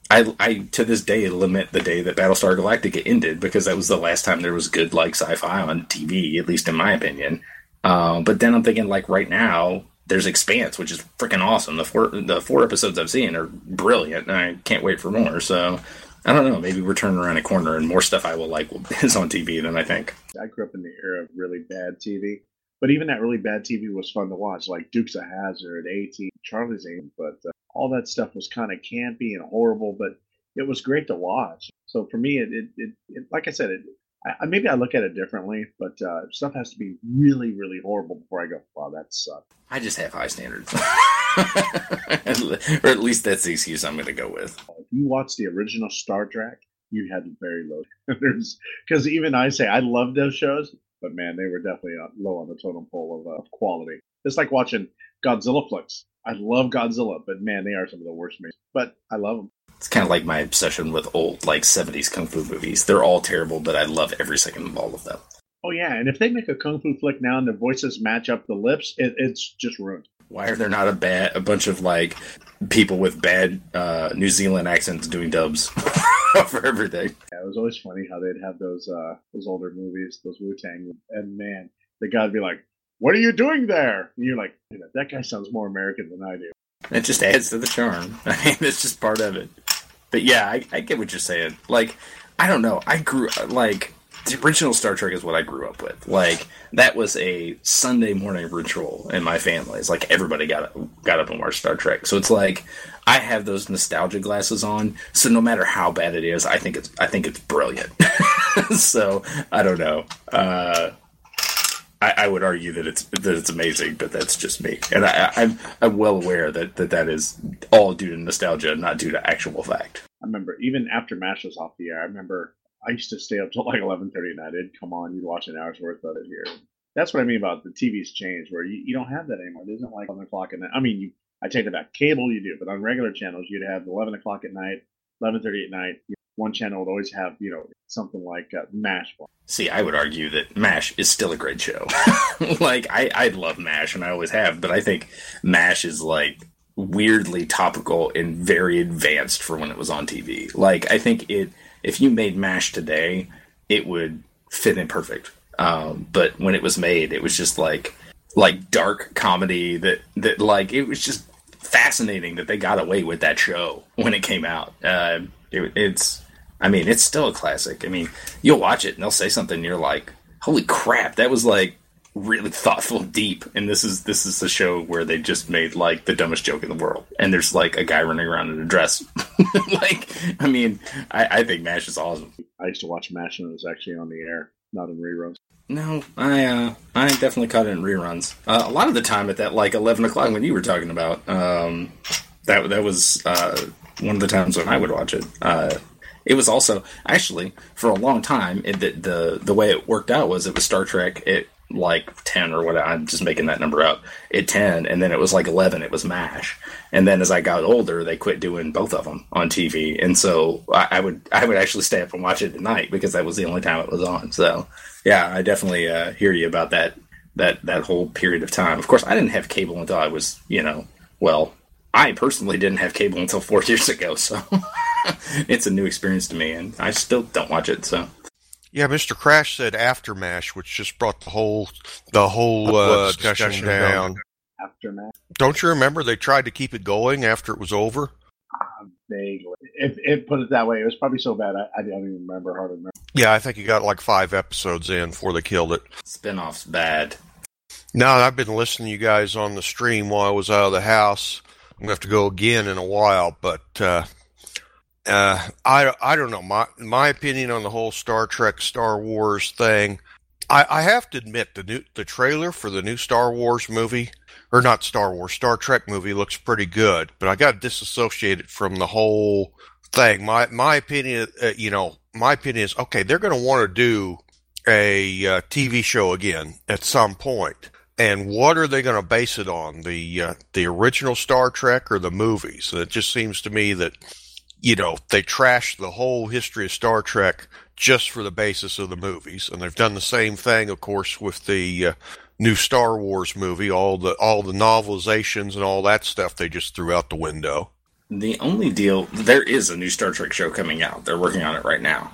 I to this day lament the day that Battlestar Galactica ended because that was the last time there was good, like, sci-fi on TV, at least in my opinion. But then I'm thinking, like, right now, there's Expanse, which is freaking awesome. The four episodes I've seen are brilliant, and I can't wait for more. So I don't know. Maybe we're turning around a corner, and more stuff I will like is on TV than I think. I grew up in the era of really bad TV, but even that really bad TV was fun to watch, like Dukes of Hazzard, A-Team, Charlie's Angels. But all that stuff was kind of campy and horrible, but it was great to watch. So for me, it like I said, maybe I look at it differently, but stuff has to be really, really horrible before I go, wow, that sucked. I just have high standards. Or at least that's the excuse I'm going to go with. If you watch the original Star Trek, you had very low standards. Because even I say I love those shows, but man, they were definitely low on the totem pole of quality. It's like watching Godzilla flicks. I love Godzilla, but man, they are some of the worst movies. But I love them. It's kind of like my obsession with old, like, 70s Kung Fu movies. They're all terrible, but I love every second of all of them. Oh, yeah, and if they make a Kung Fu flick now and the voices match up the lips, it's just ruined. Why are there not a bunch of, like, people with bad New Zealand accents doing dubs for everything? Yeah, it was always funny how they'd have those older movies, those Wu-Tang, and man, the guy would be like, "What are you doing there?" And you're like, that guy sounds more American than I do. It just adds to the charm. I mean, it's just part of it. But yeah, I get what you're saying. Like, I don't know. The original Star Trek is what I grew up with. Like, that was a Sunday morning ritual in my family. It's like everybody got up and watched Star Trek. So it's like, I have those nostalgia glasses on. So no matter how bad it is, I think it's brilliant. So I don't know. I would argue that it's amazing, but that's just me. And I'm well aware that is all due to nostalgia, not due to actual fact. I remember even after MASH was off the air, I used to stay up till like 11:30 at night. It'd come on, you'd watch an hour's worth of it here. That's what I mean about the TV's change, where you don't have that anymore. It isn't like 11 o'clock at night. I mean, I take it back. Cable you do, but on regular channels, you'd have 11 o'clock at night, 11:30 at night. One channel would always have, something like MASH. See, I would argue that MASH is still a great show. Like, I love MASH, and I always have, but I think MASH is, like, weirdly topical and very advanced for when it was on TV. Like, I think if you made MASH today, it would fit in perfect. But when it was made, it was just, like dark comedy that like, it was just fascinating that they got away with that show when it came out. It's still a classic. I mean, you'll watch it and they'll say something and you're like, holy crap, that was like really thoughtful and deep. And this is a show where they just made like the dumbest joke in the world. And there's like a guy running around in a dress. I think MASH is awesome. I used to watch MASH when it was actually on the air, not in reruns. No, I definitely caught it in reruns. A lot of the time at that like 11 o'clock when you were talking about, that was one of the times when I would watch it. It was also, actually, for a long time, the way it worked out was it was Star Trek at like 10 or whatever. I'm just making that number up. At 10, and then it was like 11, it was MASH. And then as I got older, they quit doing both of them on TV. And so I would actually stay up and watch it at night because that was the only time it was on. So, yeah, I definitely hear you about that whole period of time. Of course, I didn't have cable until I was, I personally didn't have cable until 4 years ago, so it's a new experience to me, and I still don't watch it. So, yeah, Mr. Crash said after MASH, which just brought the whole discussion down. After MASH, don't you remember they tried to keep it going after it was over? Vaguely, if put it that way, it was probably so bad I don't even remember how to remember. Yeah, I think you got like 5 episodes in before they killed it. Spinoff's bad. Now I've been listening to you guys on the stream while I was out of the house. I'm going to have to go again in a while, but I don't know. My opinion on the whole Star Trek, Star Wars thing, I have to admit the trailer for the new Star Wars movie, or not Star Wars, Star Trek movie looks pretty good, but I got to disassociate it from the whole thing. My opinion, my opinion is, okay, they're going to want to do a TV show again at some point. And what are they going to base it on? The original Star Trek or the movies? And it just seems to me that, they trashed the whole history of Star Trek just for the basis of the movies. And they've done the same thing, of course, with the new Star Wars movie. All the novelizations and all that stuff they just threw out the window. The only deal, there is a new Star Trek show coming out. They're working on it right now.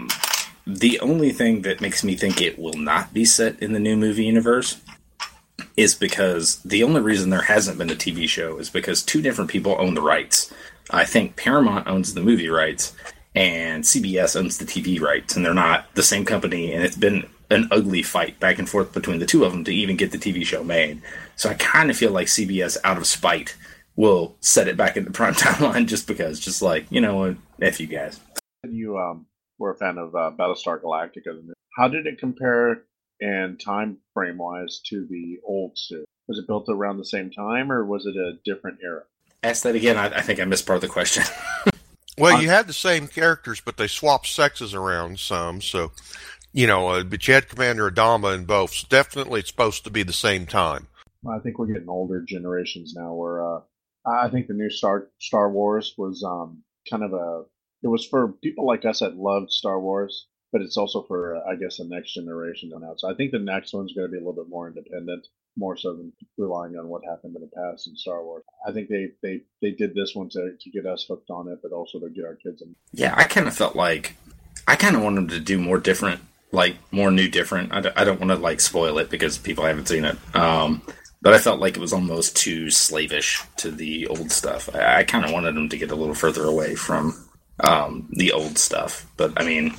The only thing that makes me think it will not be set in the new movie universe is because the only reason there hasn't been a TV show is because two different people own the rights. I think Paramount owns the movie rights, and CBS owns the TV rights, and they're not the same company, and it's been an ugly fight back and forth between the two of them to even get the TV show made. So I kind of feel like CBS, out of spite, will set it back in the prime timeline just because, just like, you know, F you guys. You were a fan of Battlestar Galactica. How did it compare and time frame wise to the old series? Was it built around the same time, or was it a different era? Ask that again. I think I missed part of the question. Well, you had the same characters, but they swapped sexes around some. So, you know, but you had Commander Adama in both. So definitely it's supposed to be the same time. Well, I think we're getting older generations now where I think the new Star Wars was kind of it was for people like us that loved Star Wars, but it's also for, I guess, the next generation now. So I think the next one's going to be a little bit more independent, more so than relying on what happened in the past in Star Wars. I think they did this one to get us hooked on it, but also to get our kids in. Yeah, I kind of felt like I kind of wanted them to do more different, like more new different. I don't want to like spoil it because people haven't seen it. But I felt like it was almost too slavish to the old stuff. I kind of wanted them to get a little further away from the old stuff. But I mean,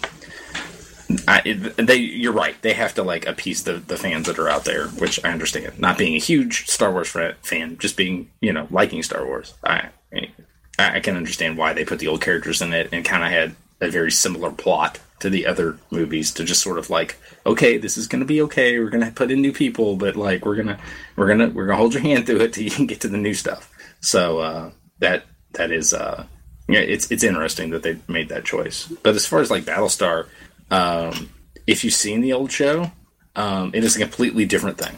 you're right. They have to like appease the fans that are out there, which I understand. Not being a huge Star Wars fan, just being, you know, liking Star Wars. I can understand why they put the old characters in it and kind of had a very similar plot to the other movies, to just sort of like, okay, this is going to be okay. We're going to put in new people, but like we're gonna hold your hand through it till you can get to the new stuff. So that is yeah, it's interesting that they made that choice. But as far as like Battlestar, if you've seen the old show, it is a completely different thing.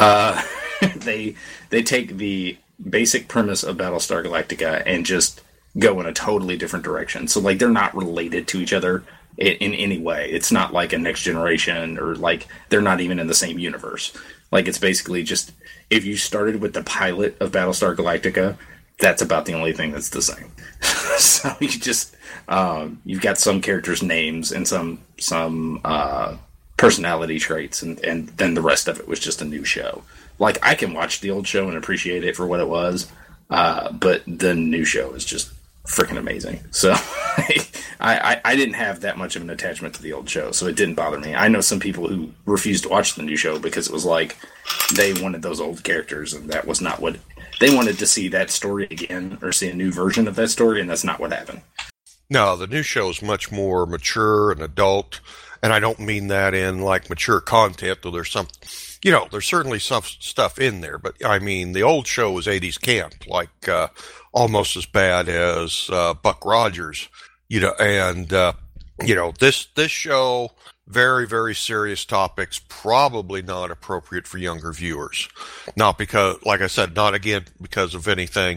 They take the basic premise of Battlestar Galactica and just go in a totally different direction. So like they're not related to each other in any way. It's not like a Next Generation, or like they're not even in the same universe. Like it's basically just, if you started with the pilot of Battlestar Galactica, that's about the only thing that's the same. So you just you've got some characters' names and some personality traits, and then the rest of it was just a new show. Like I can watch the old show and appreciate it for what it was, but the new show is just freaking amazing. So I didn't have that much of an attachment to the old show, so it didn't bother me. I know some people who refused to watch the new show because it was like they wanted those old characters, and that was not what they wanted to see. That story again, or see a new version of that story, and that's not what happened. No, the new show is much more mature and adult, and I don't mean that in like mature content, though there's some, you know, there's certainly some stuff in there, but I mean the old show was 80s camp, like almost as bad as Buck Rogers, you know, and you know, this show, very, very serious topics, probably not appropriate for younger viewers. Not because, like I said, not again because of anything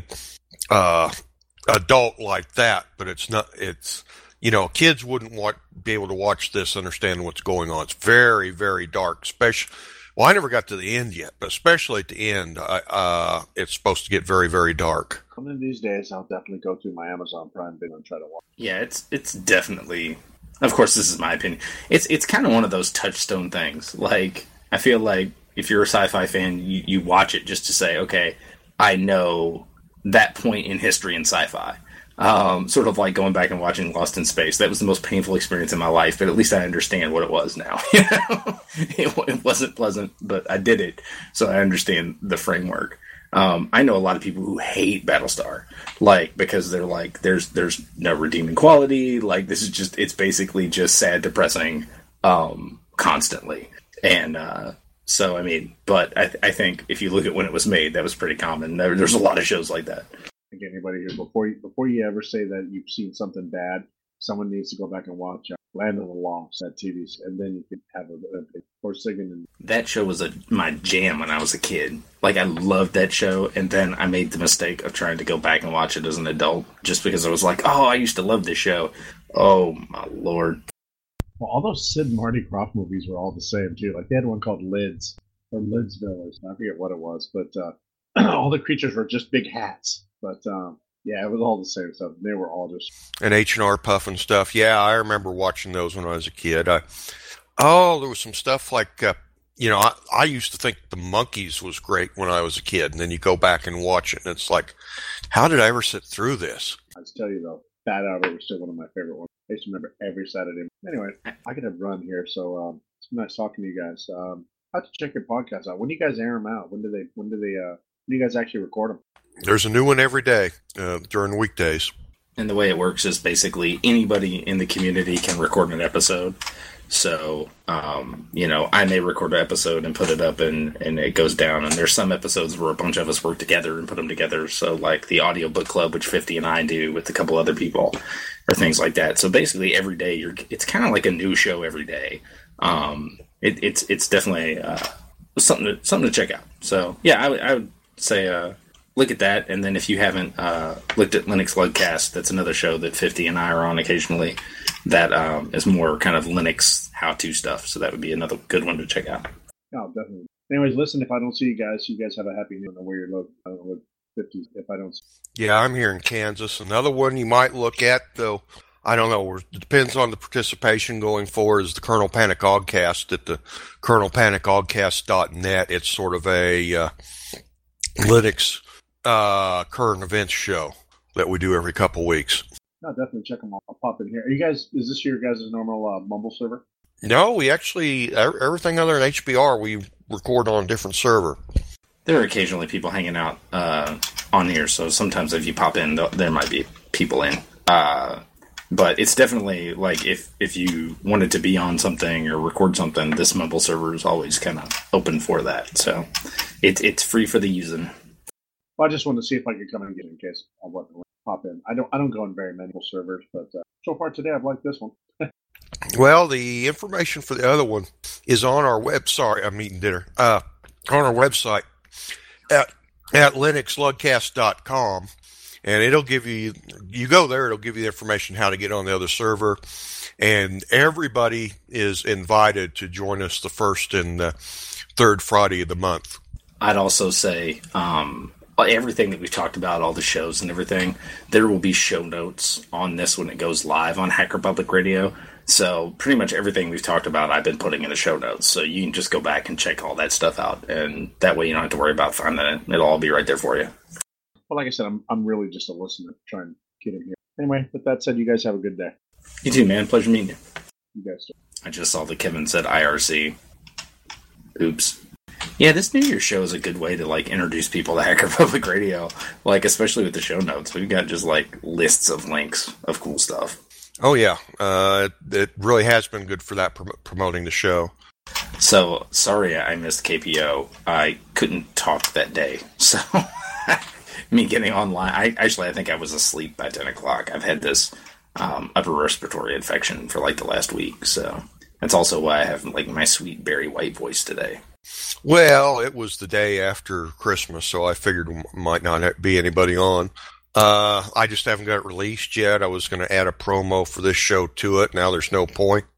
adult like that, but it's, you know, kids wouldn't be able to watch this, understand what's going on. It's very, very dark, well, I never got to the end yet, but especially at the end, it's supposed to get very, very dark. One of these days, I'll definitely go through my Amazon Prime video and try to watch. Yeah, it's definitely. Of course, this is my opinion. It's kind of one of those touchstone things. Like I feel like if you're a sci-fi fan, you watch it just to say, okay, I know that point in history in sci-fi. Sort of like going back and watching Lost in Space. That was the most painful experience in my life, but at least I understand what it was now. You know? It wasn't pleasant, but I did it, so I understand the framework. I know a lot of people who hate Battlestar, like, because they're like, there's no redeeming quality. Like, this is just, it's basically just sad, depressing, constantly. And, so, I mean, but I think if you look at when it was made, that was pretty common. There's a lot of shows like that. I think anybody here, before you ever say that you've seen something bad, someone needs to go back and watch Land of the Lost, that TV, and then you can have a Forsaken. That show was my jam when I was a kid. Like, I loved that show, and then I made the mistake of trying to go back and watch it as an adult, just because I was like, oh, I used to love this show. Oh, my Lord. Well, all those Sid and Marty Krofft movies were all the same, too. Like, they had one called Lids, or Lidsville, or I forget what it was, but all the creatures were just big hats. But, yeah, it was all the same stuff. They were all just... And H&R Puff and stuff. Yeah, I remember watching those when I was a kid. There was some stuff like I used to think The Monkees was great when I was a kid, and then you go back and watch it, and it's like, how did I ever sit through this? I just tell you though, Fat Albert was still one of my favorite ones. I used to remember every Saturday. Anyway, I got to run here, so it's been nice talking to you guys. I have to check your podcast out. When do you guys air them out? When do you guys actually record them? There's a new one every day during weekdays. And the way it works is basically anybody in the community can record an episode. So, I may record an episode and put it up and it goes down. And there's some episodes where a bunch of us work together and put them together. So like the audio book club, which 50 and I do with a couple other people or things like that. So basically every day it's kind of like a new show every day. It's definitely, something to check out. So yeah, I would say, look at that. And then if you haven't, looked at Linux Lugcast, that's another show that 50 and I are on occasionally. That is more kind of Linux how-to stuff, so that would be another good one to check out. Oh, definitely. Anyways, listen, if I don't see you guys have a happy new year. I don't know where you're located. I don't know what 50s, if I don't see you. Yeah, I'm here in Kansas. Another one you might look at, though, I don't know, it depends on the participation going forward, is the Colonel Panic Oddcast at the colonelpanicoddcast.net. It's sort of a Linux current events show that we do every couple weeks. No, definitely check them out. I'll pop in here. Are you guys? Is this your guys' normal Mumble server? No, we actually everything other than HBR we record on a different server. There are occasionally people hanging out on here, so sometimes if you pop in, there might be people in. But it's definitely like if you wanted to be on something or record something, this Mumble server is always kind of open for that. So it's free for the using. Well, I just wanted to see if I could come and get in case I wasn't pop in. I don't go in very many servers, but so far today I've liked this one. Well, the information for the other one is on our website. I'm eating dinner. On our website at linuxlugcast.com, and it'll give you go there, it'll give you the information how to get on the other server, and everybody is invited to join us the first and third Friday of the month. I'd also say everything that we've talked about, all the shows and everything, there will be show notes on this when it goes live on Hacker Public Radio. So pretty much everything we've talked about, I've been putting in the show notes. So you can just go back and check all that stuff out. And that way you don't have to worry about finding it. It'll all be right there for you. Well, like I said, I'm really just a listener trying to get in here. Anyway, with that said, you guys have a good day. You too, man. Pleasure meeting you. You guys too. I just saw that Kevin said IRC. Oops. Yeah, this New Year's show is a good way to introduce people to Hacker Public Radio, especially with the show notes. We've got just lists of links of cool stuff. Oh yeah, it really has been good for that promoting the show. So sorry I missed KPO. I couldn't talk that day, so me getting online. I think I was asleep by 10 o'clock. I've had this upper respiratory infection for the last week, so that's also why I have my sweet Barry White voice today. Well, it was the day after Christmas, so I figured might not be anybody on. I just haven't got it released yet. I was going to add a promo for this show to it. Now there's no point.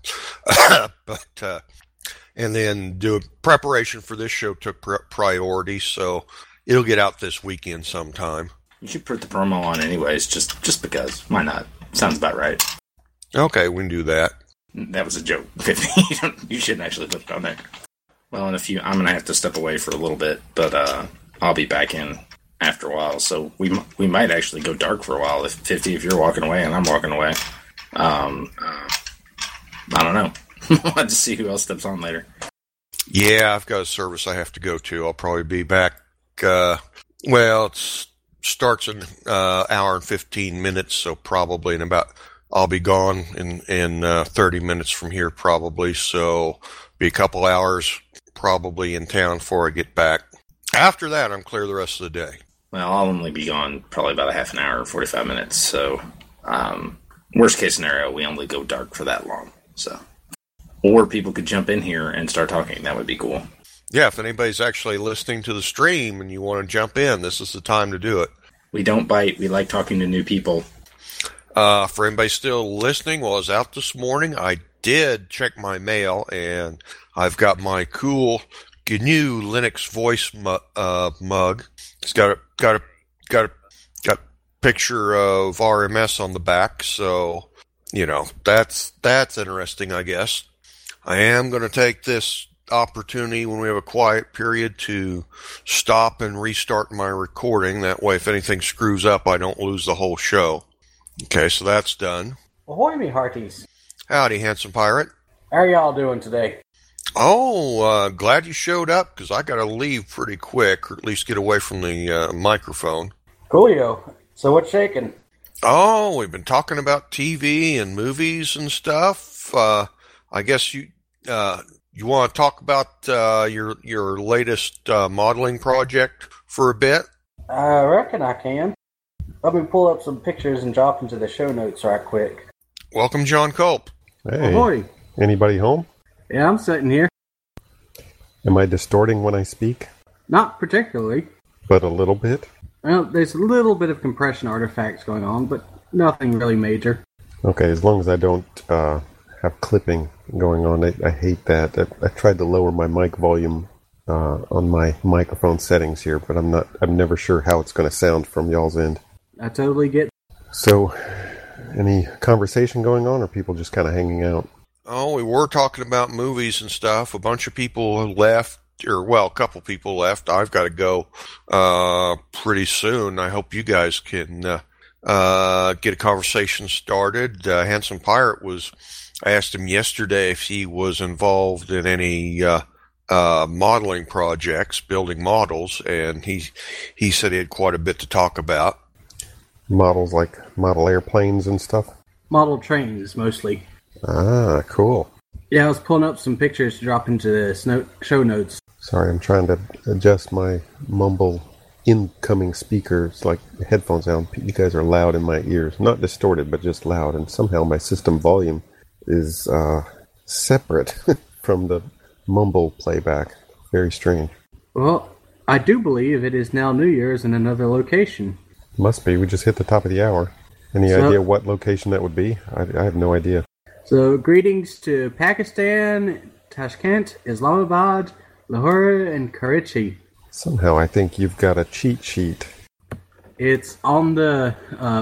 And then preparation for this show took priority, so it'll get out this weekend sometime. You should put the promo on anyways, just because. Why not? Sounds about right. Okay, we can do that. That was a joke. You shouldn't actually put it on there. Well, in a few, I'm going to have to step away for a little bit, but I'll be back in after a while. So we might actually go dark for a while if you're walking away and I'm walking away. I don't know. We'll have to see who else steps on later. Yeah, I've got a service I have to go to. I'll probably be back. It starts in hour and 15 minutes, so probably I'll be gone in 30 minutes from here probably. So be a couple hours probably in town before I get back. After that, I'm clear the rest of the day. Well, I'll only be gone probably about a half an hour, 45 minutes. So, worst case scenario, we only go dark for that long. So, or people could jump in here and start talking. That would be cool. Yeah, if anybody's actually listening to the stream and you want to jump in, this is the time to do it. We don't bite. We like talking to new people. For anybody still listening, while I was out this morning, I did check my mail, and I've got my cool GNU Linux voice mug. It's got a picture of RMS on the back, so that's interesting, I guess. I am going to take this opportunity when we have a quiet period to stop and restart my recording. That way, if anything screws up, I don't lose the whole show. Okay, so that's done. Ahoy, me hearties. Howdy, handsome pirate. How are y'all doing today? Oh, glad you showed up, because I got to leave pretty quick, or at least get away from the microphone. Coolio. So what's shaking? Oh, we've been talking about TV and movies and stuff. I guess you want to talk about your latest modeling project for a bit? I reckon I can. Let me pull up some pictures and drop into the show notes right quick. Welcome, John Culp. Hey. Ahoy. Anybody home? Yeah, I'm sitting here. Am I distorting when I speak? Not particularly. But a little bit? Well, there's a little bit of compression artifacts going on, but nothing really major. Okay, as long as I don't have clipping going on. I hate that. I tried to lower my mic volume on my microphone settings here, but I'm never sure how it's going to sound from y'all's end. I totally get. So, any conversation going on, or people just kind of hanging out? Oh, we were talking about movies and stuff. A bunch of people left, a couple people left. I've got to go pretty soon. I hope you guys can get a conversation started. Handsome Pirate I asked him yesterday if he was involved in any modeling projects, building models, and he said he had quite a bit to talk about. Models like model airplanes and stuff? Model trains, mostly. Ah, cool. Yeah, I was pulling up some pictures to drop into the show notes. Sorry, I'm trying to adjust my mumble incoming speakers, like headphones sound. You guys are loud in my ears. Not distorted, but just loud. And somehow my system volume is separate from the mumble playback. Very strange. Well, I do believe it is now New Year's in another location. Must be. We just hit the top of the hour. Any idea what location that would be? I have no idea. So, greetings to Pakistan, Tashkent, Islamabad, Lahore, and Karachi. Somehow I think you've got a cheat sheet. It's on the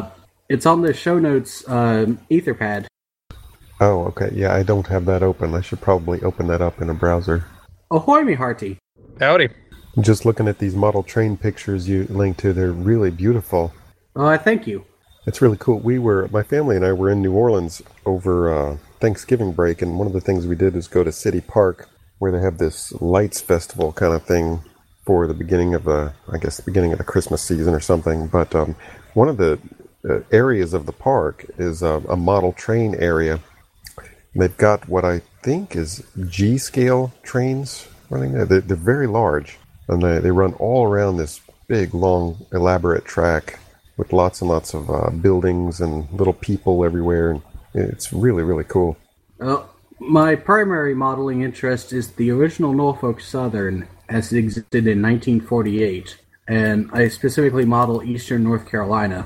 show notes Etherpad. Oh, okay. Yeah, I don't have that open. I should probably open that up in a browser. Ahoy, me hearty. Howdy. Just looking at these model train pictures you linked to, they're really beautiful. Oh, I thank you. It's really cool. My family and I were in New Orleans over Thanksgiving break, and one of the things we did is go to City Park, where they have this lights festival kind of thing for the beginning of the Christmas season or something. But one of the areas of the park is a model train area. They've got what I think is G-scale trains running there. They're very large, and they run all around this big, long, elaborate track with lots and lots of buildings and little people everywhere. And it's really, really cool. My primary modeling interest is the original Norfolk Southern as it existed in 1948, and I specifically model Eastern North Carolina.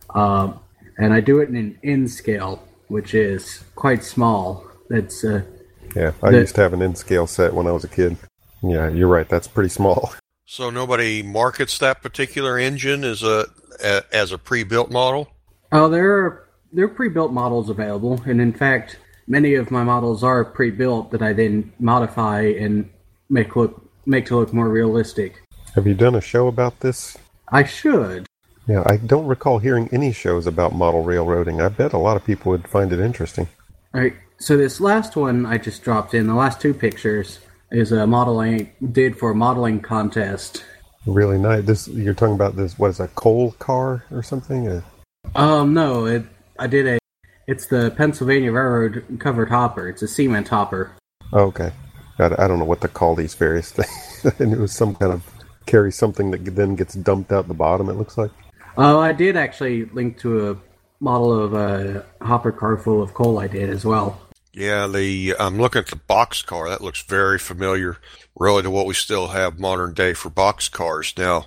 And I do it in an N scale, which is quite small. That's I used to have an N-scale set when I was a kid. Yeah, you're right. That's pretty small. So nobody markets that particular engine as a pre-built model? Oh, there are pre-built models available, and in fact, many of my models are pre-built that I then modify and make to look more realistic. Have you done a show about this? I should. Yeah, I don't recall hearing any shows about model railroading. I bet a lot of people would find it interesting. All right, so this last one I just dropped in, the last two pictures, is a model I did for a modeling contest. Really nice. You're talking about this, what is a coal car or something? No, it's the Pennsylvania Railroad covered hopper. It's a cement hopper. Oh, okay. I don't know what to call these various things. And it was some kind of carry something that then gets dumped out the bottom, it looks like. Oh, I did actually link to a model of a hopper car full of coal I did as well. Yeah, I'm looking at the box car. That looks very familiar, really, to what we still have modern day for box cars. Now,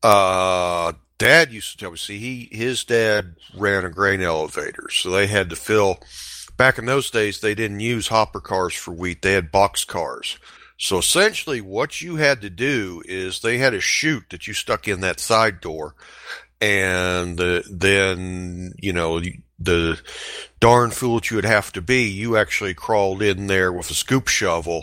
Dad used to tell me, his dad ran a grain elevator, so they had to fill. Back in those days, they didn't use hopper cars for wheat. They had box cars. So essentially what you had to do is they had a chute that you stuck in that side door, and then, the darn fool that you would have to be, you actually crawled in there with a scoop shovel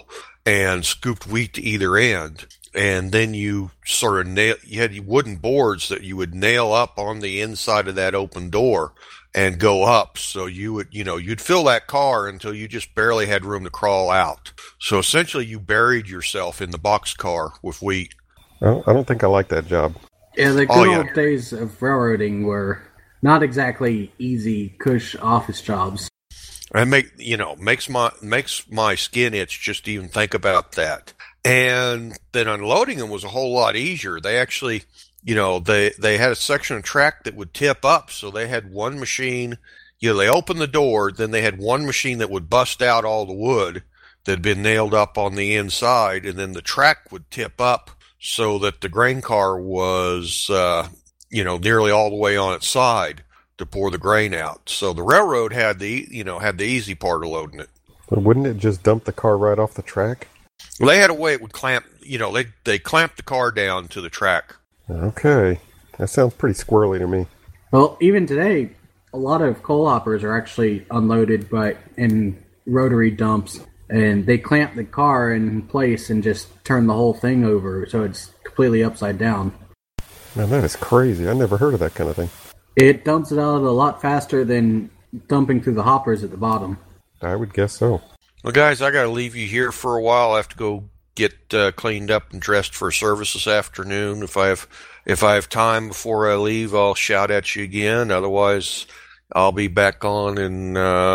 and scooped wheat to either end. And then you sort of you had wooden boards that you would nail up on the inside of that open door and go up. So you would, you'd fill that car until you just barely had room to crawl out. So essentially you buried yourself in the boxcar with wheat. Well, I don't think I like that job. Yeah, the good old days of railroading were not exactly easy, cush office jobs. And makes my skin itch just to even think about that. And then unloading them was a whole lot easier. They actually, they had a section of track that would tip up. So they had one machine, they opened the door, then they had one machine that would bust out all the wood that had been nailed up on the inside. And then the track would tip up so that the grain car was, nearly all the way on its side to pour the grain out. So the railroad had the easy part of loading it. But wouldn't it just dump the car right off the track? Well, they had a way it would clamp, they clamped the car down to the track. Okay. That sounds pretty squirrely to me. Well, even today, a lot of coal hoppers are actually unloaded in rotary dumps, and they clamp the car in place and just turn the whole thing over so it's completely upside down. Man, that is crazy. I never heard of that kind of thing. It dumps it out a lot faster than dumping through the hoppers at the bottom. I would guess so. Well, guys, I got to leave you here for a while. I have to go get cleaned up and dressed for service this afternoon. If I have time before I leave, I'll shout at you again. Otherwise, I'll be back on in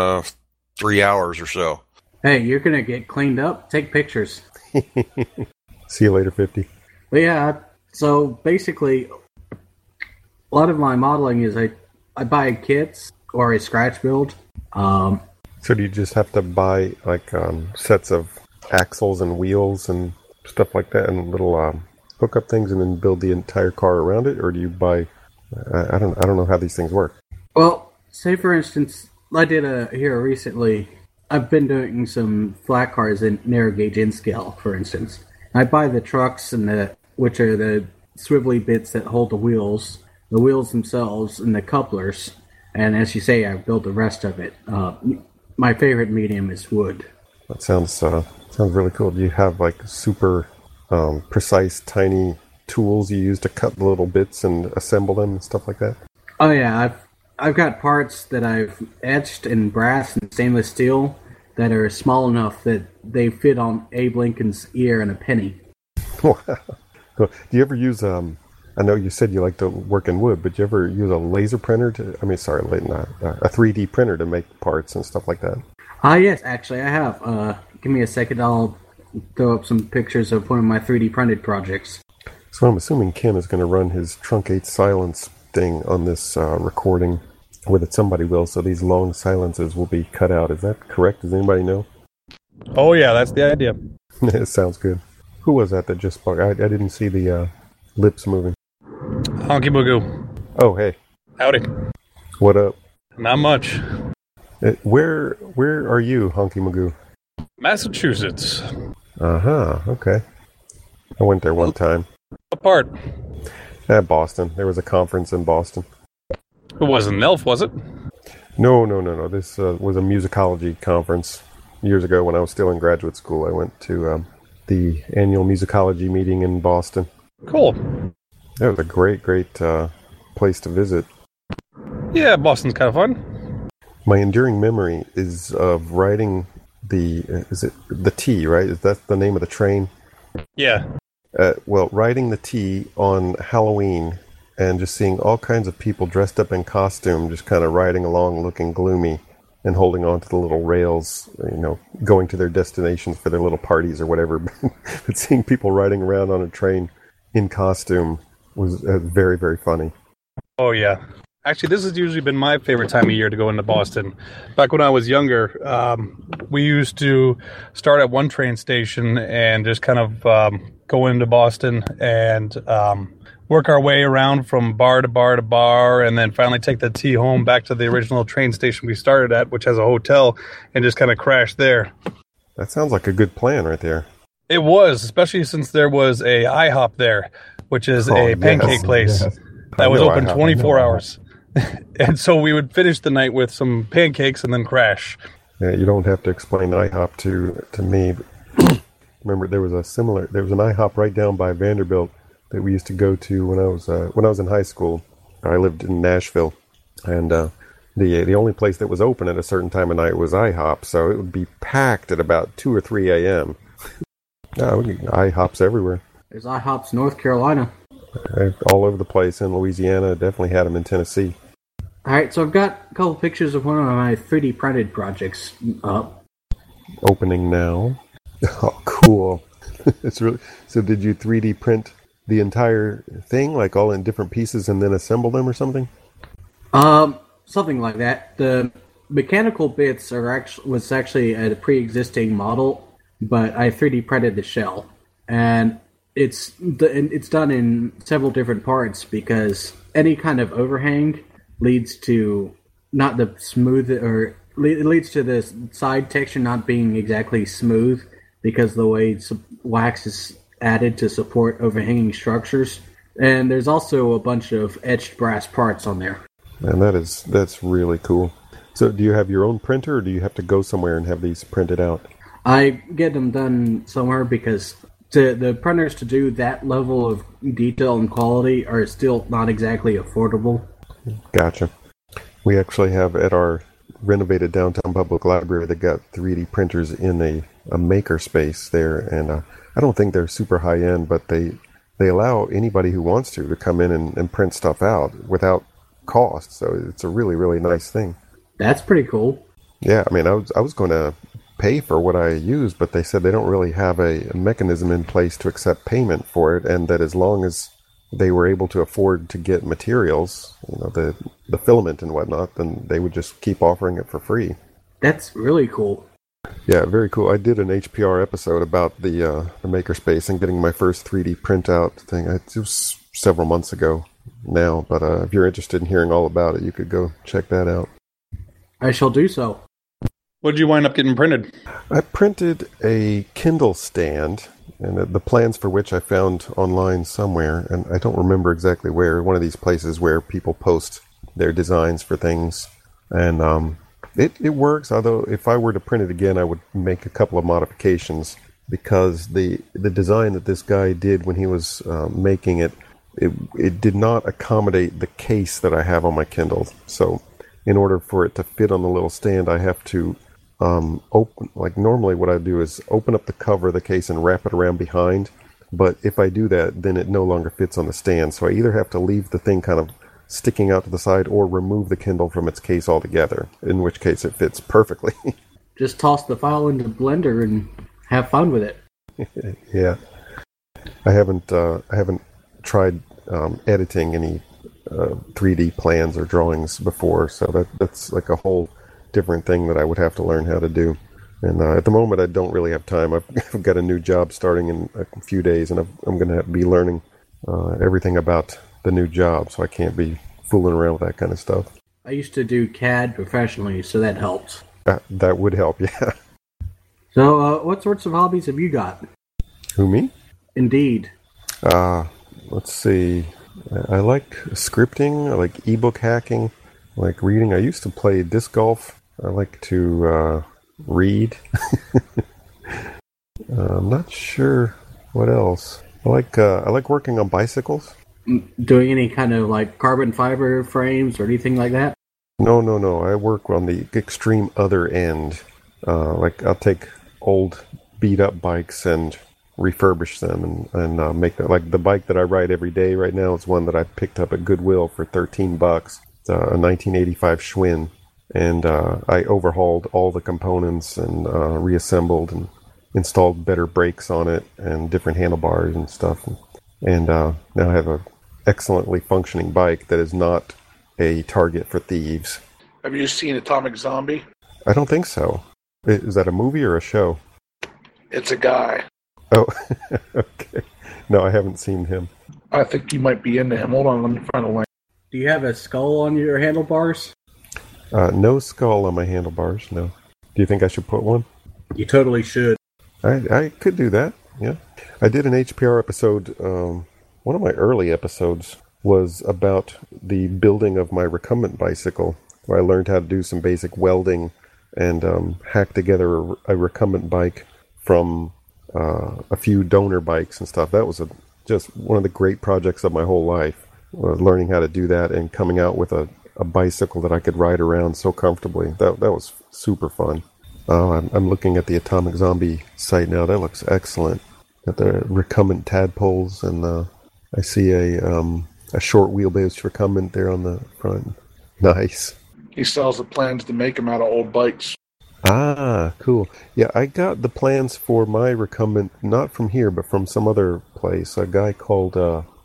3 hours or so. Hey, you're going to get cleaned up? Take pictures. See you later, 50. But yeah, so basically, a lot of my modeling is I buy kits or a scratch build. So do you just have to buy sets of axles and wheels and stuff like that and little hookup things and then build the entire car around it? Or do you buy... I don't know how these things work. Well, say for instance, I did here recently... I've been doing some flat cars in narrow gauge in scale, for instance. I buy the trucks which are the swivelly bits that hold the wheels themselves, and the couplers. And as you say, I built the rest of it. My favorite medium is wood. That sounds really cool. Do you have super precise, tiny tools you use to cut the little bits and assemble them and stuff like that? Oh yeah, I've got parts that I've etched in brass and stainless steel that are small enough that they fit on Abe Lincoln's ear and a penny. Wow. Do you ever use, I know you said you like to work in wood, but do you ever use a laser printer a 3D printer to make parts and stuff like that? Yes, actually I have. Give me a second, I'll throw up some pictures of one of my 3D printed projects. So I'm assuming Ken is going to run his truncate silence thing on this recording with it. Somebody will, so these long silences will be cut out. Is that correct? Does anybody know? Oh yeah, that's the idea. It sounds good. Who was that just spoke? I didn't see the lips moving. Honky Magoo. Oh, hey. Howdy. What up? Not much. Where are you, Honky Magoo? Massachusetts. Uh-huh, okay. I went there one time. What part? At Boston. There was a conference in Boston. It wasn't NELF, was it? No. This was a musicology conference years ago when I was still in graduate school. I went to the annual musicology meeting in Boston. Cool. That was a great place to visit. Yeah, Boston's kind of fun. My enduring memory is of riding the T, right? Is that the name of the train? Yeah. Riding the T on Halloween and just seeing all kinds of people dressed up in costume, just kind of riding along looking gloomy and holding on to the little rails, going to their destinations for their little parties or whatever. But seeing people riding around on a train in costume was very, very funny. Oh, yeah. Actually, this has usually been my favorite time of year to go into Boston. Back when I was younger, we used to start at one train station and just kind of go into Boston and work our way around from bar to bar to bar, and then finally take the T home back to the original train station we started at, which has a hotel, and just kind of crash there. That sounds like a good plan right there. It was, especially since there was a IHOP there, which is a pancake place that was open 24 hours. And so we would finish the night with some pancakes and then crash. Yeah, you don't have to explain IHOP to me. remember there was an IHOP right down by Vanderbilt that we used to go to when I was in high school. I lived in Nashville, and the only place that was open at a certain time of night was IHOP, so it would be packed at about 2 or 3 a.m. IHOPs everywhere. There's IHOPs North Carolina. All over the place in Louisiana. Definitely had them in Tennessee. All right, so I've got a couple pictures of one of my 3D printed projects up. Opening now. Oh, cool. It's really. So did you 3D print the entire thing, like all in different pieces, and then assemble them or something? Something like that. The mechanical bits was actually a pre-existing model, but I 3D printed the shell, and it's done in several different parts because any kind of overhang leads to not the smooth, or it leads to the side texture not being exactly smooth because the way wax is added to support overhanging structures. And there's also a bunch of etched brass parts on there. And that's really cool. So do you have your own printer, or do you have to go somewhere and have these printed out? I get them done somewhere because the printers to do that level of detail and quality are still not exactly affordable. Gotcha. We actually have at our renovated downtown public library that got 3D printers in a maker space there, and I don't think they're super high end, but they allow anybody who wants to come in and print stuff out without cost. So it's a really, really nice thing. That's pretty cool. Yeah, I mean, I was going to pay for what I use, but they said they don't really have a mechanism in place to accept payment for it, and that as long as they were able to afford to get materials, the filament and whatnot, then they would just keep offering it for free. That's really cool. Yeah, very cool. I did an HPR episode about the makerspace and getting my first 3D printout thing. It was several months ago now, but if you're interested in hearing all about it, you could go check that out. I shall do so. What did you wind up getting printed? I printed a Kindle stand, and the plans for which I found online somewhere, and I don't remember exactly where, one of these places where people post their designs for things. And it works, although if I were to print it again, I would make a couple of modifications, because the design that this guy did when he was making it did not accommodate the case that I have on my Kindle. So in order for it to fit on the little stand, I have to open, like normally what I do is open up the cover of the case and wrap it around behind. But if I do that, then it no longer fits on the stand. So I either have to leave the thing kind of sticking out to the side or remove the Kindle from its case altogether, in which case it fits perfectly. Just toss the file into Blender and have fun with it. Yeah. I haven't tried editing any 3D plans or drawings before, so that's like a whole different thing that I would have to learn how to do. And at the moment, I don't really have time. I've got a new job starting in a few days, and I'm going to be learning everything about the new job, so I can't be fooling around with that kind of stuff. I used to do CAD professionally, so that helps. That would help, yeah. So, what sorts of hobbies have you got? Who, me? Indeed. Let's see. I like scripting. I like ebook hacking. I like reading. I used to play disc golf. I like to read. I'm not sure what else. I like working on bicycles. Doing any kind of like carbon fiber frames or anything like that? No. I work on the extreme other end. Like I'll take old beat up bikes and refurbish them and make that, like the bike that I ride every day right now is one that I picked up at Goodwill for $13. It's a 1985 Schwinn, and I overhauled all the components and reassembled and installed better brakes on it and different handlebars and stuff, and now I have a excellently functioning bike that is not a target for thieves. Have you seen Atomic Zombie? I don't think so. Is that a movie or a show? It's a guy. Oh, okay. No, I haven't seen him. I think you might be into him. Hold on, let me find a link. Do you have a skull on your handlebars? No skull on my handlebars, no. Do you think I should put one? You totally should. I could do that, yeah. I did an HPR episode, one of my early episodes was about the building of my recumbent bicycle, where I learned how to do some basic welding and hack together a recumbent bike from a few donor bikes and stuff. That was just one of the great projects of my whole life, learning how to do that and coming out with a bicycle that I could ride around so comfortably. That was super fun. I'm looking at the Atomic Zombie site now. That looks excellent. Got the recumbent tadpoles, and I see a short wheelbase recumbent there on the front. Nice. He still has the plans to make them out of old bikes. Ah, cool. Yeah, I got the plans for my recumbent, not from here, but from some other place. A guy called,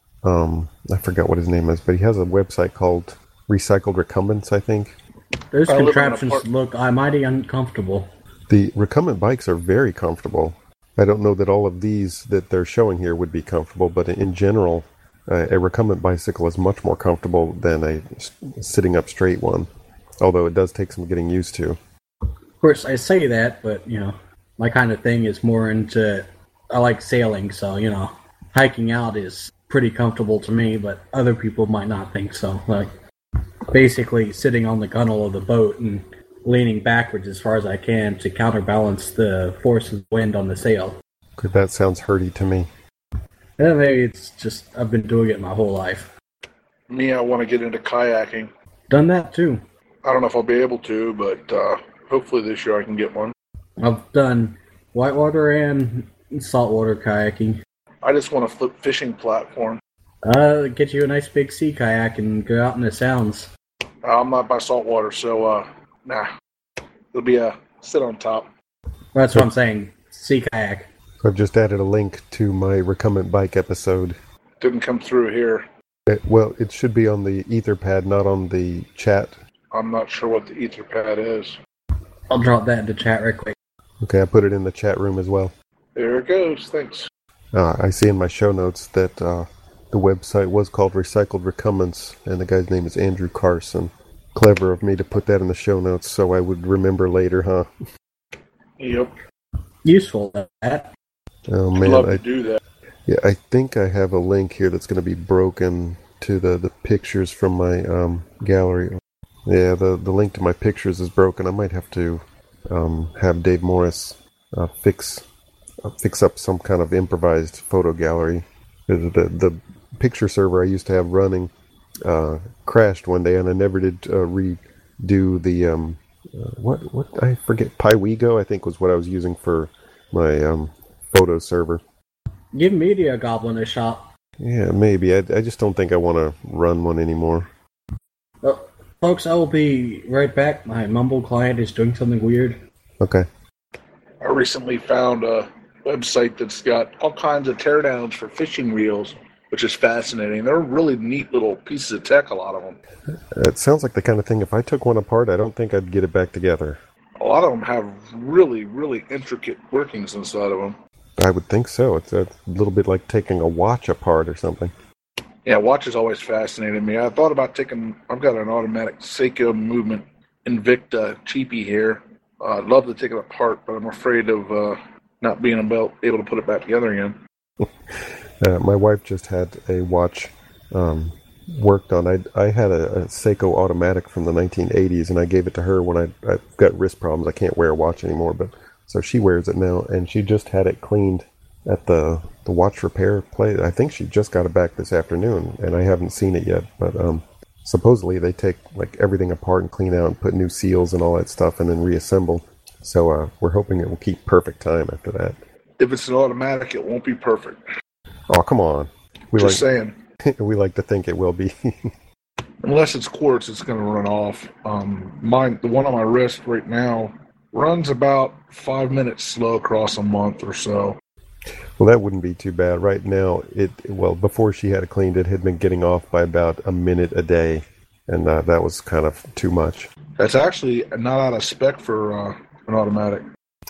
I forgot what his name is, but he has a website called Recycled Recumbents, I think. Those contraptions look mighty uncomfortable. The recumbent bikes are very comfortable. I don't know that all of these that they're showing here would be comfortable, but in general, a recumbent bicycle is much more comfortable than a sitting up straight one, although it does take some getting used to. Of course, I say that, but, my kind of thing is more into, I like sailing, so, hiking out is pretty comfortable to me, but other people might not think so. Like, basically sitting on the gunnel of the boat and leaning backwards as far as I can to counterbalance the force of the wind on the sail. That sounds hurty to me. Yeah, maybe it's just I've been doing it my whole life. Me, I want to get into kayaking. Done that too. I don't know if I'll be able to, but hopefully this year I can get one. I've done whitewater and saltwater kayaking. I just want a flip fishing platform. Get you a nice big sea kayak and go out in the sounds. I'm not by saltwater, so nah. It'll be a sit on top. That's what I'm saying. Sea kayak. I've just added a link to my recumbent bike episode. Didn't come through here. It should be on the Etherpad, not on the chat. I'm not sure what the Etherpad is. I'll drop that into chat right quick. Okay, I put it in the chat room as well. There it goes. Thanks. I see in my show notes that the website was called Recycled Recumbents, and the guy's name is Andrew Carson. Clever of me to put that in the show notes so I would remember later, huh? Yep. Useful, that. Oh, man. I'd love to do that. Yeah, I think I have a link here that's going to be broken to the pictures from my gallery. Yeah, the link to my pictures is broken. I might have to have Dave Morris fix up some kind of improvised photo gallery. The picture server I used to have running crashed one day, and I never did redo the what I forget. Piwego, I think, was what I was using for my photo server. Give Media Goblin a shot. Yeah, maybe. I just don't think I want to run one anymore. Well, folks, I will be right back. My Mumble client is doing something weird. Okay. I recently found a website that's got all kinds of teardowns for fishing reels, which is fascinating. They're really neat little pieces of tech, a lot of them. It sounds like the kind of thing, if I took one apart, I don't think I'd get it back together. A lot of them have really, really intricate workings inside of them. I would think so. It's a little bit like taking a watch apart or something. Yeah, watches always fascinated me. I thought about I've got an automatic Seiko Movement Invicta cheapie here. I'd love to take it apart, but I'm afraid of not being able to put it back together again. My wife just had a watch worked on. I had a Seiko automatic from the 1980s, and I gave it to her when I got wrist problems. I can't wear a watch anymore, but so she wears it now, and she just had it cleaned at the watch repair place. I think she just got it back this afternoon, and I haven't seen it yet, but supposedly they take like everything apart and clean out and put new seals and all that stuff and then reassemble. So we're hoping it will keep perfect time after that. If it's an automatic, it won't be perfect. Oh, come on. Just saying. We like to think it will be. Unless it's quartz, it's going to run off. The one on my wrist right now runs about 5 minutes slow across a month or so. Well, that wouldn't be too bad. Right now, before she had it cleaned, it had been getting off by about a minute a day, and that was kind of too much. That's actually not out of spec for an automatic.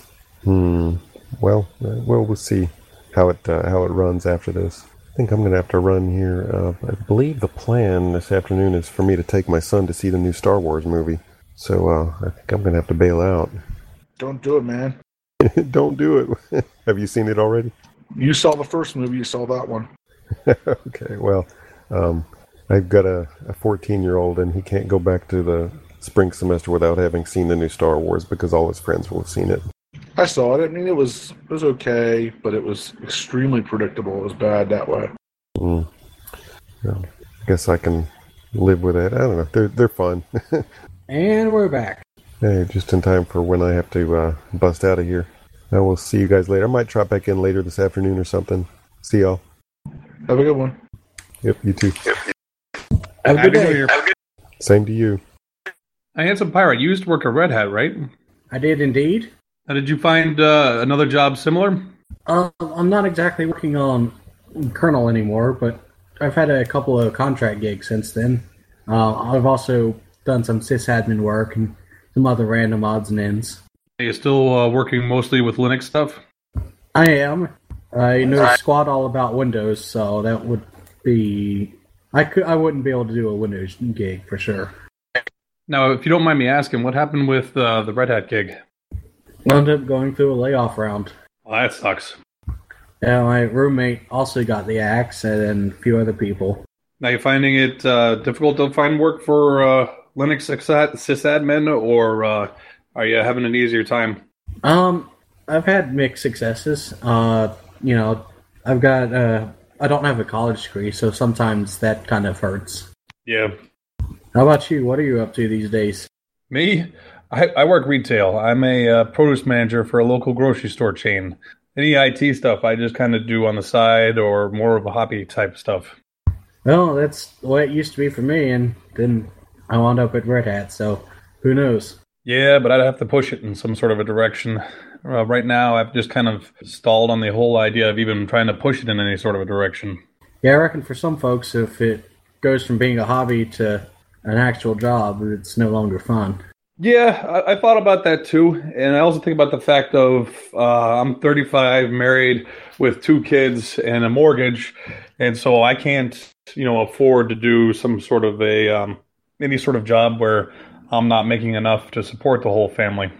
Well, we'll see how it runs after this. I think I'm going to have to run here. I believe the plan this afternoon is for me to take my son to see the new Star Wars movie. So I think I'm going to have to bail out. Don't do it, man. Don't do it. Have you seen it already? You saw the first movie. You saw that one. Okay, well, I've got a 14-year-old, and he can't go back to the spring semester without having seen the new Star Wars because all his friends will have seen it. I saw it. I mean, it was okay, but it was extremely predictable. It was bad that way. Well, I guess I can live with it. I don't know. They're fun. And we're back. Hey, just in time for when I have to bust out of here. I will see you guys later. I might drop back in later this afternoon or something. See y'all. Have a good one. Yep, you too. Have a good day. Same to you. I Handsome Pirate, you used to work at Red Hat, right? I did indeed. Did you find another job similar? I'm not exactly working on Kernel anymore, but I've had a couple of contract gigs since then. I've also done some sysadmin work and some other random odds and ends. Are you still working mostly with Linux stuff? I am. I know squat all about Windows, so that would be... I wouldn't be able to do a Windows gig for sure. Now, if you don't mind me asking, what happened with the Red Hat gig? Wound up going through a layoff round. Well, that sucks. Yeah, my roommate also got the axe, and then a few other people. Now, you finding it difficult to find work for Linux sysadmin, or are you having an easier time? I've had mixed successes. I don't have a college degree, so sometimes that kind of hurts. Yeah. How about you? What are you up to these days? Me? I work retail. I'm a produce manager for a local grocery store chain. Any IT stuff I just kind of do on the side or more of a hobby type stuff. Well, that's the way it used to be for me, and then I wound up at Red Hat, so who knows? Yeah, but I'd have to push it in some sort of a direction. Right now, I've just kind of stalled on the whole idea of even trying to push it in any sort of a direction. Yeah, I reckon for some folks, if it goes from being a hobby to an actual job, it's no longer fun. Yeah, I thought about that too, and I also think about the fact of I'm 35, married with 2 kids and a mortgage, and so I can't, afford to do some sort of any sort of job where I'm not making enough to support the whole family.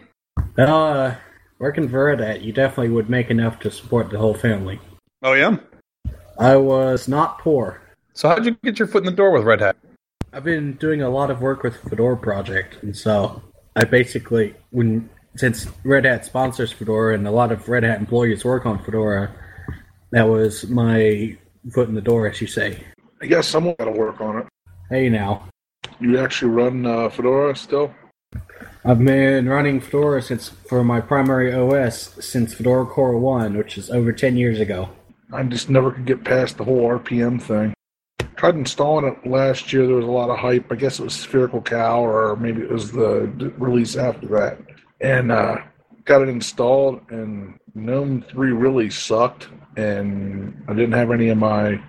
Working for Red Hat, you definitely would make enough to support the whole family. Oh yeah? I was not poor. So how'd you get your foot in the door with Red Hat? I've been doing a lot of work with the Fedora project, and so I basically, since Red Hat sponsors Fedora and a lot of Red Hat employees work on Fedora, that was my foot in the door, as you say. I guess someone got to work on it. Hey now. You actually run Fedora still? I've been running Fedora for my primary OS since Fedora Core 1, which is over 10 years ago. I just never could get past the whole RPM thing. Tried installing it last year. There was a lot of hype. I guess it was Spherical Cow, or maybe it was the release after that. And got it installed, and GNOME 3 really sucked. And I didn't have any of my,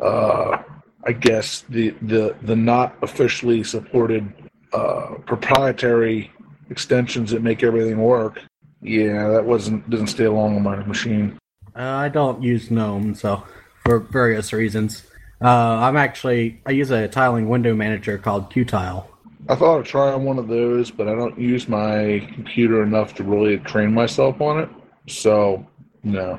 I guess, the not officially supported proprietary extensions that make everything work. Yeah, that didn't stay long on my machine. I don't use GNOME, so for various reasons. I use a tiling window manager called Qtile. I thought I'd try one of those, but I don't use my computer enough to really train myself on it. So, no.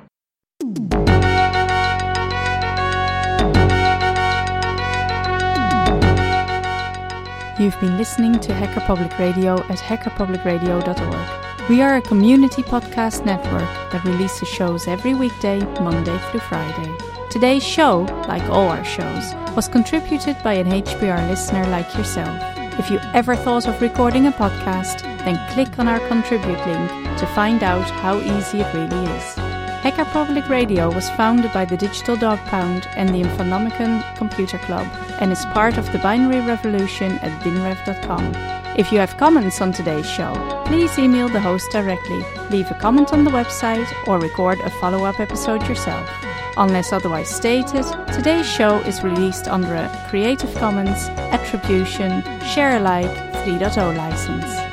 You've been listening to Hacker Public Radio at hackerpublicradio.org. We are a community podcast network that releases shows every weekday, Monday through Friday. Today's show, like all our shows, was contributed by an HPR listener like yourself. If you ever thought of recording a podcast, then click on our contribute link to find out how easy it really is. Hacker Public Radio was founded by the Digital Dog Pound and the Infonomicon Computer Club and is part of the binary revolution at binrev.com. If you have comments on today's show, please email the host directly, leave a comment on the website, or record a follow-up episode yourself. Unless otherwise stated, today's show is released under a Creative Commons Attribution Share Alike 3.0 license.